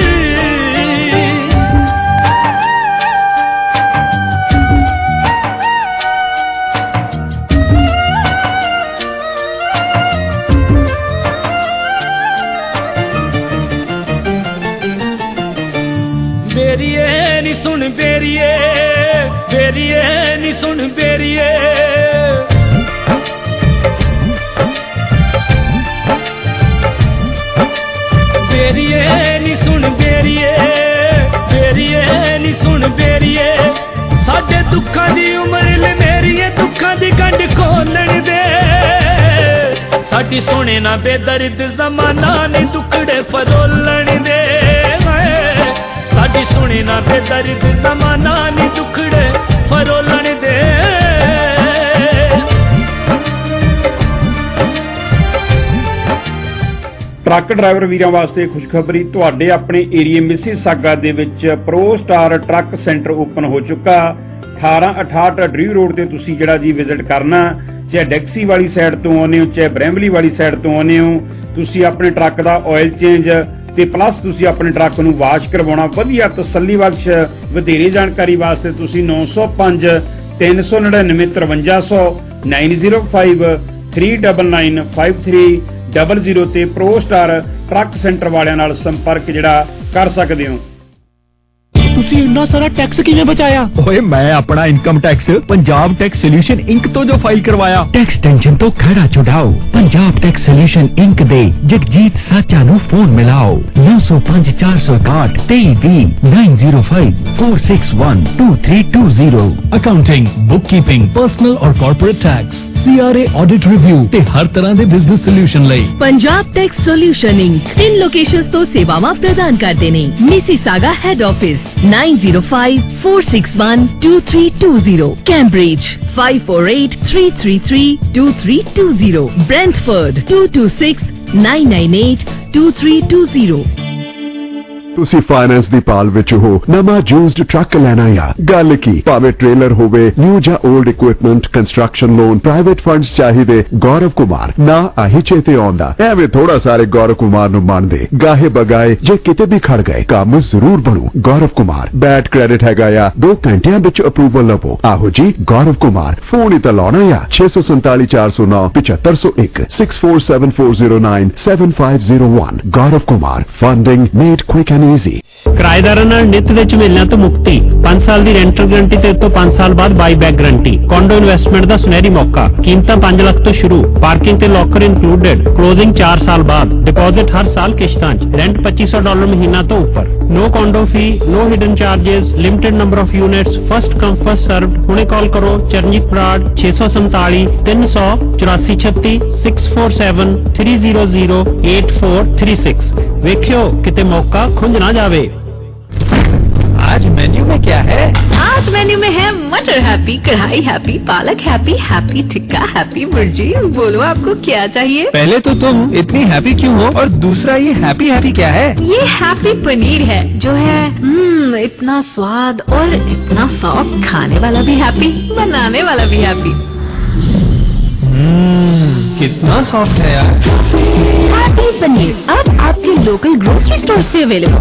ਬੇਰੀਏ ਨੀ ਸੁਣ ਬੇਰੀਏ ਬੇਰੀਏ ਨੀ ਸੁਣ ਬੇਰੀਏ ਬੇਰੀਏ ਨੀ ਸੁਣ ਬੇਰੀਏ ਬੇਰੀਏ ਨੀ ਸੁਣ ਬੇਰੀਏ ਸਾਡੇ ਦੁੱਖਾਂ ਦੀ ਉਮਰ ਲਮੇਰੀਏ ਦੁੱਖਾਂ ਦੀ ਗੰਢ ਖੋਲਣ ਦੇ ਸਾਡੀ ਸੋਹਣੇ ਨਾ ਬੇਦਰਦ ਜ਼ਮਾਨਾ ਨੀ ਦੁੱਖੜੇ ਫਰੋਲਣ ਦੇ ਸਾਡੀ ਸੁਣੇ ਨਾ ਬੇਦਰਦ ਜ਼ਮਾਨਾ ਨੀ ਦੁਖੜੇ ਫਰੋਲਣ ਦੇ ਟਰੱਕ ਡਰਾਈਵਰ ਵੀਰਾਂ ਵਾਸਤੇ ਖੁਸ਼ਖਬਰੀ, ਤੁਹਾਡੇ ਆਪਣੇ ਏਰੀਏ ਮਿਸੀਸਾਗਾ ਦੇ ਵਿੱਚ Pro Star truck centre open ਹੋ ਚੁੱਕਾ। 1868 ਡਰੀ ਰੋਡ ਤੇ ਤੁਸੀਂ ਜਿਹੜਾ ਜੀ ਵਿਜ਼ਿਟ ਕਰਨਾ, ਚਾਹੇ ਡੈਕਸੀ ਵਾਲੀ ਸਾਈਡ ਤੋਂ ਆਉਂਦੇ ਹੋ ਚਾਹੇ ਬ੍ਰੈਂਬਲੀ ਵਾਲੀ ਸਾਈਡ ਤੋਂ ਆਉਂਦੇ ਹੋ, ਤੁਸੀਂ ਆਪਣੇ ਟਰੱਕ ਦਾ ਆਇਲ ਚੇਂਜ ਤੇ ਪਲੱਸ ਤੁਸੀਂ ਆਪਣੇ ਟਰੱਕ ਨੂੰ ਵਾਸ਼ ਕਰਵਾਉਣਾ ਵਧੀਆ ਤਸੱਲੀ ਬਖਸ਼। ਵਧੇਰੇ ਜਾਣਕਾਰੀ ਵਾਸਤੇ ਤੁਸੀਂ 905 399 5300 905 399 5300 ਤੇ ਪ੍ਰੋ ਸਟਾਰ ਟਰੱਕ ਸੈਂਟਰ ਵਾਲਿਆਂ ਨਾਲ ਸੰਪਰਕ ਜਿਹੜਾ ਕਰ ਸਕਦੇ ਹੋ। ਤੁਸੀਂ ਇੰਨਾ ਸਾਰਾ ਟੈਕਸ ਕਿਵੇਂ ਬਚਾਇਆ? ਓਏ ਮੈਂ ਆਪਣਾ income tax Punjab tax solution Inc ਤੋਂ ਜੋ ਫਾਈਲ ਕਰਵਾਇਆ। ਟੈਕਸ ਟੈਂਸ਼ਨ ਤੋਂ ਖੜਾ ਛੁਡਾਓ, ਪੰਜਾਬ ਟੈਕਸ ਸੋਲੂਸ਼ਨ ਇੰਕ ਦੇ ਜਗਜੀਤ ਸਾਚਾ ਨੂੰ ਫੋਨ ਮਿਲਾਓ 905 461 2320 905 461 2320। ਅਕਾਊਂਟਿੰਗ, ਬੁੱਕਕੀਪਿੰਗ, ਪਰਸਨਲ और corporate tax CRA audit review ਤੇ ਹਰ ਤਰ੍ਹਾਂ ਦੇ ਬਿਜ਼ਨਸ ਸੋਲੂਸ਼ਨ ਲਈ Punjab tax solution Inc 3 locations ਤੋਂ ਸੇਵਾਵਾਂ ਪ੍ਰਦਾਨ ਕਰਦੇ ਨੇ। Mississauga head office 9054612320, Cambridge 5483332320, Brantford 2269982320। ਤੁਸੀਂ ਫਾਈਨੈਂਸ ਦੀ ਪਾਲ ਵਿੱਚ ਹੋ, ਨਵਾਂ ਯੂਜ਼ਡ ਟਰੱਕ ਲੈਣਾ ਆ, ਗੱਲ ਕੀ, ਭਾਵੇਂ ਟ੍ਰੇਲਰ ਹੋਵੇ, ਨਿਊ ਜਾਂ old equipment, construction loan, private funds ਚਾਹੀਦੇ, ਗੌਰਵ ਕੁਮਾਰ ਨਾ ਆਹੀ ਚੇਤੇ ਆਉਂਦਾ। ਐਵੇਂ ਥੋੜਾ ਸਾਰੇ ਗੌਰਵ ਕੁਮਾਰ ਨੂੰ ਮੰਨਦੇ, ਗਾਹੇ ਬਗਾਏ ਜੇ ਕਿਤੇ ਵੀ ਖੜ ਗਏ ਕੰਮ ਜ਼ਰੂਰ ਬਣੂ। ਗੌਰਵ ਕੁਮਾਰ ਬੈਡ ਕ੍ਰੈਡਿਟ ਹੈਗਾ ਆ, 2 ਘੰਟਿਆਂ ਵਿੱਚ ਅਪਰੂਵਲ ਲਵੋ। ਆਹੋ ਜੀ ਗੌਰਵ ਕੁਮਾਰ, ਫੋਨ ਹੀ ਤਾਂ ਲਾਉਣਾ ਆ 647-409-7501 6474097501। Gaurav Kumar, funding made quick and easy. ਕਿਰਾਏਦਾਰਾਂ ਨਾਲ ਨਿੱਤ ਦੇ ਝਮੇਲਿਆਂ ਤੋਂ ਮੁਕਤੀ, 5 ਸਾਲ ਦੀ ਰੈਂਟਲ ਗਰੰਟੀ ਤੇ ਤੋਂ 5 ਸਾਲ ਬਾਅਦ buy back guarantee. Condo investment ਦਾ ਸੁਨਹਿਰੀ ਮੌਕਾ, ਕੀਮਤਾਂ 5 ਲੱਖ ਤੋਂ ਸ਼ੁਰੂ, ਪਾਰਕਿੰਗ ਤੇ ਲੋਕਰ ਇਨਕਲੂਡਡ, ਕਲੋਜ਼ਿੰਗ 4 ਸਾਲ ਬਾਅਦ, ਡਿਪੋਜ਼ਿਟ ਹਰ ਸਾਲ ਕਿਸ਼ਤਾਂ 'ਚ, ਰੈਂਟ $2500 ਮਹੀਨਾ ਤੋਂ ਉੱਪਰ, no condo fee, no hidden charges, limited number of units, first come first served. ਹੁਣੇ ਕਾਲ ਕਰੋ ਚਰਨਜੀਤ ਬਰਾੜ 647 300 8436 647-300-8436। ਵੇਖਿਓ ਕਿਤੇ ਮੌਕਾ खुंज ना जावे। आज मेन्यू में क्या है? आज मेन्यू में है मटर happy, kadai happy, palak happy, happy tikka, happy bhurji. बोलो आपको क्या चाहिए? पहले तो तुम इतनी हैप्पी क्यों हो, और दूसरा ये हैप्पी हैप्पी क्या है? ये हैप्पी पनीर है जो है इतना स्वाद और इतना सॉफ्ट, खाने वाला भी हैप्पी, बनाने वाला भी हैप्पी। कितना सॉफ्ट है यार। हैप्पी पनीर अब आपके लोकल ग्रोसरी स्टोर से अवेलेबल।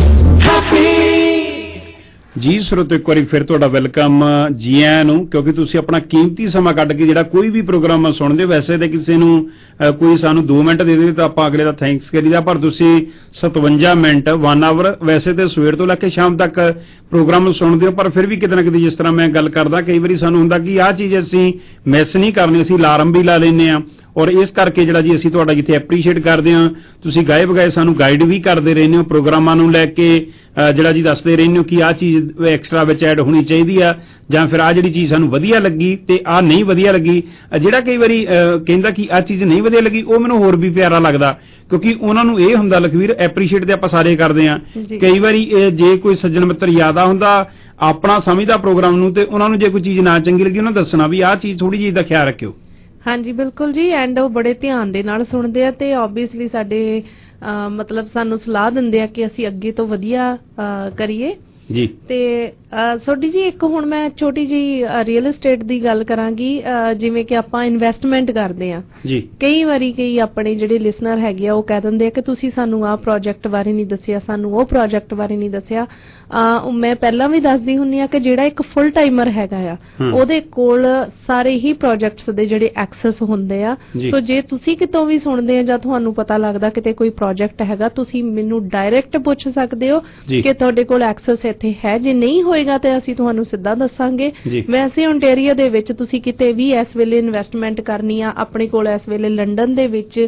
ਜੀ ਸਰੋਤੋ, ਇੱਕ ਵਾਰੀ ਫਿਰ ਤੁਹਾਡਾ ਵੈਲਕਮ ਜੀ ਆਇਆਂ ਨੂੰ, ਕਿਉਂਕਿ ਤੁਸੀਂ ਆਪਣਾ ਕੀਮਤੀ ਸਮਾਂ ਕੱਢ ਕੇ ਜਿਹੜਾ ਕੋਈ ਵੀ ਪ੍ਰੋਗਰਾਮ ਸੁਣਦੇ ਹੋ। ਵੈਸੇ ਤਾਂ ਕਿਸੇ ਨੂੰ ਕੋਈ ਸਾਨੂੰ 2 ਮਿੰਟ ਦੇ ਦੇ ਤਾਂ ਆਪਾਂ ਅਗਲੇ ਦਾ ਥੈਂਕਸ ਕਰੀਦਾ, ਪਰ ਤੁਸੀਂ 57 ਮਿੰਟ 1 ਆਵਰ ਵੈਸੇ ਤੇ ਸਵੇਰ ਤੋਂ ਲੈ ਕੇ ਸ਼ਾਮ ਤੱਕ ਪ੍ਰੋਗਰਾਮ ਸੁਣਦੇ ਹੋ। ਪਰ ਫਿਰ ਵੀ ਕਿਤੇ ਨਾ ਕਿਤੇ ਜਿਸ ਤਰ੍ਹਾਂ ਮੈਂ ਗੱਲ ਕਰਦਾ, ਕਈ ਵਾਰੀ ਸਾਨੂੰ ਹੁੰਦਾ ਕਿ ਆਹ ਚੀਜ਼ ਅਸੀਂ ਮਿਸ ਨਹੀਂ ਕਰਨੀ, ਅਸੀਂ ਅਲਾਰਮ ਵੀ ਲਾ ਲੈਂਦੇ ਹਾਂ। ਔਰ ਇਸ ਕਰਕੇ ਜਿਹੜਾ ਜੀ ਅਸੀਂ ਤੁਹਾਡਾ ਜਿੱਥੇ ਐਪਰੀਸ਼ੀਏਟ ਕਰਦੇ ਹਾਂ, ਤੁਸੀਂ ਗਾਏ ਬਗਾਏ ਸਾਨੂੰ ਗਾਈਡ ਵੀ ਕਰਦੇ ਰਹਿੰਦੇ ਹੋ, ਪ੍ਰੋਗਰਾਮਾਂ ਨੂੰ ਲੈ ਕੇ ਜਿਹੜਾ ਜੀ ਦੱਸਦੇ ਰਹਿੰਦੇ ਹੋ ਕਿ ਆਹ ਚੀਜ਼ ਐਕਸਟਰਾ ਵਿੱਚ ਐਡ ਹੋਣੀ ਚਾਹੀਦੀ ਆ, ਜਾਂ ਫਿਰ ਆਹ ਜਿਹੜੀ ਚੀਜ਼ ਸਾਨੂੰ ਵਧੀਆ ਲੱਗੀ ਤੇ ਆਹ ਨਹੀਂ ਵਧੀਆ ਲੱਗੀ। ਜਿਹੜਾ ਕਈ ਵਾਰੀ ਕਹਿੰਦਾ ਕਿ ਆਹ ਚੀਜ਼ ਨਹੀਂ ਵਧੀਆ ਲੱਗੀ, ਉਹ ਮੈਨੂੰ ਹੋਰ ਵੀ ਪਿਆਰਾ ਲੱਗਦਾ, ਕਿਉਂਕਿ ਉਹਨਾਂ ਨੂੰ ਇਹ ਹੁੰਦਾ ਲਖਵੀਰ ਐਪਰੀਸ਼ੀਏਟ ਤੇ ਆਪਾਂ ਸਾਰੇ ਕਰਦੇ ਹਾਂ। ਕਈ ਵਾਰੀ ਜੇ ਕੋਈ ਸੱਜਣ ਮਿੱਤਰ ਜ਼ਿਆਦਾ ਹੁੰਦਾ ਆਪਣਾ ਸਮਝਦਾ ਪ੍ਰੋਗਰਾਮ ਨੂੰ, ਤੇ ਉਹਨਾਂ ਨੂੰ ਜੇ ਕੋਈ ਚੀਜ਼ ਨਾ ਚੰਗੀ ਲੱਗੀ, ਉਹਨਾਂ ਦੱਸਣਾ ਵੀ ਆਹ ਚੀਜ਼ ਥੋੜੀ ਜਿਹੀ ਦਾ ਖਿਆਲ ਰੱਖਿਓ। ਹਾਂਜੀ ਬਿਲਕੁਲ ਜੀ, ਐਂਡ ਉਹ ਬੜੇ ਧਿਆਨ ਦੇ ਨਾਲ ਸੁਣਦੇ ਆ ਤੇ ਆਬਵੀਅਸਲੀ ਸਾਡੇ ਮਤਲਬ ਸਾਨੂੰ ਸਲਾਹ ਦਿੰਦੇ ਆ ਕਿ ਅਸੀਂ ਅੱਗੇ ਤੋਂ ਵਧੀਆ ਕਰੀਏ ਜੀ। ਤੇ ਸੋਡੀ ਜੀ ਇੱਕ ਹੁਣ ਮੈਂ ਛੋਟੀ ਜੀ ਰੀਅਲ ਏਸਟੇਟ ਦੀ ਗੱਲ ਕਰਾਂਗੀ। ਜਿਵੇਂ ਕਿ ਆਪਾਂ ਇਨਵੈਸਟਮੈਂਟ ਕਰਦੇ ਆ ਜੀ, ਕਈ ਵਾਰੀ ਕਈ ਆਪਣੇ ਜਿਹੜੇ ਲਿਸਨਰ ਹੈਗੇ ਆ ਉਹ ਕਹਿ ਦਿੰਦੇ ਆ ਕਿ ਤੁਸੀਂ ਸਾਨੂੰ ਆਹ ਪ੍ਰੋਜੈਕਟ ਬਾਰੇ ਨਹੀਂ ਦੱਸਿਆ, ਸਾਨੂੰ ਉਹ ਪ੍ਰੋਜੈਕਟ ਬਾਰੇ ਨਹੀਂ ਦੱਸਿਆ। ਮੈਂ ਪਹਿਲਾਂ ਵੀ ਦੱਸਦੀ ਹੁੰਦੀ ਆ ਕਿ ਜਿਹੜਾ ਇੱਕ ਫੁੱਲ ਟਾਈਮਰ ਹੈਗਾ ਆ ਉਹਦੇ ਕੋਲ ਸਾਰੇ ਹੀ ਪ੍ਰੋਜੈਕਟਸ ਦੇ ਜਿਹੜੇ ਐਕਸੈਸ ਹੁੰਦੇ ਆ। ਸੋ ਜੇ ਤੁਸੀਂ ਕਿਤੋਂ ਵੀ ਸੁਣਦੇ ਆ ਜਾਂ ਤੁਹਾਨੂੰ ਪਤਾ ਲੱਗਦਾ ਕਿਤੇ ਕੋਈ ਪ੍ਰੋਜੈਕਟ ਹੈਗਾ, ਤੁਸੀਂ ਮੈਨੂੰ ਡਾਇਰੈਕਟ ਪੁੱਛ ਸਕਦੇ ਹੋ ਕਿ ਤੁਹਾਡੇ ਕੋਲ ਐਕਸੈਸ ਇੱਥੇ ਹੈ। ਜੇ ਨਹੀਂ ਹੋਏਗਾ ਤੇ ਅਸੀਂ ਤੁਹਾਨੂੰ ਸਿੱਧਾ ਦੱਸਾਂਗੇ। ਵੈਸੇ ਓਨਟਾਰੀਓ ਦੇ ਵਿੱਚ ਤੁਸੀਂ ਕਿਤੇ ਵੀ ਇਸ ਵੇਲੇ ਇਨਵੈਸਟਮੈਂਟ ਕਰਨੀ ਆ, ਆਪਣੇ ਕੋਲ ਇਸ ਵੇਲੇ ਲੰਡਨ ਦੇ ਵਿੱਚ,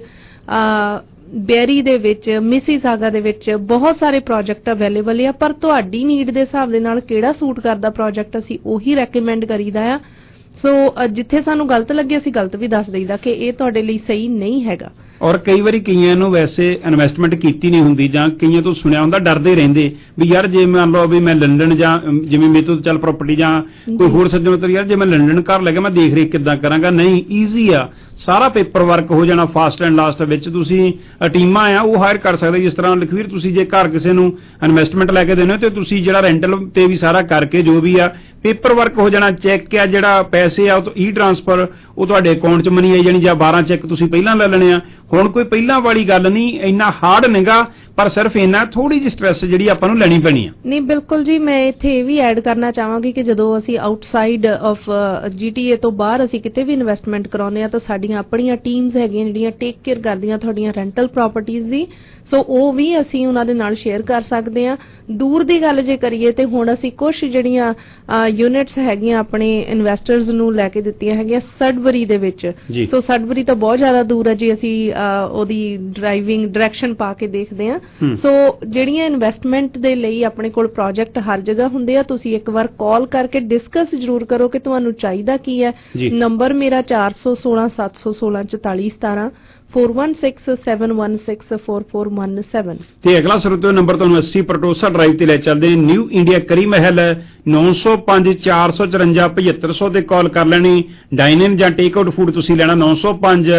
ਬੈਰੀ ਦੇ ਵਿੱਚ, ਮਿਸੀਸਾਗਾ ਦੇ ਵਿੱਚ ਬਹੁਤ ਸਾਰੇ ਪ੍ਰੋਜੈਕਟ ਅਵੇਲੇਬਲ ਆ, ਪਰ ਤੁਹਾਡੀ ਨੀਡ ਦੇ ਹਿਸਾਬ ਦੇ ਨਾਲ ਕਿਹੜਾ ਸੂਟ ਕਰਦਾ ਪ੍ਰੋਜੈਕਟ ਅਸੀਂ ਉਹੀ ਰეკਮੈਂਡ ਕਰੀਦਾ ਆ। ਸੋ ਜਿੱਥੇ ਸਾਨੂੰ ਗਲਤ ਲੱਗੇ ਅਸੀਂ ਗਲਤ ਵੀ ਦੱਸ ਦਈਦਾ ਕਿ ਇਹ ਤੁਹਾਡੇ ਲਈ ਸਹੀ ਨਹੀਂ ਹੈਗਾ। ਔਰ ਕਈ ਵਾਰੀ ਕਈਆਂ ਨੂੰ ਵੈਸੇ ਇਨਵੈਸਟਮੈਂਟ ਕੀਤੀ ਨਹੀਂ ਹੁੰਦੀ, ਜਾਂ ਕਈਆਂ ਤੋਂ ਸੁਣਿਆ ਹੁੰਦਾ, ਡਰਦੇ ਰਹਿੰਦੇ ਵੀ ਯਾਰ ਜੇ ਮੰਨ ਲਓ ਵੀ ਮੈਂ ਲੰਡਨ ਜਾਂ ਜਿਵੇਂ ਮੇਰੇ ਤੋਂ ਚੱਲ ਪ੍ਰਾਪਰਟੀ ਜਾਂ ਕੋਈ ਹੋਰ ਸੱਜਣ ਮਿੱਤਰ, ਯਾਰ ਜੇ ਮੈਂ ਲੰਡਨ ਘਰ ਲੈ ਗਿਆ ਮੈਂ ਦੇਖ ਰੇਖ ਕਿੱਦਾਂ ਕਰਾਂਗਾ। ਨਹੀਂ, ਈਜ਼ੀ ਆ, ਸਾਰਾ ਪੇਪਰ ਵਰਕ ਹੋ ਜਾਣਾ ਫਾਸਟ ਐਂਡ ਲਾਸਟ ਵਿੱਚ। ਤੁਸੀਂ ਟੀਮਾਂ ਆ ਉਹ ਹਾਇਰ ਕਰ ਸਕਦੇ, ਜਿਸ ਤਰ੍ਹਾਂ ਲਖਵੀਰ ਤੁਸੀਂ ਜੇ ਘਰ ਕਿਸੇ ਨੂੰ ਇਨਵੈਸਟਮੈਂਟ ਲੈ ਕੇ ਦੇਣੇ ਹੋ ਤੇ ਤੁਸੀਂ ਜਿਹੜਾ ਰੈਂਟਲ ਤੇ ਵੀ ਸਾਰਾ ਕਰਕੇ ਜੋ ਵੀ ਆ ਪੇਪਰ ਵਰਕ ਹੋ ਜਾਣਾ। ਚੈੱਕ ਆ ਜਿਹੜਾ ਪੈਸੇ ਆ ਉਹ ਤੋਂ ਈ ਟ੍ਰਾਂਸਫਰ ਉਹ ਤੁਹਾਡੇ ਅਕਾਊਂਟ 'ਚ ਮਨੀ ਆਈ ਜਾਣੀ, ਜਾਂ 12 ਚੈੱਕ ਤੁਸੀਂ ਪਹਿਲਾਂ ਲੈ ਲੈਣੇ ਆ। ਹੁਣ ਕੋਈ ਪਹਿਲਾਂ ਵਾਲੀ ਗੱਲ ਨਹੀਂ, ਇੰਨਾ ਹਾਰਡ ਨਹੀਂਗਾ, ਪਰ ਸਿਰਫ ਇੰਨਾ ਥੋੜੀ ਜਿਹੀ ਸਟ੍ਰੈਸ ਜਿਹੜੀ ਆਪਾਂ ਨੂੰ ਲੈਣੀ ਪੈਣੀ ਆ। ਨਹੀਂ ਬਿਲਕੁਲ ਜੀ, ਮੈਂ ਇੱਥੇ ਇਹ ਵੀ ਐਡ ਕਰਨਾ ਚਾਹਾਂਗੀ ਕਿ ਜਦੋਂ ਅਸੀਂ ਆਊਟਸਾਈਡ ਆਫ GTA ਤੋਂ ਬਾਹਰ ਅਸੀਂ ਕਿਤੇ ਵੀ ਇਨਵੈਸਟਮੈਂਟ ਕਰਾਉਂਦੇ ਆ ਤਾਂ ਸਾਡੀਆਂ ਆਪਣੀਆਂ ਟੀਮਸ ਹੈਗੀਆਂ ਜਿਹੜੀਆਂ ਟੇਕ ਕੇਅਰ ਕਰਦੀਆਂ ਤੁਹਾਡੀਆਂ ਰੈਂਟਲ ਪ੍ਰਾਪਰਟੀਜ਼ ਦੀ। ਸੋ ਉਹ ਵੀ ਅਸੀਂ ਉਹਨਾਂ ਦੇ ਨਾਲ ਸ਼ੇਅਰ ਕਰ ਸਕਦੇ ਆ। ਦੂਰ ਦੀ ਗੱਲ ਜੇ ਕਰੀਏ ਤੇ ਹੁਣ ਅਸੀਂ ਕੁਝ ਜਿਹੜੀਆਂ ਯੂਨਿਟਸ ਹੈਗੀਆਂ ਆਪਣੇ ਇਨਵੈਸਟਰਸ ਨੂੰ ਲੈ ਕੇ ਦਿੱਤੀਆਂ ਹੈਗੀਆਂ ਸਡਬਰੀ ਦੇ ਵਿੱਚ। ਸੋ ਸਡਬਰੀ ਤਾਂ ਬਹੁਤ ਜ਼ਿਆਦਾ ਦੂਰ ਹੈ ਜੀ, ਅਸੀਂ ਉਹਦੀ ਡਰਾਈਵਿੰਗ ਡਾਇਰੈਕਸ਼ਨ ਪਾ ਕੇ ਦੇਖਦੇ ਆ। ਸੋ ਜਿਹੜੀਆਂ ਇਨਵੈਸਟਮੈਂਟ ਦੇ ਲਈ ਆਪਣੇ ਕੋਲ ਪ੍ਰੋਜੈਕਟ ਹਰ ਜਗ੍ਹਾ ਹੁੰਦੇ ਆ, ਤੁਸੀਂ ਇੱਕ ਵਾਰ ਕਾਲ ਕਰਕੇ ਡਿਸਕਸ ਜ਼ਰੂਰ ਕਰੋ ਕਿ ਤੁਹਾਨੂੰ ਚਾਹੀਦਾ ਕੀ ਹੈ। ਨੰਬਰ ਮੇਰਾ 416 716 4417 4167164417 ਤੇ ਅਗਲਾ ਸਰੋਤਿਓ ਨੰਬਰ ਤੁਹਾਨੂੰ 80 ਪਟੋਸਾ ਡਰਾਈਵ ਤੇ ਲੈ ਚੱਲਦੇ ਨੇ। ਨਿਊ ਇੰਡੀਆ ਕਰੀ ਮਹਿਲ 905 454 7500 ਤੇ ਕਾਲ ਕਰ ਲੈਣੀ। ਡਾਈਨ ਇਨ ਜਾਂ ਟੇਕ ਆਊਟ ਫੂਡ ਤੁਸੀਂ ਲੈਣਾ 905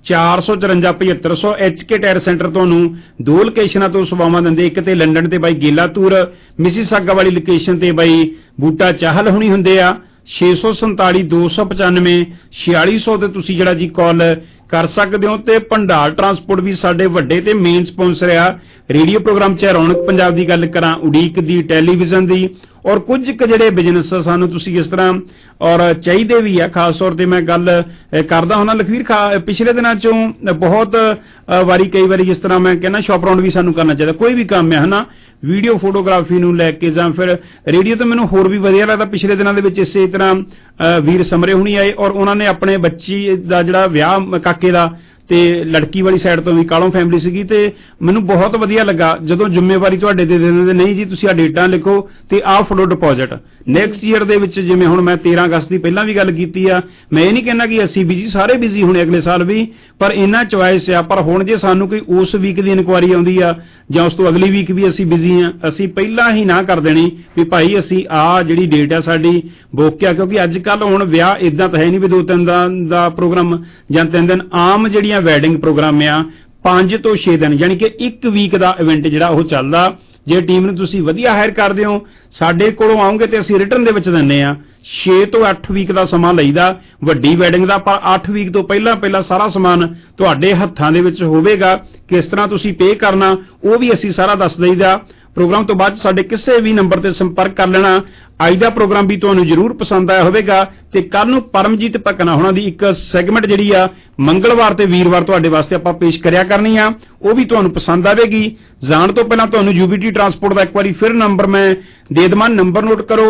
454 7500। HK ਟਾਇਰ ਸੈਂਟਰ ਤੁਹਾਨੂੰ ਦੋ ਲੋਕੇਸ਼ਨਾਂ ਤੋਂ ਸੇਵਾਵਾਂ ਦਿੰਦੇ, ਇੱਕ ਤੇ ਲੰਡਨ ਤੇ ਬਾਈ ਗੇਲਾ ਤੂਰ, ਮਿਸੀਸਾਗਾ ਵਾਲੀ ਲੋਕੇਸ਼ਨ ਤੇ ਬਾਈ ਬੂਟਾ ਚਾਹਲ ਹੁਣੀ ਹੁੰਦੇ ਆ। 647 295 4600 ਤੇ ਤੁਸੀਂ ਜਿਹੜਾ ਜੀ ਕਾਲ ਕਰ ਸਕਦੇ ਹੋ। ਤੇ ਭੰਡਾਰ ਟਰਾਂਸਪੋਰਟ ਵੀ ਸਾਡੇ ਵੱਡੇ ਤੇ ਮੇਨ ਸਪਾਂਸਰ ਆ ਰੇਡੀਓ ਪ੍ਰੋਗਰਾਮ ਚ। ਰੌਣਕ ਪੰਜਾਬ ਦੀ ਗੱਲ ਕਰਾਂ, ਉਡੀਕ ਦੀ, ਟੈਲੀਵਿਜ਼ਨ ਦੀ, ਔਰ ਕੁਝ ਕੁ ਜਿਹੜੇ ਬਿਜ਼ਨਸ ਸਾਨੂੰ ਤੁਸੀਂ ਇਸ ਤਰ੍ਹਾਂ ਔਰ ਚਾਹੀਦੇ ਵੀ ਆ। ਖਾਸ ਤੌਰ ਤੇ ਮੈਂ ਗੱਲ ਕਰਦਾ ਹੁੰਦਾ ਲਖਵੀਰ, ਪਿਛਲੇ ਦਿਨਾਂ ਚੋਂ ਬਹੁਤ ਵਾਰੀ ਕਈ ਵਾਰੀ ਜਿਸ ਤਰ੍ਹਾਂ ਮੈਂ ਕਹਿੰਦਾ ਸ਼ਾਪ ਰਾਉਂਡ ਵੀ ਸਾਨੂੰ ਕਰਨਾ ਚਾਹੀਦਾ, ਕੋਈ ਵੀ ਕੰਮ ਹੈ ਹਨਾ, ਵੀਡੀਓ ਫੋਟੋਗ੍ਰਾਫੀ ਨੂੰ ਲੈ ਕੇ ਜਾਂ ਫਿਰ ਰੇਡੀਓ ਤੋਂ ਮੈਨੂੰ ਹੋਰ ਵੀ ਵਧੀਆ ਲੱਗਦਾ। ਪਿਛਲੇ ਦਿਨਾਂ ਦੇ ਵਿੱਚ ਇਸੇ ਤਰ੍ਹਾਂ ਵੀਰ ਸਮਰੇ ਹੁਣੀ ਆਏ ਔਰ ਉਹਨਾਂ ਨੇ ਆਪਣੇ ਬੱਚੀ ਦਾ ਜਿਹੜਾ ਵਿਆਹ ਕਾਕੇ ਦਾ ਤੇ ਲੜਕੀ ਵਾਲੀ ਸਾਈਡ ਤੋਂ ਵੀ ਕਾਲੋਂ ਫੈਮਿਲੀ ਸੀਗੀ, ਤੇ ਮੈਨੂੰ ਬਹੁਤ ਵਧੀਆ ਲੱਗਾ ਜਦੋਂ ਜ਼ਿੰਮੇਵਾਰੀ ਤੁਹਾਡੇ ਦੇ ਦਿੰਦੇ ਨਹੀਂ ਜੀ ਤੁਸੀਂ ਆ ਡੇਟਾਂ ਲਿਖੋ ਤੇ ਆਹ ਫੜੋ ਡਿਪੋਜ਼ਿਟ ਨੈਕਸਟ ਈਅਰ ਦੇ ਵਿੱਚ। ਜਿਵੇਂ ਹੁਣ ਮੈਂ 13 ਅਗਸਤ ਦੀ ਪਹਿਲਾਂ ਵੀ ਗੱਲ ਕੀਤੀ ਆ, ਮੈਂ ਇਹ ਨਹੀਂ ਕਹਿੰਦਾ ਕਿ ਅਸੀਂ ਬਿਜੀ, ਸਾਰੇ ਬਿਜੀ ਹੋਣੇ ਅਗਲੇ ਸਾਲ ਵੀ, ਪਰ ਇੰਨਾ ਚੁਆਇਸ ਆ। ਪਰ ਹੁਣ ਜੇ ਸਾਨੂੰ ਕੋਈ ਉਸ ਵੀਕ ਦੀ ਇਨਕੁਆਰੀ ਆਉਂਦੀ ਆ ਜਾਂ ਉਸ ਤੋਂ ਅਗਲੀ ਵੀਕ ਵੀ ਅਸੀਂ ਬਿਜੀ ਆ, ਅਸੀਂ ਪਹਿਲਾਂ ਹੀ ਨਾ ਕਰ ਦੇਣੀ ਵੀ ਭਾਈ ਅਸੀਂ ਆ ਜਿਹੜੀ ਡੇਟ ਆ ਸਾਡੀ ਬੁੱਕ ਆ। ਕਿਉਂਕਿ ਅੱਜ ਕੱਲ ਹੁਣ ਵਿਆਹ ਇਦਾਂ ਤਾਂ ਹੈ ਨਹੀਂ ਵੀ 2-3 ਦਿਨ ਦਾ ਪ੍ਰੋਗਰਾਮ ਜਾਂ 3 ਦਿਨ, ਆਮ ਜਿਹੜੀਆਂ ਵੈਡਿੰਗ ਪ੍ਰੋਗਰਾਮ ਆ 5 ਤੋਂ 6 ਦਿਨ ਯਾਨੀ ਕਿ ਇੱਕ ਵੀਕ ਦਾ ਇਵੈਂਟ ਜਿਹੜਾ ਉਹ ਚੱਲਦਾ। ਜੇ ਟੀਮ ਨੂੰ ਤੁਸੀਂ ਵਧੀਆ ਹਾਇਰ ਕਰਦੇ ਹੋ, ਸਾਡੇ ਕੋਲੋਂ ਆਉਂਗੇ ਤੇ ਅਸੀਂ ਰਿਟਰਨ ਦੇ ਵਿੱਚ ਦਿੰਨੇ ਆ 6 ਤੋਂ 8 ਵੀਕ ਦਾ ਸਮਾਂ ਲਈਦਾ ਵੱਡੀ ਵੈਡਿੰਗ ਦਾ, ਪਰ 8 ਵੀਕ ਤੋਂ ਪਹਿਲਾਂ ਸਾਰਾ ਸਮਾਨ ਤੁਹਾਡੇ ਹੱਥਾਂ ਦੇ ਵਿੱਚ ਹੋਵੇਗਾ। ਕਿਸ ਤਰ੍ਹਾਂ ਤੁਸੀਂ ਪੇ ਕਰਨਾ ਉਹ ਵੀ ਅਸੀਂ ਸਾਰਾ ਦੱਸ ਦਈਦਾ। ਪ੍ਰੋਗਰਾਮ ਤੋਂ ਬਾਅਦ ਸਾਡੇ ਕਿਸੇ ਵੀ ਨੰਬਰ ਤੇ ਸੰਪਰਕ ਕਰ ਲੈਣਾ। ਅੱਜ ਦਾ ਪ੍ਰੋਗਰਾਮ ਵੀ ਤੁਹਾਨੂੰ ਜ਼ਰੂਰ ਪਸੰਦ ਆਇਆ ਹੋਵੇਗਾ ਤੇ ਕੱਲ ਨੂੰ ਪਰਮਜੀਤ ਭਕਨਾ ਹੋਣਾ ਦੀ ਇੱਕ ਸੈਗਮੈਂਟ ਜਿਹੜੀ ਆ ਮੰਗਲਵਾਰ ਤੇ ਵੀਰਵਾਰ ਤੁਹਾਡੇ ਵਾਸਤੇ ਆਪਾਂ ਪੇਸ਼ ਕਰਿਆ ਕਰਨੀ ਆ, ਉਹ ਵੀ ਤੁਹਾਨੂੰ ਪਸੰਦ ਆਵੇਗੀ। ਜਾਣ ਤੋਂ ਪਹਿਲਾਂ ਤੁਹਾਨੂੰ UBT ਟਰਾਂਸਪੋਰਟ ਦਾ ਇੱਕ ਵਾਰੀ ਫਿਰ ਨੰਬਰ ਮੈਂ ਦੇ ਦੇਵਾਂ, ਨੰਬਰ ਨੋਟ ਕਰੋ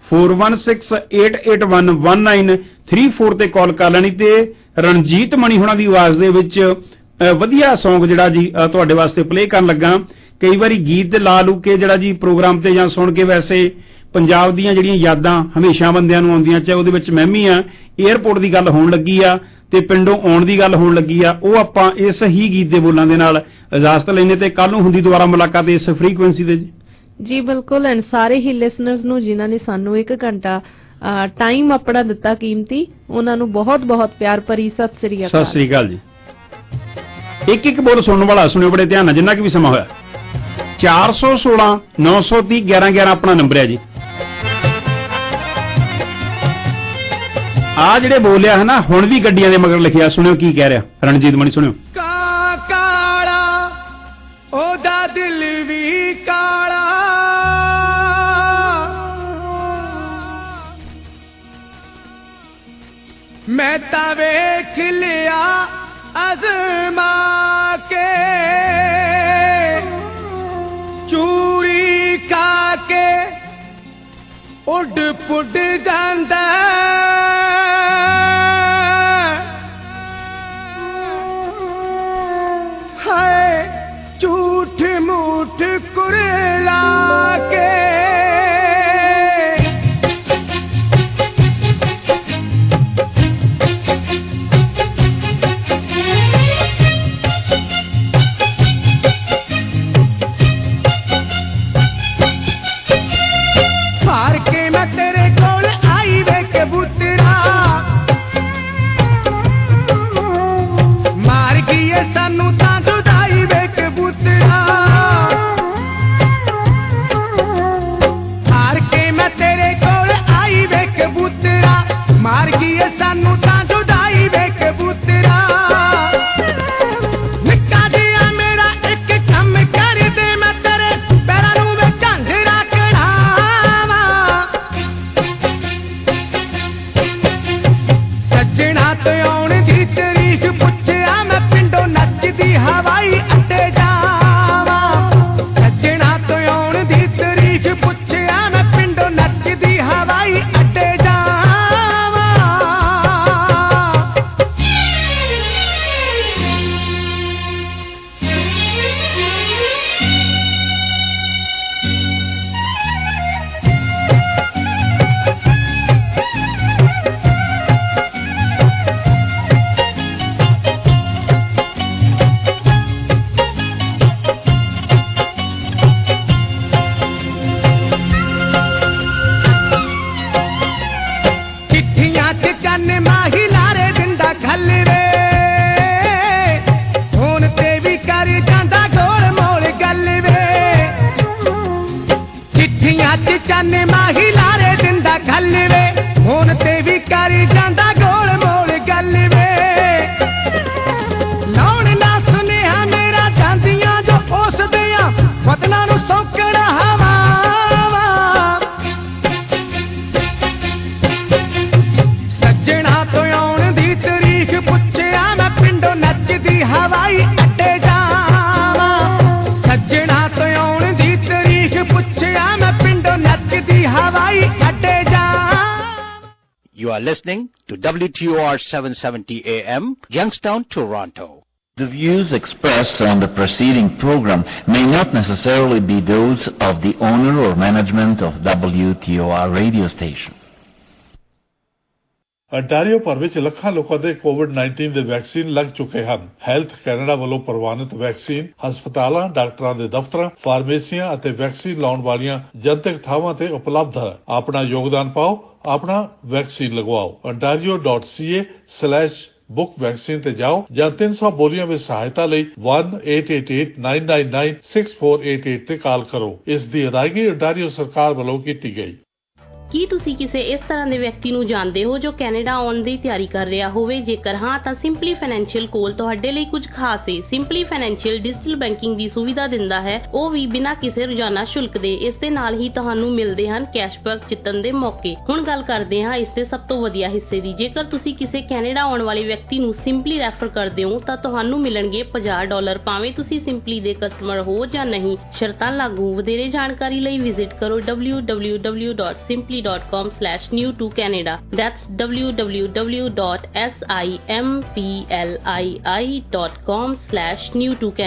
4168811934 ਤੇ ਕਾਲ ਕਰ ਲੈਣੀ ਤੇ ਰਣਜੀਤ ਮਣੀ ਹੋਣਾ ਦੀ ਆਵਾਜ਼ ਦੇ ਵਿੱਚ ਵਧੀਆ ਸੌਂਗ ਜਿਹੜਾ ਜੀ ਤੁਹਾਡੇ ਵਾਸਤੇ ਪਲੇ ਕਰਨ ਲੱਗਾ। ਕਈ ਵਾਰੀ ਗੀਤ ਲਾ ਲੂ ਕੇ ਜਿਹੜਾ ਜੀ ਪ੍ਰੋਗਰਾਮ ਤੇ ਜਾਂ ਸੁਣ ਕੇ ਵੈਸੇ ਪੰਜਾਬ ਦੀਆਂ ਜਿਹੜੀਆਂ ਯਾਦਾਂ ਹਮੇਸ਼ਾ ਬੰਦਿਆਂ ਨੂੰ ਆਉਂਦੀਆਂ, ਚਾਹੇ ਉਹਦੇ ਵਿੱਚ ਮੈਂ ਵੀ ਆ। 에ਅਰਪੋਰਟ ਦੀ ਗੱਲ ਹੋਣ ਲੱਗੀ ਆ ਤੇ ਪਿੰਡੋਂ ਆਉਣ ਦੀ ਗੱਲ ਹੋਣ ਲੱਗੀ ਆ, ਉਹ ਆਪਾਂ ਇਸ ਹੀ ਗੀਤ ਦੇ ਬੋਲਾਂ ਦੇ ਨਾਲ ਇਜਾਜ਼ਤ ਲੈਣੇ ਤੇ ਕੱਲ ਨੂੰ ਹੁੰਦੀ ਦੁਬਾਰਾ ਮੁਲਾਕਾਤ ਇਸ ਫ੍ਰੀਕੁਐਂਸੀ ਤੇ ਜੀ। ਬਿਲਕੁਲ, ਐਂਡ ਸਾਰੇ ਹੀ ਲਿਸਨਰਸ ਨੂੰ ਜਿਨ੍ਹਾਂ ਨੇ ਸਾਨੂੰ 1 ਘੰਟਾ ਟਾਈਮ ਆਪਣਾ ਦਿੱਤਾ ਕੀਮਤੀ, ਉਹਨਾਂ ਨੂੰ ਬਹੁਤ ਬਹੁਤ ਪਿਆਰ ਭਰੀ ਸਤਿ ਸ੍ਰੀ ਅਕਾਲ। ਸਤਿ ਸ੍ਰੀ ਅਕਾਲ ਜੀ। ਇੱਕ ਬੋਲ ਸੁਣਨ ਵਾਲਾ ਸੁਣਿਓ ਬੜੇ ਧਿਆਨ ਨਾਲ, ਜਿੰਨਾ ਕਿ ਵੀ ਸਮਾਂ ਹੋਇਆ। 416 930 1111 ਆਪਣਾ ਨੰਬਰ ਹੈ ਜੀ। ਆ ਜਿਹੜੇ ਬੋਲਿਆ ਹੈ ਨਾ ਹੁਣ ਵੀ ਗੱਡੀਆਂ ਦੇ ਮਗਰ ਲਿਖਿਆ, ਸੁਣਿਓ ਕੀ ਕਹਿ ਰਿਹਾ ਰਣਜੀਤ ਮਣੀ, ਸੁਣਿਓ। ਕਾਲਾ ਉਹਦਾ ਦਿਲ ਵੀ ਕਾਲਾ, ਮੈਂ ਤਾਂ ਵੇਖ ਲਿਆ ਅਜ਼ਮਾ ਕੇ, ਚੂਰੀ ਖਾ ਕੇ ਉੱਡ ਪੁੱਡ ਜਾਂਦਾ, ਹਾਏ ਝੂਠ ਮੂਠ ਕੁਰਲਾ ਕੇ। ਹਾਰ ਕੇ ਮੈਂ ਤੇਰੇ ਕੋਲ ਆਈ ਵੇ ਕੇ ਬੁੱਤ You are listening to WTOR 770 AM, Youngstown, Toronto. The views expressed on the preceding program may not necessarily be those of the owner or management of WTOR radio station. Ontario ਭਰ ਵਿੱਚ ਲੱਖਾਂ ਲੋਕਾਂ ਦੇ ਕੋਵਿਡ-19 ਦੇ ਵੈਕਸੀਨ ਲੱਗ ਚੁੱਕੇ ਹਨ। Health Canada ਵੱਲੋਂ ਪ੍ਰਵਾਨਿਤ ਵੈਕਸੀਨ ਹਸਪਤਾਲਾਂ, ਡਾਕਟਰਾਂ ਦੇ ਦਫ਼ਤਰਾਂ, ਫਾਰਮੇਸੀਆਂ ਅਤੇ ਵੈਕਸੀਨ ਲਾਉਣ ਵਾਲੀਆਂ ਜਨਤਕ ਥਾਵਾਂ ਤੇ ਉਪਲਬਧ ਹੈ। ਆਪਣਾ ਯੋਗਦਾਨ ਪਾਓ, ਆਪਣਾ ਵੈਕਸੀਨ ਲਗਵਾਓ। ontario.ca/book ਵੈਕਸੀਨ ਤੇ ਜਾਓ ਜਾਂ 300 ਬੋਲੀਆਂ ਵਿੱਚ ਸਹਾਇਤਾ ਲਈ 1-888-999-6488 ਤੇ ਕਾਲ ਕਰੋ। ਇਸ ਦੀ ਅਦਾਇਗੀ ontario ਸਰਕਾਰ ਵੱਲੋਂ ਕੀਤੀ ਗਈ। ਕੀ ਤੁਸੀਂ ਕਿਸੇ ਇਸ ਤਰ੍ਹਾਂ ਦੇ ਵਿਅਕਤੀ ਨੂੰ ਜਾਣਦੇ ਹੋ ਜੋ ਕੈਨੇਡਾ ਆਉਣ ਦੀ ਤਿਆਰੀ ਕਰ ਰਿਹਾ ਹੋਵੇ? ਜੇਕਰ ਹਾਂ ਤਾਂ ਸਿੰਪਲੀ ਫਾਈਨੈਂਸ਼ੀਅਲ ਕੋਲ ਤੁਹਾਡੇ ਲਈ ਕੁਝ ਖਾਸ ਹੈ। ਸਿੰਪਲੀ ਫਾਈਨੈਂਸ਼ੀਅਲ ਡਿਜੀਟਲ ਬੈਂਕਿੰਗ ਦੀ ਸੁਵਿਧਾ ਦਿੰਦਾ ਹੈ, ਉਹ ਵੀ ਬਿਨਾਂ ਕਿਸੇ ਰੋਜ਼ਾਨਾ ਸ਼ੁਲਕ ਦੇ। ਇਸ ਦੇ ਨਾਲ ਹੀ ਤੁਹਾਨੂੰ ਮਿਲਦੇ ਹਨ ਕੈਸ਼ਬੈਕ ਜਿੱਤਣ ਦੇ ਮੌਕੇ। ਹੁਣ ਗੱਲ ਕਰਦੇ ਹਾਂ ਇਸ ਦੇ ਸਭ ਤੋਂ ਵਧੀਆ ਹਿੱਸੇ ਦੀ। ਜੇਕਰ ਤੁਸੀਂ ਕਿਸੇ ਕੈਨੇਡਾ ਆਉਣ ਵਾਲੇ ਵਿਅਕਤੀ ਨੂੰ ਸਿੰਪਲੀ ਰੈਫਰ ਕਰਦੇ ਹੋ ਤਾਂ ਤੁਹਾਨੂੰ ਮਿਲਣਗੇ $50, ਭਾਵੇਂ ਤੁਸੀਂ ਸਿੰਪਲੀ ਦੇ ਕਸਟਮਰ ਹੋ ਜਾਂ ਨਹੀਂ। ਸ਼ਰਤਾਂ ਲਾਗੂ। ਵਧੇਰੇ ਜਾਣਕਾਰੀ ਲਈ ਵਿਜ਼ਿਟ ਕਰੋ www.simply.com/new2canada. That's www.simpli.com/new2canada.